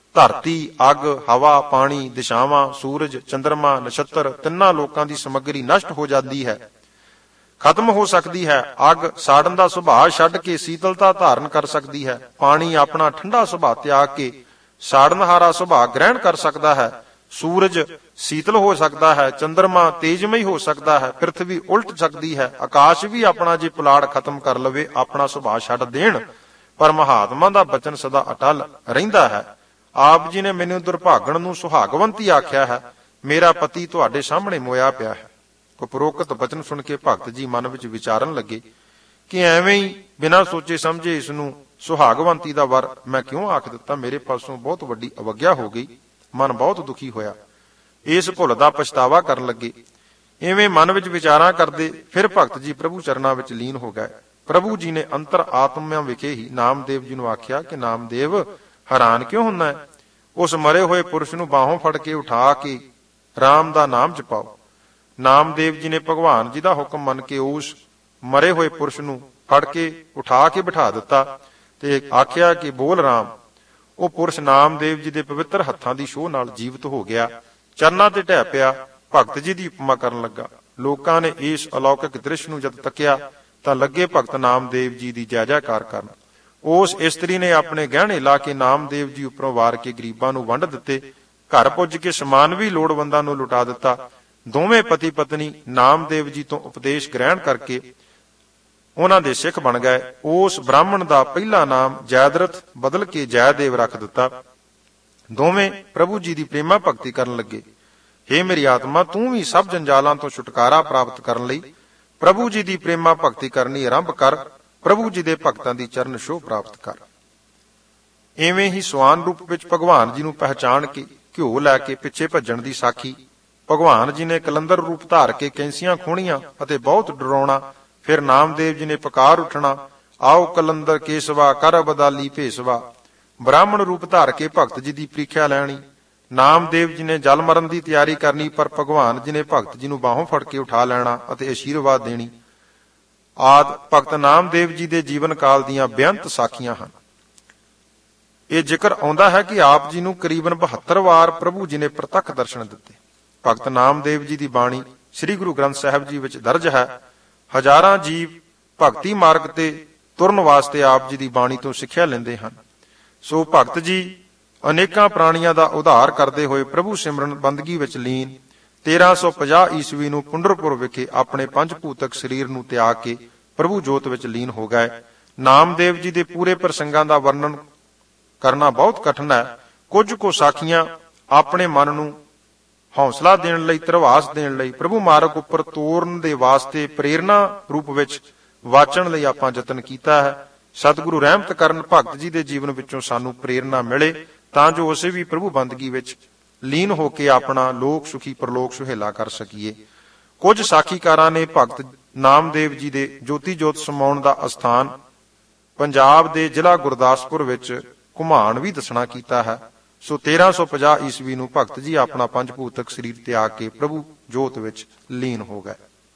ਧਰਤੀ, ਅੱਗ, ਹਵਾ, ਪਾਣੀ, ਦਿਸ਼ਾਵਾਂ, ਸੂਰਜ, ਚੰਦਰਮਾ, ਨਛੱਤਰ ਤਿੰਨਾਂ ਲੋਕਾਂ ਦੀ ਸਮੱਗਰੀ ਨਸ਼ਟ ਹੋ ਜਾਂਦੀ ਹੈ, ਖਤਮ ਹੋ ਸਕਦੀ ਹੈ। ਅੱਗ ਸਾੜਨ ਦਾ ਸੁਭਾਅ ਛੱਡ ਕੇ ਸੀਤਲਤਾ ਧਾਰਨ ਕਰ ਸਕਦੀ ਹੈ। ਪਾਣੀ ਆਪਣਾ ਠੰਡਾ ਸੁਭਾਅ ਤਿਆਗ ਕੇ ਸਾੜਨਹਾਰਾ ਸੁਭਾਅ ਗ੍ਰਹਿਣ ਕਰ ਸਕਦਾ ਹੈ। ਸੂਰਜ ਸੀਤਲ ਹੋ ਸਕਦਾ ਹੈ, ਚੰਦਰਮਾ ਤੇਜਮਈ ਹੋ ਸਕਦਾ ਹੈ, ਪ੍ਰਿਥਵੀ ਉਲਟ ਸਕਦੀ ਹੈ, ਆਕਾਸ਼ ਵੀ ਆਪਣਾ ਜੇ ਪੁਲਾੜ ਖਤਮ ਕਰ ਲਵੇ ਆਪਣਾ ਸੁਭਾਅ ਛੱਡ ਦੇਣ, ਪਰ ਮਹਾਤਮਾ ਦਾ ਬਚਨ ਸਦਾ ਅਟਲ ਰਹਿੰਦਾ ਹੈ। ਆਪ ਜੀ ਨੇ ਮੈਨੂੰ ਦੁਰਭਾਗਣ ਨੂੰ ਸੁਹਾਗਵੰਤੀ ਆਖਿਆ ਹੈ। ਮੇਰਾ ਪਤੀ ਤੁਹਾਡੇ ਸਾਹਮਣੇ ਮੋਇਆ ਪਿਆ ਹੈ। ਉਪਰੋਕਤ ਬਚਨ ਸੁਣ ਕੇ ਭਗਤ ਜੀ ਮਨ ਵਿੱਚ ਵਿਚਾਰਨ ਲੱਗੇ ਕਿ ਐਵੇਂ ਹੀ ਬਿਨਾਂ ਸੋਚੇ ਸਮਝੇ ਇਸ ਨੂੰ ਸੁਹਾਗਵੰਤੀ ਦਾ ਵਰ ਮੈਂ ਕਿਉਂ ਆਖ ਦਿੱਤਾ। ਮੇਰੇ ਪਾਸੋਂ ਬਹੁਤ ਵੱਡੀ ਅਵਗਿਆ ਹੋ ਗਈ। ਮਨ ਬਹੁਤ ਦੁਖੀ ਹੋਇਆ। ਇਸ ਭੁੱਲ ਦਾ ਪਛਤਾਵਾ ਕਰਨ ਲੱਗੇ। ਇਵੇਂ ਮਨ ਵਿੱਚ ਵਿਚਾਰਾਂ ਕਰਦੇ ਫਿਰ ਭਗਤ ਜੀ ਪ੍ਰਭੂ ਚਰਨਾਂ ਵਿੱਚ ਲੀਨ ਹੋ ਗਏ। ਪ੍ਰਭੂ ਜੀ ਨੇ ਅੰਤਰ ਆਤਮਿਆਂ ਵਿਖੇ ਹੀ ਨਾਮਦੇਵ ਜੀ ਨੂੰ ਆਖਿਆ ਕਿ ਨਾਮਦੇਵ, ਹੈਰਾਨ ਕਿਉਂ ਹੁੰਦਾ ਹੈ? ਉਸ ਮਰੇ ਹੋਏ ਪੁਰਸ਼ ਨੂੰ ਬਾਹੋਂ ਫੜ ਕੇ ਉਠਾ ਕੇ ਰਾਮ ਦਾ ਨਾਮ ਜਪਾਓ। ਨਾਮਦੇਵ ਜੀ ਨੇ ਭਗਵਾਨ ਜੀ ਦਾ ਹੁਕਮ ਮੰਨ ਕੇ ਉਸ ਮਰੇ ਹੋਏ ਪੁਰਸ਼ ਨੂੰ ਫੜ ਕੇ ਉਠਾ ਕੇ ਬਿਠਾ ਦਿੱਤਾ ਤੇ ਆਖਿਆ ਕਿ ਬੋਲ ਰਾਮ। ਉਹ ਪੁਰਸ਼ ਨਾਮਦੇਵ ਜੀ ਦੇ ਪਵਿੱਤਰ ਹੱਥਾਂ ਦੀ ਛੋਹ ਨਾਲ ਜੀਵਤ ਹੋ ਗਿਆ, ਚਰਨਾਂ ਤੇ ਢਹਿ ਪਿਆ, ਭਗਤ ਜੀ ਦੀ ਉਪਮਾ ਕਰਨ ਲੱਗਾ। ਲੋਕਾਂ ਨੇ ਇਸ ਅਲੌਕਿਕ ਦ੍ਰਿਸ਼ ਨੂੰ ਜਦ ਤੱਕਿਆ ਤਾਂ ਲੱਗੇ ਭਗਤ ਨਾਮਦੇਵ ਜੀ ਦੀ ਜੈ ਜੈਕਾਰ ਕਰਨ। ਉਸ ਇਸਤਰੀ ਨੇ ਆਪਣੇ ਗਹਿਣੇ ਲਾ ਕੇ ਨਾਮਦੇਵ ਜੀ ਉੱਪਰੋਂ ਵਾਰ ਕੇ ਗਰੀਬਾਂ ਨੂੰ ਵੰਡ ਦਿੱਤੇ। ਘਰ ਪੁੱਜ ਕੇ ਸਮਾਨ ਵੀ ਲੋੜਵੰਦਾਂ ਨੂੰ ਲੁਟਾ ਦਿੱਤਾ। ਦੋਵੇਂ ਪਤੀ ਪਤਨੀ ਨਾਮਦੇਵ ਜੀ ਤੋਂ ਉਪਦੇਸ਼ ਗ੍ਰਹਿਣ ਕਰਕੇ ਉਹਨਾਂ ਦੇ ਸਿੱਖ ਬਣ ਗਏ। ਉਸ ਬ੍ਰਾਹਮਣ ਦਾ ਪਹਿਲਾ ਨਾਮ ਜੈਦਰਥ ਬਦਲ ਕੇ ਜੈਦੇਵ ਰੱਖ ਦਿੱਤਾ। ਦੋਵੇਂ ਪ੍ਰਭੂ ਜੀ ਦੀ ਪ੍ਰੇਮਾ ਭਗਤੀ ਕਰਨ ਲੱਗੇ। ਹੇ ਮੇਰੀ ਆਤਮਾ, ਤੂੰ ਵੀ ਸਭ ਜੰਜਾਲਾਂ ਤੋਂ ਛੁਟਕਾਰਾ ਪ੍ਰਾਪਤ ਕਰਨ ਲਈ ਪ੍ਰਭੂ ਜੀ ਦੀ ਪ੍ਰੇਮਾ ਭਗਤੀ ਕਰਨੀ ਆਰੰਭ ਕਰ। ਪ੍ਰਭੂ ਜੀ ਦੇ ਭਗਤਾਂ ਦੀ ਚਰਨ ਛੋਹ ਪ੍ਰਾਪਤ ਕਰ। ਇਵੇਂ ਹੀ ਸਵਾਨ ਰੂਪ ਵਿੱਚ ਭਗਵਾਨ ਜੀ ਨੂੰ ਪਹਿਚਾਣ ਕੇ ਘਿਓ ਲੈ ਕੇ ਪਿੱਛੇ ਭੱਜਣ ਦੀ ਸਾਖੀ। ਭਗਵਾਨ ਜੀ ਨੇ ਕਲੰਦਰ ਰੂਪ ਧਾਰ ਕੇ ਕੈਂਸੀਆਂ ਖੋਣੀਆਂ ਅਤੇ ਬਹੁਤ ਡਰਾਉਣਾ। ਫਿਰ ਨਾਮਦੇਵ ਜੀ ਨੇ ਪੁਕਾਰ ਉੱਠਣਾ, ਆਓ ਕਲੰਦਰ ਕੇਸਵਾ ਕਰ ਬਦਾਲੀ ਭੇਸਵਾ। ਬ੍ਰਾਹਮਣ ਰੂਪ ਧਾਰ ਕੇ ਭਗਤ ਜੀ ਦੀ ਪ੍ਰੀਖਿਆ ਲੈਣੀ। ਨਾਮਦੇਵ ਜੀ ਨੇ ਜਲ ਮਰਨ ਦੀ ਤਿਆਰੀ ਕਰਨੀ, ਪਰ ਭਗਵਾਨ ਜੀ ਨੇ ਭਗਤ ਜੀ ਨੂੰ ਬਾਹੋਂ ਫੜ ਕੇ ਉਠਾ ਲੈਣਾ ਅਤੇ ਅਸ਼ੀਰਵਾਦ ਦੇਣੀ। ਆਦ ਭਗਤ ਨਾਮਦੇਵ ਜੀ ਦੇ ਜੀਵਨ ਕਾਲ ਦੀਆਂ ਬੇਅੰਤ ਸਾਖੀਆਂ ਹਨ। ਇਹ ਜ਼ਿਕਰ ਆਉਂਦਾ ਹੈ ਕਿ ਆਪ ਜੀ ਨੂੰ ਕਰੀਬਨ ਬਹੱਤਰ ਵਾਰ ਪ੍ਰਭੂ ਜੀ ਨੇ ਪ੍ਰਤੱਖ ਦਰਸ਼ਨ ਦਿੱਤੇ। ਭਗਤ ਨਾਮਦੇਵ ਜੀ ਦੀ ਬਾਣੀ ਸ੍ਰੀ ਗੁਰੂ ਗ੍ਰੰਥ ਸਾਹਿਬ ਜੀ ਵਿੱਚ ਦਰਜ ਹੈ। ਹਜ਼ਾਰਾਂ ਜੀਵ ਭਗਤੀ ਮਾਰਗ ਤੇ ਤੁਰਨ ਵਾਸਤੇ ਆਪ ਜੀ ਦੀ ਬਾਣੀ ਤੋਂ ਸਿੱਖਿਆ ਲੈਂਦੇ ਹਨ। ਸੋ ਭਗਤ ਜੀ ਅਨੇਕਾਂ ਪ੍ਰਾਣੀਆਂ ਦਾ ਉਧਾਰ ਕਰਦੇ ਹੋਏ ਪ੍ਰਭੂ ਸਿਮਰਨ ਬੰਦਗੀ ਵਿੱਚ ਲੀਨ ਤੇਰਾਂ ਸੌ ਪੰਜਾਹ ਈਸਵੀ ਨੂੰ ਪੁੰਡਰਪੁਰ ਵਿਖੇ ਆਪਣੇ ਪੰਜ ਭੂਤਕ ਸਰੀਰ ਨੂੰ ਤਿਆਗ ਕੇ ਪ੍ਰਭੂ ਜੋਤ ਵਿੱਚ ਲੀਨ ਹੋ ਗਏ। ਨਾਮਦੇਵ ਜੀ ਦੇ ਪੂਰੇ ਪ੍ਰਸੰਗਾਂ ਦਾ ਵਰਣਨ ਕਰਨਾ ਬਹੁਤ ਕਠਿਨ ਹੈ। ਕੁਝ ਕੁ ਸਾਖੀਆਂ ਆਪਣੇ ਮਨ ਨੂੰ ਹੌਸਲਾ ਦੇਣ ਲਈ, ਧਰਵਾਸ ਦੇਣ ਲਈ, ਪ੍ਰਭੂ ਮਾਰਗ ਉੱਪਰ ਤੋਰਨ ਦੇ ਵਾਸਤੇ ਪ੍ਰੇਰਨਾ ਰੂਪ ਵਿੱਚ ਵਾਚਣ ਲਈ ਆਪਾਂ ਯਤਨ ਕੀਤਾ ਹੈ। ਸਤਿਗੁਰੂ ਰਹਿਮਤ ਕਰਨ ਭਗਤ ਜੀ ਦੇ ਜੀਵਨ ਵਿੱਚੋਂ ਸਾਨੂੰ ਪ੍ਰੇਰਨਾ ਮਿਲੇ ਤਾਂ ਜੋ ਅਸੀਂ ਵੀ ਪ੍ਰਭੂ ਬੰਦਗੀ ਵਿੱਚ ਲੀਨ ਹੋ ਕੇ ਆਪਣਾ ਲੋਕ ਸੁਖੀ ਪਰਲੋਕ ਸੁਹੇਲਾ ਕਰ ਸਕੀਏ। ਕੁਝ ਸਾਖੀਕਾਰਾਂ ਨੇ ਭਗਤ ਨਾਮਦੇਵ ਜੀ ਦੇ ਜੋਤੀ ਜੋਤ ਸਮਾਉਣ ਦਾ ਅਸਥਾਨ ਪੰਜਾਬ ਦੇ ਜ਼ਿਲ੍ਹਾ ਗੁਰਦਾਸਪੁਰ ਵਿੱਚ ਘੁਮਾਣ ਵੀ ਦੱਸਣਾ ਕੀਤਾ ਹੈ। ਸੋ ਤੇਰਾਂ ਸੌ ਪੰਜਾਹ ਈਸਵੀ ਨੂੰ ਭਗਤ ਜੀ ਆਪਣਾ ਪੰਜ ਭੂਤਕ ਸਰੀਰ ਤਿਆਗ ਕੇ ਪ੍ਰਭੂ ਜੋਤ ਵਿੱਚ ਲੀਨ ਹੋ ਗਏ।